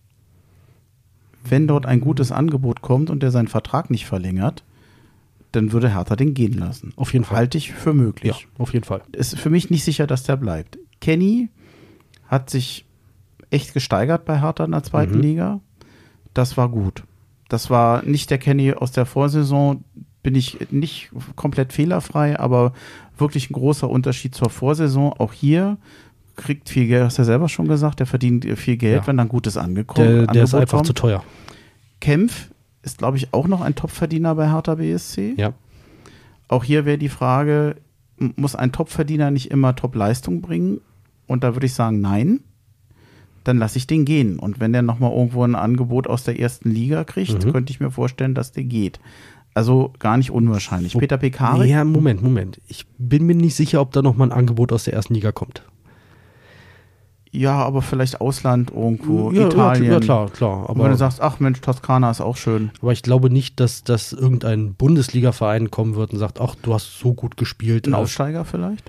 wenn dort ein gutes Angebot kommt und der seinen Vertrag nicht verlängert, dann würde Hertha den gehen lassen. Auf jeden Fall. Halte ich für möglich. Ja, auf jeden Fall. Ist für mich nicht sicher, dass der bleibt. Kenny hat sich echt gesteigert bei Hertha in der zweiten Mhm. Liga. Das war gut. Das war nicht der Kenny aus der Vorsaison, bin ich nicht komplett fehlerfrei, aber wirklich ein großer Unterschied zur Vorsaison. Auch hier kriegt viel Geld, hast du ja selber schon gesagt, der verdient viel Geld, Ja. wenn dann gutes angekommen Der, der ist Angebot einfach kommt. zu teuer. Kempf ist, glaube ich, auch noch ein Topverdiener bei Hertha B S C. Ja. Auch hier wäre die Frage, m- muss ein Topverdiener nicht immer Top-Leistung bringen? Und da würde ich sagen, nein. Dann lasse ich den gehen. Und wenn der nochmal irgendwo ein Angebot aus der ersten Liga kriegt, Mhm. könnte ich mir vorstellen, dass der geht. Also gar nicht unwahrscheinlich. Wo- Peter Pekarik, Ja, Moment, Moment. Ich bin mir nicht sicher, ob da noch mal ein Angebot aus der ersten Liga kommt. ja, aber vielleicht Ausland irgendwo, ja, Italien. Ja, ja, klar, klar. Und wenn du Aber, sagst, ach Mensch, Toskana ist auch schön. aber ich glaube nicht, dass, dass irgendein Bundesliga-Verein kommen wird und sagt, ach, du hast so gut gespielt. Ein Äh, Aufsteiger vielleicht?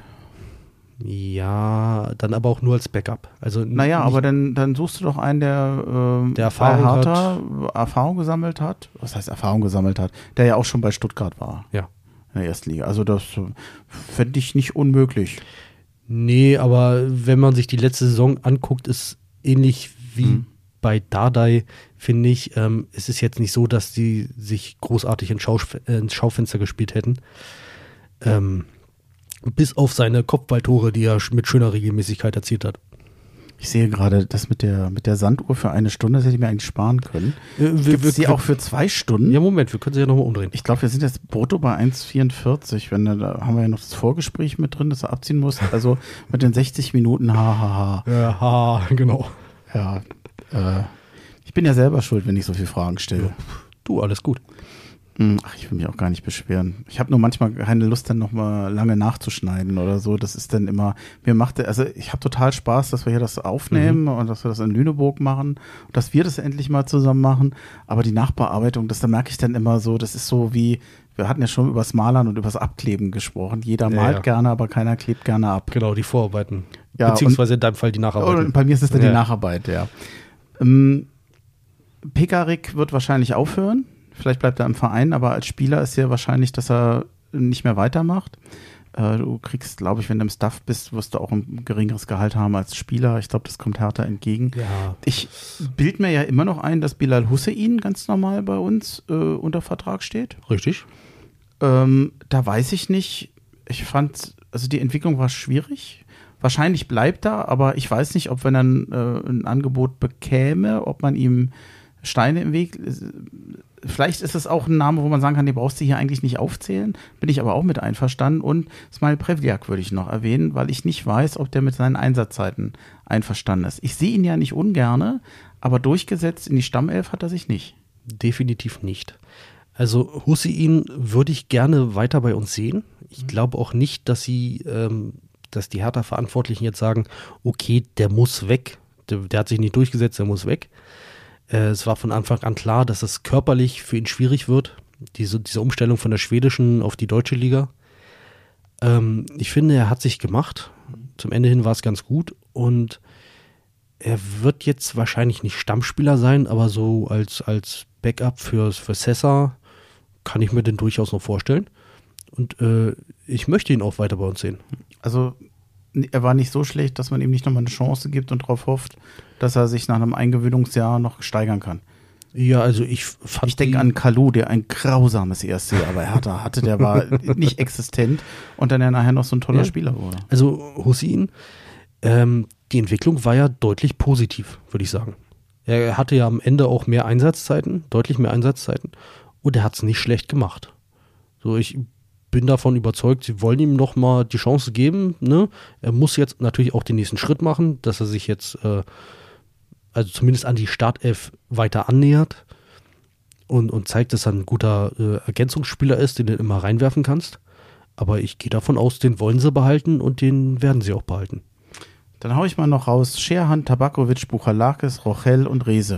Ja, dann aber auch nur als Backup. Also Naja, nicht- aber dann, dann suchst du doch einen, der, ähm, Der Erfahrung bei Hertha Erfahrung gesammelt hat. Was heißt Erfahrung gesammelt hat? Der ja auch schon bei Stuttgart war. Ja. In der ersten Liga. Also das äh, fände ich nicht unmöglich. Nee, aber wenn man sich die letzte Saison anguckt, ist ähnlich wie Mhm. bei Dardai, finde ich, ähm, es ist jetzt nicht so, dass die sich großartig ins, Schauf äh, ins Schaufenster gespielt hätten. Ähm, bis auf seine Kopfballtore, die er sch- mit schöner Regelmäßigkeit erzielt hat. Ich sehe gerade, das mit der, mit der Sanduhr für eine Stunde, das hätte ich mir eigentlich sparen können. Äh, wir, Gibt es die auch für zwei Stunden? Ja, Moment, wir können sie ja nochmal umdrehen. Ich glaube, wir sind jetzt brutto bei eins Komma vierundvierzig. Wenn, da- da haben wir ja noch das Vorgespräch mit drin, das er abziehen muss. Also mit den sechzig Minuten, hahaha. Ja, ha, genau. Ja, äh, ich bin ja selber schuld, wenn ich so viele Fragen stelle. Du, alles gut. Ach, ich will mich auch gar nicht beschweren. Ich habe nur manchmal keine Lust, dann nochmal lange nachzuschneiden oder so. Das ist dann immer, mir macht, also ich habe total Spaß, dass wir hier das aufnehmen mhm. und dass wir das in Lüneburg machen und dass wir das endlich mal zusammen machen. Aber die Nachbearbeitung, das da merke ich dann immer so, das ist so wie, wir hatten ja schon übers Malern und übers Abkleben gesprochen. Jeder ja, malt ja. gerne, aber keiner klebt gerne ab. Genau, die Vorarbeiten. Ja, beziehungsweise in deinem Fall die Nacharbeiten. Bei mir ist es dann ja. die Nacharbeit, ja. Ähm, Pekarik wird wahrscheinlich aufhören. Vielleicht bleibt er im Verein, aber als Spieler ist ja wahrscheinlich, dass er nicht mehr weitermacht. Äh, du kriegst, glaube ich, wenn du im Staff bist, wirst du auch ein geringeres Gehalt haben als Spieler. Ich glaube, das kommt Hertha entgegen. Ja. Ich bild mir ja immer noch ein, dass Bilal Hussein ganz normal bei uns äh, unter Vertrag steht. Richtig. Ähm, da weiß ich nicht. Ich fand, also die Entwicklung war schwierig. Wahrscheinlich bleibt er, aber ich weiß nicht, ob wenn er ein, äh, ein Angebot bekäme, ob man ihm Steine im Weg. Vielleicht ist es auch ein Name, wo man sagen kann, den brauchst du hier eigentlich nicht aufzählen. Bin ich aber auch mit einverstanden. Und Smile Prevliak würde ich noch erwähnen, weil ich nicht weiß, ob der mit seinen Einsatzzeiten einverstanden ist. Ich sehe ihn ja nicht ungerne, aber durchgesetzt in die Stammelf hat er sich nicht. Definitiv nicht. Also Hussein würde ich gerne weiter bei uns sehen. Ich glaube auch nicht, dass sie, ähm, dass die Hertha-Verantwortlichen jetzt sagen, okay, der muss weg. Der, der hat sich nicht durchgesetzt, der muss weg. Es war von Anfang an klar, dass es körperlich für ihn schwierig wird, diese, diese Umstellung von der schwedischen auf die deutsche Liga. Ähm, ich finde, er hat sich gemacht. Zum Ende hin war es ganz gut und er wird jetzt wahrscheinlich nicht Stammspieler sein, aber so als, als Backup für, für Sessa kann ich mir den durchaus noch vorstellen. Und äh, ich möchte ihn auch weiter bei uns sehen. Also er war nicht so schlecht, dass man ihm nicht nochmal eine Chance gibt und darauf hofft, dass er sich nach einem Eingewöhnungsjahr noch steigern kann. Ja, also ich fand Ich denke an Kalu, der ein grausames erste Jahr bei Hertha hatte, der war nicht existent und dann ja nachher noch so ein toller ja. Spieler wurde. Also Hussein, ähm, die Entwicklung war ja deutlich positiv, würde ich sagen. Er hatte ja am Ende auch mehr Einsatzzeiten, deutlich mehr Einsatzzeiten und er hat es nicht schlecht gemacht. So, ich bin davon überzeugt, sie wollen ihm noch mal die Chance geben. Ne? Er muss jetzt natürlich auch den nächsten Schritt machen, dass er sich jetzt äh, also zumindest an die Startelf weiter annähert und, und zeigt, dass er ein guter äh, Ergänzungsspieler ist, den du immer reinwerfen kannst. Aber ich gehe davon aus, den wollen sie behalten und den werden sie auch behalten. Dann hau ich mal noch raus, Scherhan, Tabakovic, Buchalakis, Rochel und Rehse.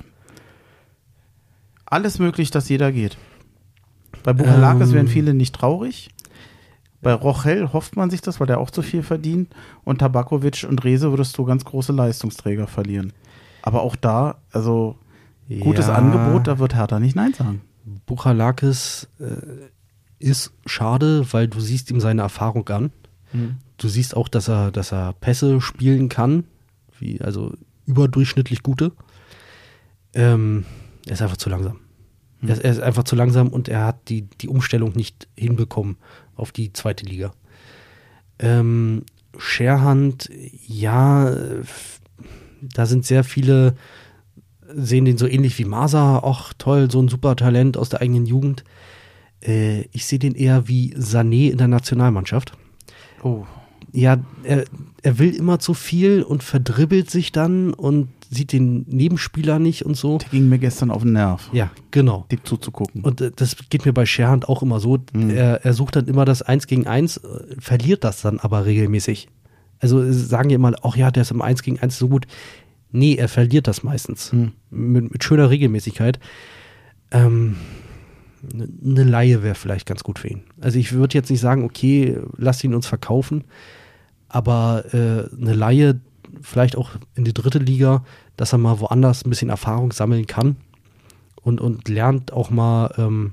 Alles möglich, dass jeder geht. Bei Buchalakis ähm. wären viele nicht traurig. Bei Rochel hofft man sich das, weil der auch zu viel verdient. Und Tabakovic und Rehse würdest du ganz große Leistungsträger verlieren. Aber auch da, also gutes ja. Angebot, da wird Hertha nicht Nein sagen. Buchalakis äh, ist schade, weil du siehst ihm seine Erfahrung an. Mhm. Du siehst auch, dass er, dass er Pässe spielen kann, wie, also überdurchschnittlich gute. Ähm, er ist einfach zu langsam. Mhm. Er, ist, er ist einfach zu langsam und er hat die, die Umstellung nicht hinbekommen auf die zweite Liga. Ähm, Scherhand, ja, da sind sehr viele, sehen den so ähnlich wie Masa, ach toll, so ein super Talent aus der eigenen Jugend. Äh, ich sehe den eher wie Sané in der Nationalmannschaft. Oh. Ja, er, er will immer zu viel und verdribbelt sich dann und sieht den Nebenspieler nicht und so. Der ging mir gestern auf den Nerv. Ja, genau. Dem zuzugucken. Und äh, das geht mir bei Scherhand auch immer so. Mhm. Er, er sucht dann immer das Eins gegen Eins, äh, verliert das dann aber regelmäßig. Also sagen die immer, ach ja, der ist im Eins gegen Eins so gut. Nee, er verliert das meistens. Mhm. Mit, mit schöner Regelmäßigkeit. Ähm, eine Leihe wäre vielleicht ganz gut für ihn. Also ich würde jetzt nicht sagen, okay, lass ihn uns verkaufen, aber äh, eine Leihe vielleicht auch in die dritte Liga, dass er mal woanders ein bisschen Erfahrung sammeln kann und, und lernt auch mal ähm,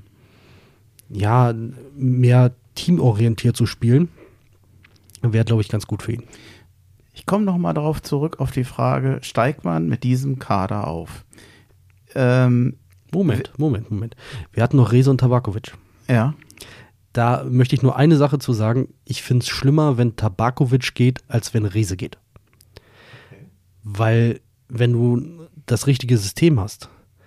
ja, mehr teamorientiert zu spielen, wäre, glaube ich, ganz gut für ihn. Ich komme nochmal darauf zurück, auf die Frage, steigt man mit diesem Kader auf? Ähm, Moment, Moment, Moment. Wir hatten noch Rehse und Tabakovic. Ja. Da möchte ich nur eine Sache zu sagen. Ich finde es schlimmer, wenn Tabakovic geht, als wenn Rehse geht. Okay. Weil, wenn du das richtige System hast,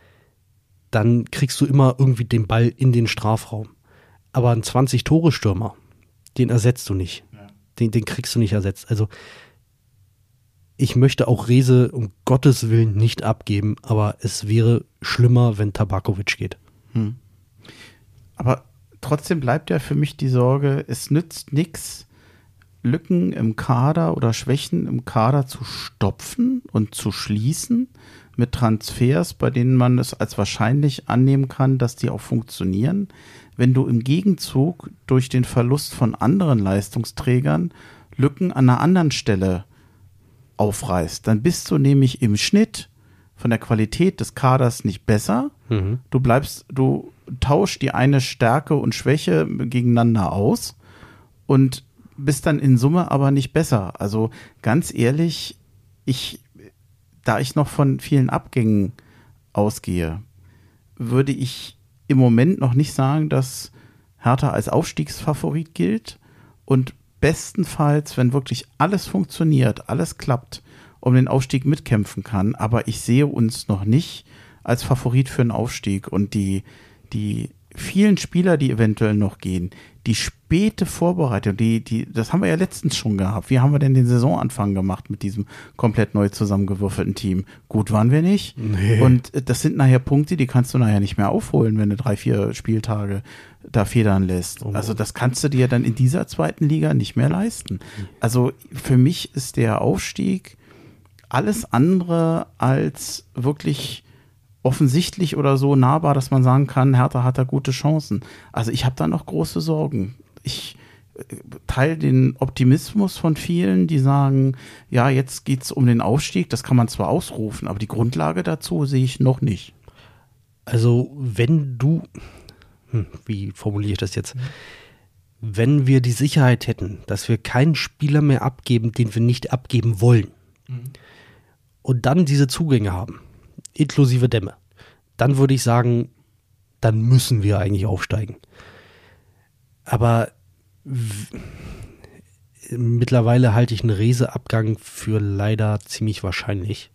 dann kriegst du immer irgendwie den Ball in den Strafraum. Aber ein zwanzig-Tore-Stürmer, den ersetzt du nicht. Ja. Den, den kriegst du nicht ersetzt. Also, ich möchte auch Rehse um Gottes Willen nicht abgeben, aber es wäre schlimmer, wenn Tabakovic geht. Hm. aber trotzdem bleibt ja für mich die Sorge, es nützt nichts, Lücken im Kader oder Schwächen im Kader zu stopfen und zu schließen mit Transfers, bei denen man es als wahrscheinlich annehmen kann, dass die auch funktionieren, wenn du im Gegenzug durch den Verlust von anderen Leistungsträgern Lücken an einer anderen Stelle aufreißt. Dann bist du nämlich im Schnitt von der Qualität des Kaders nicht besser. Mhm. Du bleibst, du tauschst die eine Stärke und Schwäche gegeneinander aus und bist dann in Summe aber nicht besser. Also ganz ehrlich, ich, da ich noch von vielen Abgängen ausgehe, würde ich im Moment noch nicht sagen, dass Hertha als Aufstiegsfavorit gilt und bestenfalls, wenn wirklich alles funktioniert, alles klappt, um den Aufstieg mitkämpfen kann. Aber ich sehe uns noch nicht als Favorit für einen Aufstieg und die, die vielen Spieler, die eventuell noch gehen, die späte Vorbereitung, die, die, das haben wir ja letztens schon gehabt. Wie haben wir denn den Saisonanfang gemacht mit diesem komplett neu zusammengewürfelten Team? Gut waren wir nicht. Nee. Und das sind nachher Punkte, die kannst du nachher nicht mehr aufholen, wenn du drei, vier Spieltage da federn lässt. Oh. Also das kannst du dir dann in dieser zweiten Liga nicht mehr leisten. Also für mich ist der Aufstieg alles andere als wirklich offensichtlich oder so nahbar, dass man sagen kann, Hertha hat da gute Chancen. Also ich habe da noch große Sorgen. Ich teile den Optimismus von vielen, die sagen, ja, jetzt geht's um den Aufstieg, das kann man zwar ausrufen, aber die Grundlage dazu sehe ich noch nicht. Also wenn du, hm, wie formuliere ich das jetzt, mhm. wenn wir die Sicherheit hätten, dass wir keinen Spieler mehr abgeben, den wir nicht abgeben wollen, mhm. und dann diese Zugänge haben, inklusive Dämme, dann würde ich sagen, dann müssen wir eigentlich aufsteigen. Aber w- mittlerweile halte ich einen Rese-Abgang für leider ziemlich wahrscheinlich.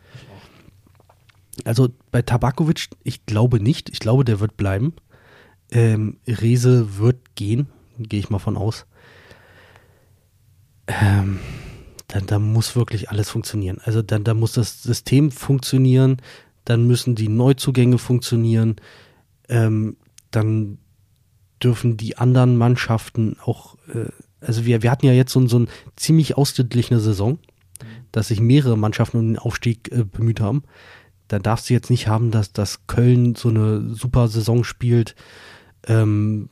Also bei Tabakovic, ich glaube nicht. Ich glaube, der wird bleiben. Ähm, Rese wird gehen, gehe ich mal von aus. Ähm, dann, dann muss wirklich alles funktionieren. Also dann, dann muss das System funktionieren, dann müssen die Neuzugänge funktionieren, ähm, dann dürfen die anderen Mannschaften auch, äh, also wir, wir hatten ja jetzt so, so eine ziemlich ausgeglichene Saison, dass sich mehrere Mannschaften um den Aufstieg äh, bemüht haben. Da darfst du jetzt nicht haben, dass, dass Köln so eine super Saison spielt, ähm,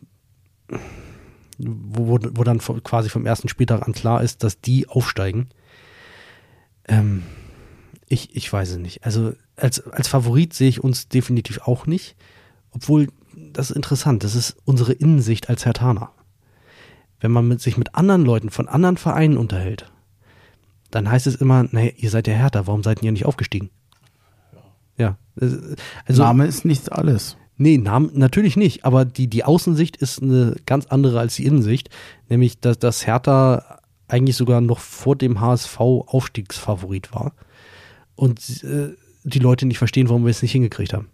wo, wo dann quasi vom ersten Spieltag an klar ist, dass die aufsteigen. Ähm, ich, ich weiß es nicht. Also als, als Favorit sehe ich uns definitiv auch nicht. Obwohl, das ist interessant, das ist unsere Innensicht als Herthaner. Wenn man mit, sich mit anderen Leuten von anderen Vereinen unterhält, dann heißt es immer, naja, ihr seid ja Hertha, warum seid ihr nicht aufgestiegen? Ja. Also, Name ist nicht alles. Nee, Namen natürlich nicht, aber die, die Außensicht ist eine ganz andere als die Innensicht, nämlich, dass, dass Hertha eigentlich sogar noch vor dem H S V Aufstiegsfavorit war und äh, die Leute nicht verstehen, warum wir es nicht hingekriegt haben.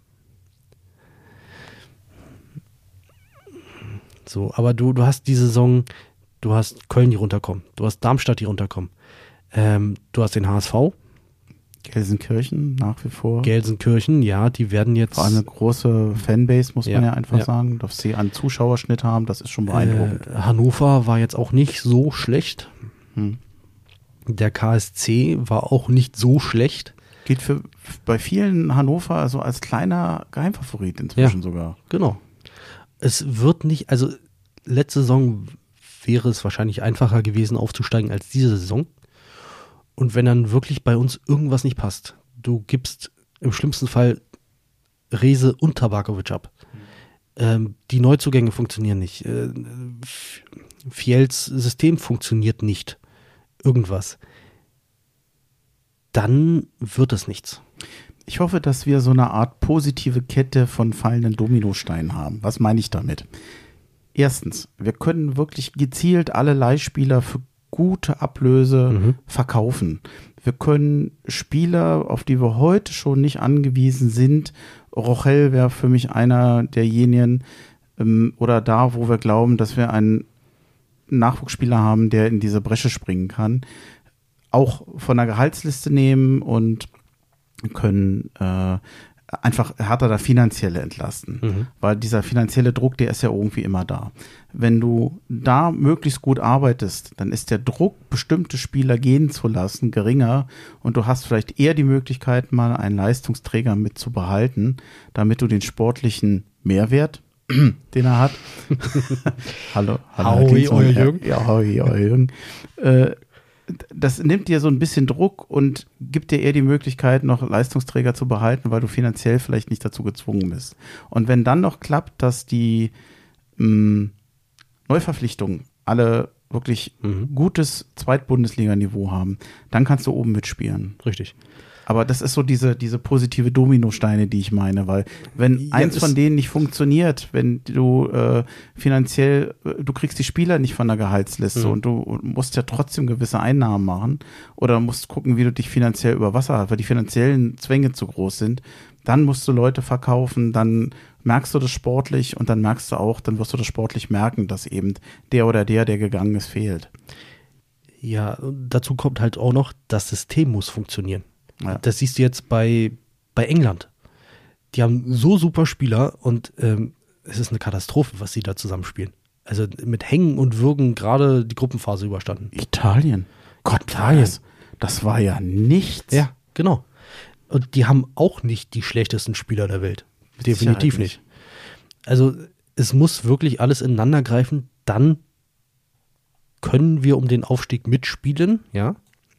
So, aber du, du hast die Saison, du hast Köln, die runterkommen, du hast Darmstadt, die runterkommen, ähm, du hast den H S V, Gelsenkirchen nach wie vor. Gelsenkirchen, ja, die werden jetzt. Vor allem eine große Fanbase, muss ja, man ja einfach ja. sagen, dass sie einen Zuschauerschnitt haben, das ist schon beeindruckend. Äh, Hannover war jetzt auch nicht so schlecht. Hm. Der K S C war auch nicht so schlecht. Geht für bei vielen Hannover also als kleiner Geheimfavorit inzwischen ja, sogar. Genau. Es wird nicht, also letzte Saison wäre es wahrscheinlich einfacher gewesen aufzusteigen als diese Saison. Und wenn dann wirklich bei uns irgendwas nicht passt, du gibst im schlimmsten Fall Rese und Tabakovic ab. Mhm. Ähm, die Neuzugänge funktionieren nicht. Äh, Fiels System funktioniert nicht. Irgendwas. Dann wird es nichts. Ich hoffe, dass wir so eine Art positive Kette von fallenden Dominosteinen haben. Was meine ich damit? Erstens, wir können wirklich gezielt alle Leihspieler für gute Ablöse mhm. verkaufen. Wir können Spieler, auf die wir heute schon nicht angewiesen sind, Rochel wäre für mich einer derjenigen, ähm, oder da, wo wir glauben, dass wir einen Nachwuchsspieler haben, der in diese Bresche springen kann, auch von der Gehaltsliste nehmen und können äh, einfach Hertha da finanzielle entlasten. Mhm. Weil dieser finanzielle Druck, der ist ja irgendwie immer da. Wenn du da möglichst gut arbeitest, dann ist der Druck, bestimmte Spieler gehen zu lassen, geringer und du hast vielleicht eher die Möglichkeit, mal einen Leistungsträger mit zu behalten, damit du den sportlichen Mehrwert, den er hat. hallo, hallo. Hoi, euer Jürgen. Ja, hoi, euer Jürgen. Äh, das nimmt dir so ein bisschen Druck und gibt dir eher die Möglichkeit, noch Leistungsträger zu behalten, weil du finanziell vielleicht nicht dazu gezwungen bist. Und wenn dann noch klappt, dass die mh, Neuverpflichtungen alle wirklich mhm. gutes Zweitbundesliga-Niveau haben, dann kannst du oben mitspielen. Richtig. Aber das ist so diese, diese positive Dominosteine, die ich meine, weil wenn ja, eins von denen nicht funktioniert, wenn du äh, finanziell, du kriegst die Spieler nicht von der Gehaltsliste mhm. und du musst ja trotzdem gewisse Einnahmen machen oder musst gucken, wie du dich finanziell über Wasser hast, weil die finanziellen Zwänge zu groß sind, dann musst du Leute verkaufen, dann merkst du das sportlich und dann merkst du auch, dann wirst du das sportlich merken, dass eben der oder der, der gegangen ist, fehlt. Ja, dazu kommt halt auch noch, das System muss funktionieren. Ja. Das siehst du jetzt bei, bei England. Die haben so super Spieler und ähm, es ist eine Katastrophe, was sie da zusammenspielen. Also mit Hängen und Würgen gerade die Gruppenphase überstanden. Italien. Gott, Italien. Das, das war ja nichts. Ja, genau. Und die haben auch nicht die schlechtesten Spieler der Welt. Definitiv nicht. Also es muss wirklich alles ineinander greifen. Dann können wir um den Aufstieg mitspielen, ja.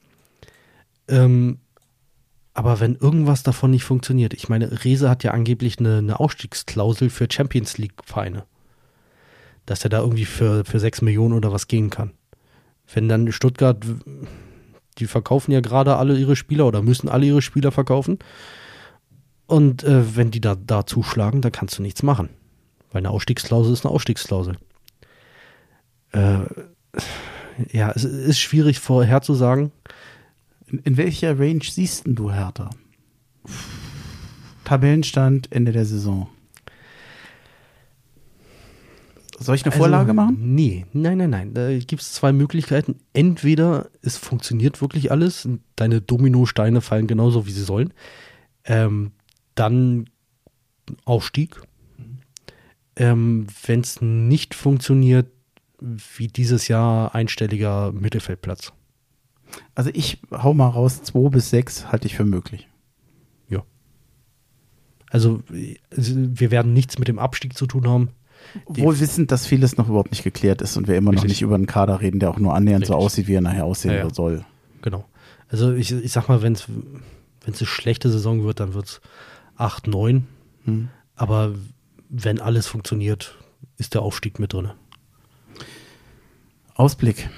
Ähm, aber wenn irgendwas davon nicht funktioniert, ich meine, Rehse hat ja angeblich eine, eine Ausstiegsklausel für Champions League-Vereine, dass er da irgendwie für, für sechs Millionen oder was gehen kann. Wenn dann Stuttgart, die verkaufen ja gerade alle ihre Spieler oder müssen alle ihre Spieler verkaufen und äh, wenn die da, da zuschlagen, dann kannst du nichts machen, weil eine Ausstiegsklausel ist eine Ausstiegsklausel. Äh, ja, es ist schwierig vorherzusagen. In, in welcher Range siehst denn du Hertha? Tabellenstand, Ende der Saison. Soll ich eine also, Vorlage machen? Nee, nein, nein, nein. Da gibt es zwei Möglichkeiten. Entweder es funktioniert wirklich alles, und deine Dominosteine fallen genauso, wie sie sollen. Ähm, dann Aufstieg. Ähm, wenn es nicht funktioniert, wie dieses Jahr einstelliger Mittelfeldplatz. Also ich hau mal raus, zwei bis sechs halte ich für möglich. Ja. Also wir werden nichts mit dem Abstieg zu tun haben. Wohl wissend, dass vieles noch überhaupt nicht geklärt ist und wir immer noch Richtig. nicht über einen Kader reden, der auch nur annähernd Richtig. so aussieht, wie er nachher aussehen ja, ja. soll. Genau. Also ich, ich sag mal, wenn es eine schlechte Saison wird, dann wird es acht, neun. Hm. Aber wenn alles funktioniert, ist der Aufstieg mit drin. Ausblick.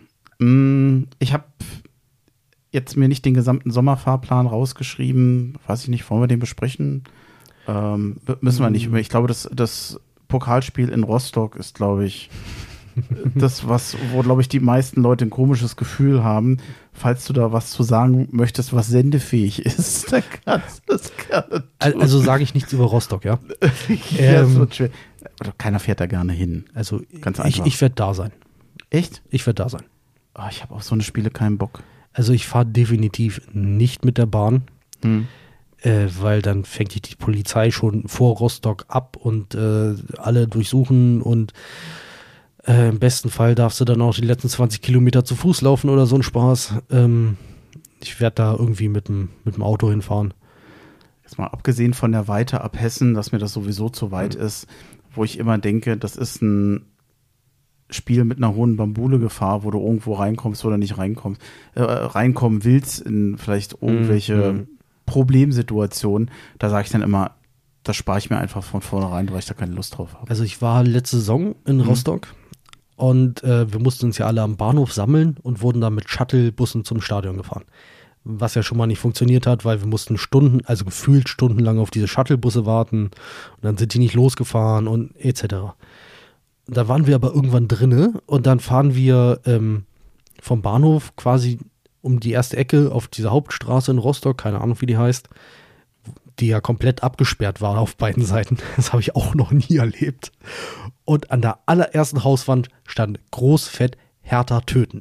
Ich habe jetzt mir nicht den gesamten Sommerfahrplan rausgeschrieben. Weiß ich nicht, wollen wir den besprechen? Ähm, müssen wir nicht. Ich glaube, das, das Pokalspiel in Rostock ist, glaube ich, das, was, wo, glaube ich, die meisten Leute ein komisches Gefühl haben. Falls du da was zu sagen möchtest, was sendefähig ist, dann kannst du das gerne tun. Also sage ich nichts über Rostock, ja? ja, ähm, es wird schwer. Keiner fährt da gerne hin. Also Ganz ich, einfach. ich werde da sein. Echt? Ich werde da sein. Oh, ich habe auf so eine Spiele keinen Bock. Also ich fahre definitiv nicht mit der Bahn, Hm. äh, weil dann fängt die, die Polizei schon vor Rostock ab und äh, alle durchsuchen und äh, im besten Fall darfst du dann auch die letzten zwanzig Kilometer zu Fuß laufen oder so ein Spaß. Ähm, ich werde da irgendwie mit dem mit dem Auto hinfahren. Jetzt mal abgesehen von der Weite ab Hessen, dass mir das sowieso zu weit mhm. ist, wo ich immer denke, das ist ein Spiel mit einer hohen Bambule-Gefahr, wo du irgendwo reinkommst oder nicht reinkommst, äh, reinkommen willst in vielleicht irgendwelche mhm. Problemsituationen. Da sage ich dann immer, das spare ich mir einfach von vornherein, weil ich da keine Lust drauf habe. Also ich war letzte Saison in mhm. Rostock und äh, wir mussten uns ja alle am Bahnhof sammeln und wurden dann mit Shuttle-Bussen zum Stadion gefahren. Was ja schon mal nicht funktioniert hat, weil wir mussten Stunden, also gefühlt stundenlang auf diese Shuttle-Busse warten und dann sind die nicht losgefahren und et cetera. Da waren wir aber irgendwann drinne und dann fahren wir ähm, vom Bahnhof quasi um die erste Ecke auf diese Hauptstraße in Rostock, keine Ahnung wie die heißt, die ja komplett abgesperrt war auf beiden Seiten. Das habe ich auch noch nie erlebt. Und an der allerersten Hauswand stand großfett Hertha töten.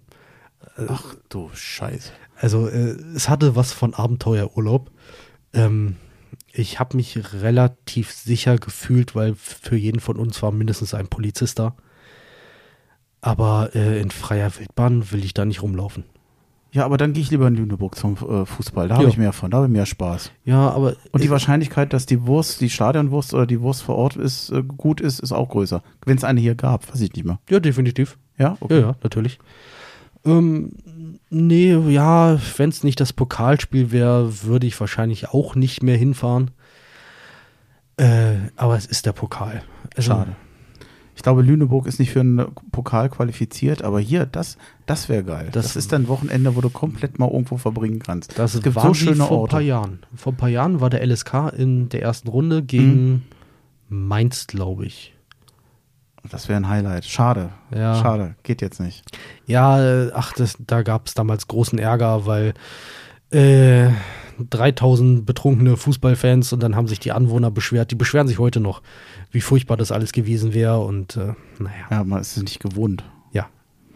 Ach du Scheiße. Also äh, es hatte was von Abenteuerurlaub. Ähm, Ich habe mich relativ sicher gefühlt, weil für jeden von uns war mindestens ein Polizist da. Aber äh, in freier Wildbahn will ich da nicht rumlaufen. Ja, aber dann gehe ich lieber in Lüneburg zum äh, Fußball. Da habe Ja. ich mehr von, da habe ich mehr Spaß. Ja, aber Und die Wahrscheinlichkeit, dass die Wurst, die Stadionwurst oder die Wurst vor Ort ist, äh, gut ist, ist auch größer. Wenn es eine hier gab, weiß ich nicht mehr. ja, definitiv. Ja, Ja, ja, natürlich. Ähm, nee, ja, wenn es nicht das Pokalspiel wäre, würde ich wahrscheinlich auch nicht mehr hinfahren. Äh, aber es ist der Pokal. Also, Schade. Ich glaube, Lüneburg ist nicht für einen Pokal qualifiziert, aber hier, das, das wäre geil. Das, Das- ist dann ein Wochenende, wo du komplett mal irgendwo verbringen kannst. Das es gibt waren so die schöne vor ein paar Orte. Jahren. Vor ein paar Jahren war der L S K in der ersten Runde gegen Mainz, glaube ich. Das wäre ein Highlight. Schade. Ja. Schade. Geht jetzt nicht. Ja, äh, ach, das, da gab es damals großen Ärger, weil äh, dreitausend betrunkene Fußballfans und dann haben sich die Anwohner beschwert. Die beschweren sich heute noch, wie furchtbar das alles gewesen wäre und äh, naja. Ja, man ist es nicht gewohnt. Ja.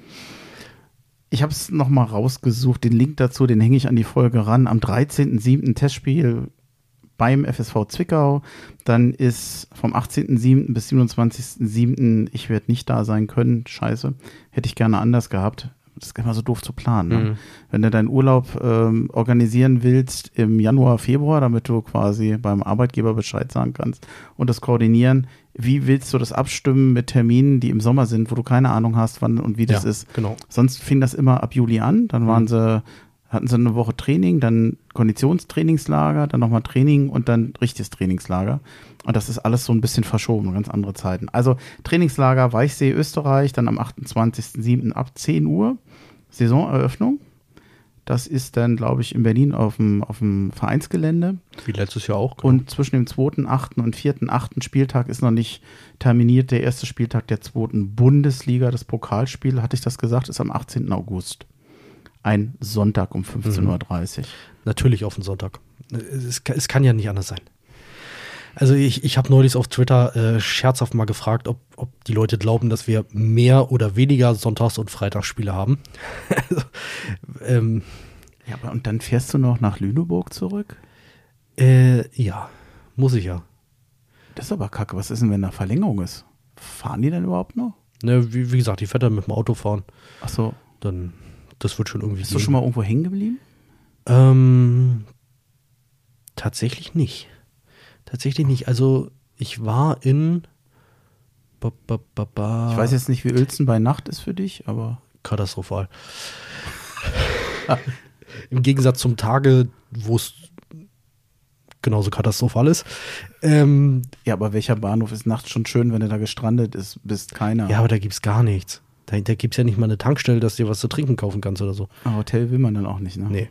Ich habe es nochmal rausgesucht. Den Link dazu, den hänge ich an die Folge ran. Am dreizehnten siebten Testspiel beim F S V Zwickau. Dann ist vom achtzehnten siebten bis siebenundzwanzigsten siebten ich werde nicht da sein können. Scheiße. Hätte ich gerne anders gehabt. Das ist immer so doof zu planen. Ne? Mhm. Wenn du deinen Urlaub ähm, organisieren willst im Januar, Februar, damit du quasi beim Arbeitgeber Bescheid sagen kannst und das koordinieren, wie willst du das abstimmen mit Terminen, die im Sommer sind, wo du keine Ahnung hast, wann und wie das Ja, ist? genau. Sonst fing das immer ab Juli an, dann waren sie, hatten sie eine Woche Training, dann Konditionstrainingslager, dann nochmal Training und dann richtiges Trainingslager. Und das ist alles so ein bisschen verschoben, ganz andere Zeiten. Also Trainingslager Weichsee, Österreich, dann am achtundzwanzigsten siebten ab zehn Uhr, Saisoneröffnung. Das ist dann, glaube ich, in Berlin auf dem, auf dem Vereinsgelände. Wie letztes Jahr auch. genau. Und zwischen dem zweiten achten und vierten achten Spieltag ist noch nicht terminiert. Der erste Spieltag der zweiten Bundesliga, das Pokalspiel, hatte ich das gesagt, ist am achtzehnten August. Ein Sonntag um fünfzehn Uhr dreißig. Natürlich auf den Sonntag. Es, kann- es kann ja nicht anders sein. Also ich, ich habe neulich auf Twitter äh, scherzhaft mal gefragt, ob, ob die Leute glauben, dass wir mehr oder weniger Sonntags- und Freitagsspiele haben. also, ähm, Ja, aber und dann fährst du noch nach Lüneburg zurück? äh, ja, muss ich ja. Das ist aber kacke. Was ist denn, wenn da Verlängerung ist? Fahren die denn überhaupt noch? Ne, wie, wie gesagt, ich werde dann mit dem Auto fahren. Ach so. Dann, das wird schon irgendwie Bist du schon mal irgendwo hängen geblieben? Ähm, tatsächlich nicht. Tatsächlich nicht. Also ich war in ba, ba, ba, ba, Ich weiß jetzt nicht, wie Uelzen bei Nacht ist für dich, aber katastrophal. Im Gegensatz zum Tage, wo es genauso katastrophal ist. Ähm, ja, aber welcher Bahnhof ist nachts schon schön, wenn du da gestrandet ist, bist keiner. ja, aber da gibt's gar nichts. Da, da gibt's ja nicht mal eine Tankstelle, dass du dir was zu trinken kaufen kannst oder so. Ein Hotel will man dann auch nicht, ne? Nee.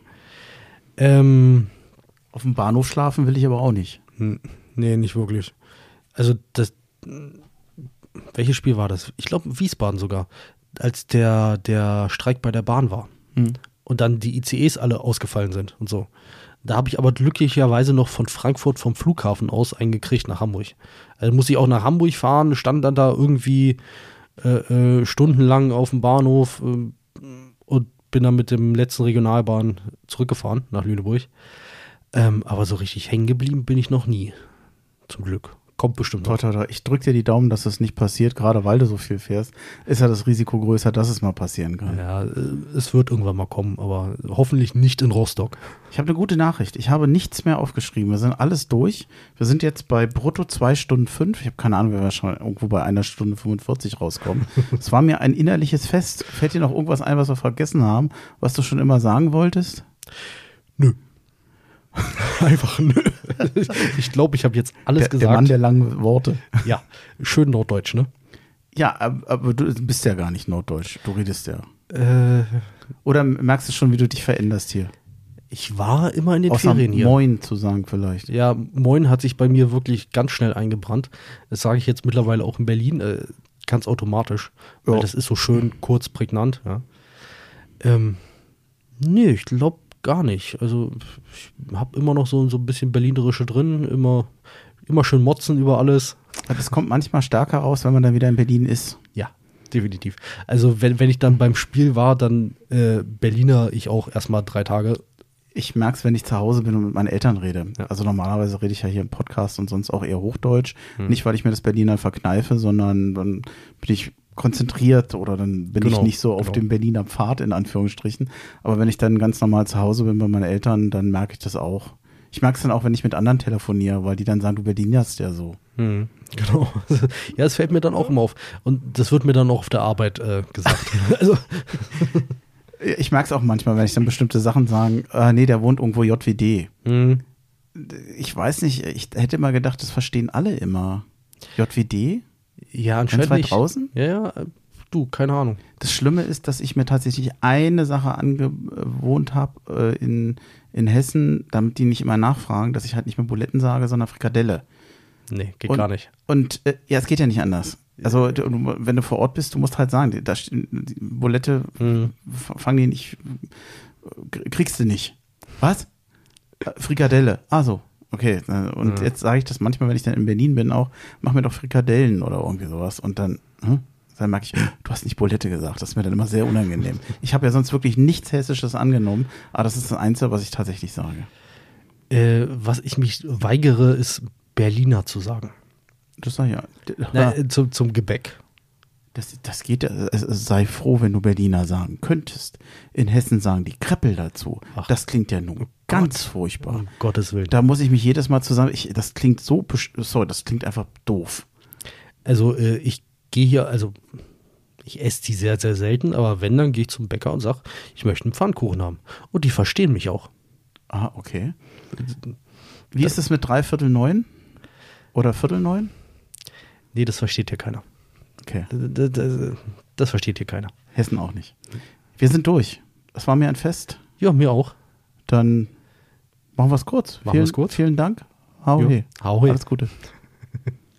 Ähm, Auf dem Bahnhof schlafen will ich aber auch nicht. Hm, nee, nicht wirklich. Also das, welches Spiel war das? Ich glaube Wiesbaden sogar, als der, der Streik bei der Bahn war. Hm. Und dann die I C Es alle ausgefallen sind und so. Da habe ich aber glücklicherweise noch von Frankfurt vom Flughafen aus eingekriegt nach Hamburg. Also muss ich auch nach Hamburg fahren, stand dann da irgendwie äh, äh, stundenlang auf dem Bahnhof äh, und bin dann mit dem letzten Regionalbahn zurückgefahren nach Lüneburg. Ähm, aber so richtig hängen geblieben bin ich noch nie. Zum Glück. Kommt bestimmt noch. Toi, toi, toi. Ich drücke dir die Daumen, dass das nicht passiert, gerade weil du so viel fährst. Ist ja das Risiko größer, dass es mal passieren kann. Ja, äh, es wird irgendwann mal kommen, aber hoffentlich nicht in Rostock. Ich habe eine gute Nachricht. Ich habe nichts mehr aufgeschrieben. Wir sind alles durch. Wir sind jetzt bei brutto zwei Stunden fünf. Ich habe keine Ahnung, wenn wir schon irgendwo bei einer Stunde fünfundvierzig rauskommen. Es war mir ein innerliches Fest. Fällt dir noch irgendwas ein, was wir vergessen haben, was du schon immer sagen wolltest? Nö. Einfach nö. Ich glaube, ich habe jetzt alles Der, gesagt. der Mann der langen Worte. Ja, schön norddeutsch, ne? Ja, aber, aber du bist ja gar nicht norddeutsch. Du redest ja. Äh, Oder merkst du schon, wie du dich veränderst hier? ich war immer in den Außer Ferien hier. Moin zu sagen vielleicht. Ja, Moin hat sich bei mir wirklich ganz schnell eingebrannt. Das sage ich jetzt mittlerweile auch in Berlin, äh, ganz automatisch. Weil Ja. das ist so schön kurz, prägnant. Ja. Ähm, nee, ich glaube gar nicht. Also ich habe immer noch so, so ein bisschen Berlinerische drin, immer, immer schön motzen über alles. Das kommt manchmal stärker raus, wenn man dann wieder in Berlin ist. Ja, definitiv. Also wenn, wenn ich dann beim Spiel war, dann äh, Berliner ich auch erstmal drei Tage Ich merke es, wenn ich zu Hause bin und mit meinen Eltern rede. Ja. Also normalerweise rede ich ja hier im Podcast und sonst auch eher Hochdeutsch. Hm. Nicht, weil ich mir das Berliner verkneife, sondern dann bin ich konzentriert oder dann bin Genau, ich nicht so auf genau. dem Berliner Pfad in Anführungsstrichen. Aber wenn ich dann ganz normal zu Hause bin bei meinen Eltern, dann merke ich das auch. Ich merke es dann auch, wenn ich mit anderen telefoniere, weil die dann sagen, du Berlinerst ja so. Hm, genau. Ja, es fällt mir dann auch immer auf. Und das wird mir dann auch auf der Arbeit äh, gesagt. Also, Ich merke es auch manchmal, wenn ich dann bestimmte Sachen sage, äh, nee, der wohnt irgendwo J W D. hm, Ich weiß nicht, ich hätte immer gedacht, das verstehen alle immer. J W D? ja, Ganz anscheinend weit nicht. draußen? Ja, ja, äh, du, keine Ahnung. Das Schlimme ist, dass ich mir tatsächlich eine Sache angewohnt habe äh, in, in Hessen, damit die nicht immer nachfragen, dass ich halt nicht mehr Buletten sage, sondern Frikadelle. Nee, geht Und- gar nicht. Und äh, ja, es geht ja nicht anders. Also du, du- wenn du vor Ort bist, du musst halt sagen, da, st- die Bulette Hm. f- fangen die nicht, k- kriegst du nicht. Was? Äh, Frikadelle. Ah so, okay. Äh, Und Ja. jetzt sage ich das manchmal, wenn ich dann in Berlin bin auch, mach mir doch Frikadellen oder irgendwie sowas. Und dann, hm? dann merke ich, du hast nicht Bulette gesagt. Das ist mir dann immer sehr unangenehm. Ich habe ja sonst wirklich nichts Hessisches angenommen, aber das ist das Einzige, was ich tatsächlich sage. Äh, was ich mich weigere, ist Berliner zu sagen. Das sag ich ja. Na, äh, zum, zum Gebäck. Das, das geht, ja. Es- es- sei froh, wenn du Berliner sagen könntest. In Hessen sagen die Kreppel dazu. Ach. Das klingt ja nun ganz furchtbar. Um Gottes Willen. Da muss ich mich jedes Mal zusammen, ich, das klingt so, besch- sorry, das klingt einfach doof. Also äh, ich gehe hier, also ich esse die sehr, sehr selten, aber wenn, dann gehe ich zum Bäcker und sage, ich möchte einen Pfannkuchen haben. Und die verstehen mich auch. Ah, okay. Wie ist es mit dreiviertel neun? Oder viertel neun? Nee, das versteht hier keiner. Okay, Das, das, das versteht hier keiner. Hessen auch nicht. Wir sind durch. Es war mir ein Fest. Ja, mir auch. Dann machen wir es kurz. Machen vielen, wir's kurz. Vielen Dank. Hau Jo. he. Hau he. Alles Gute.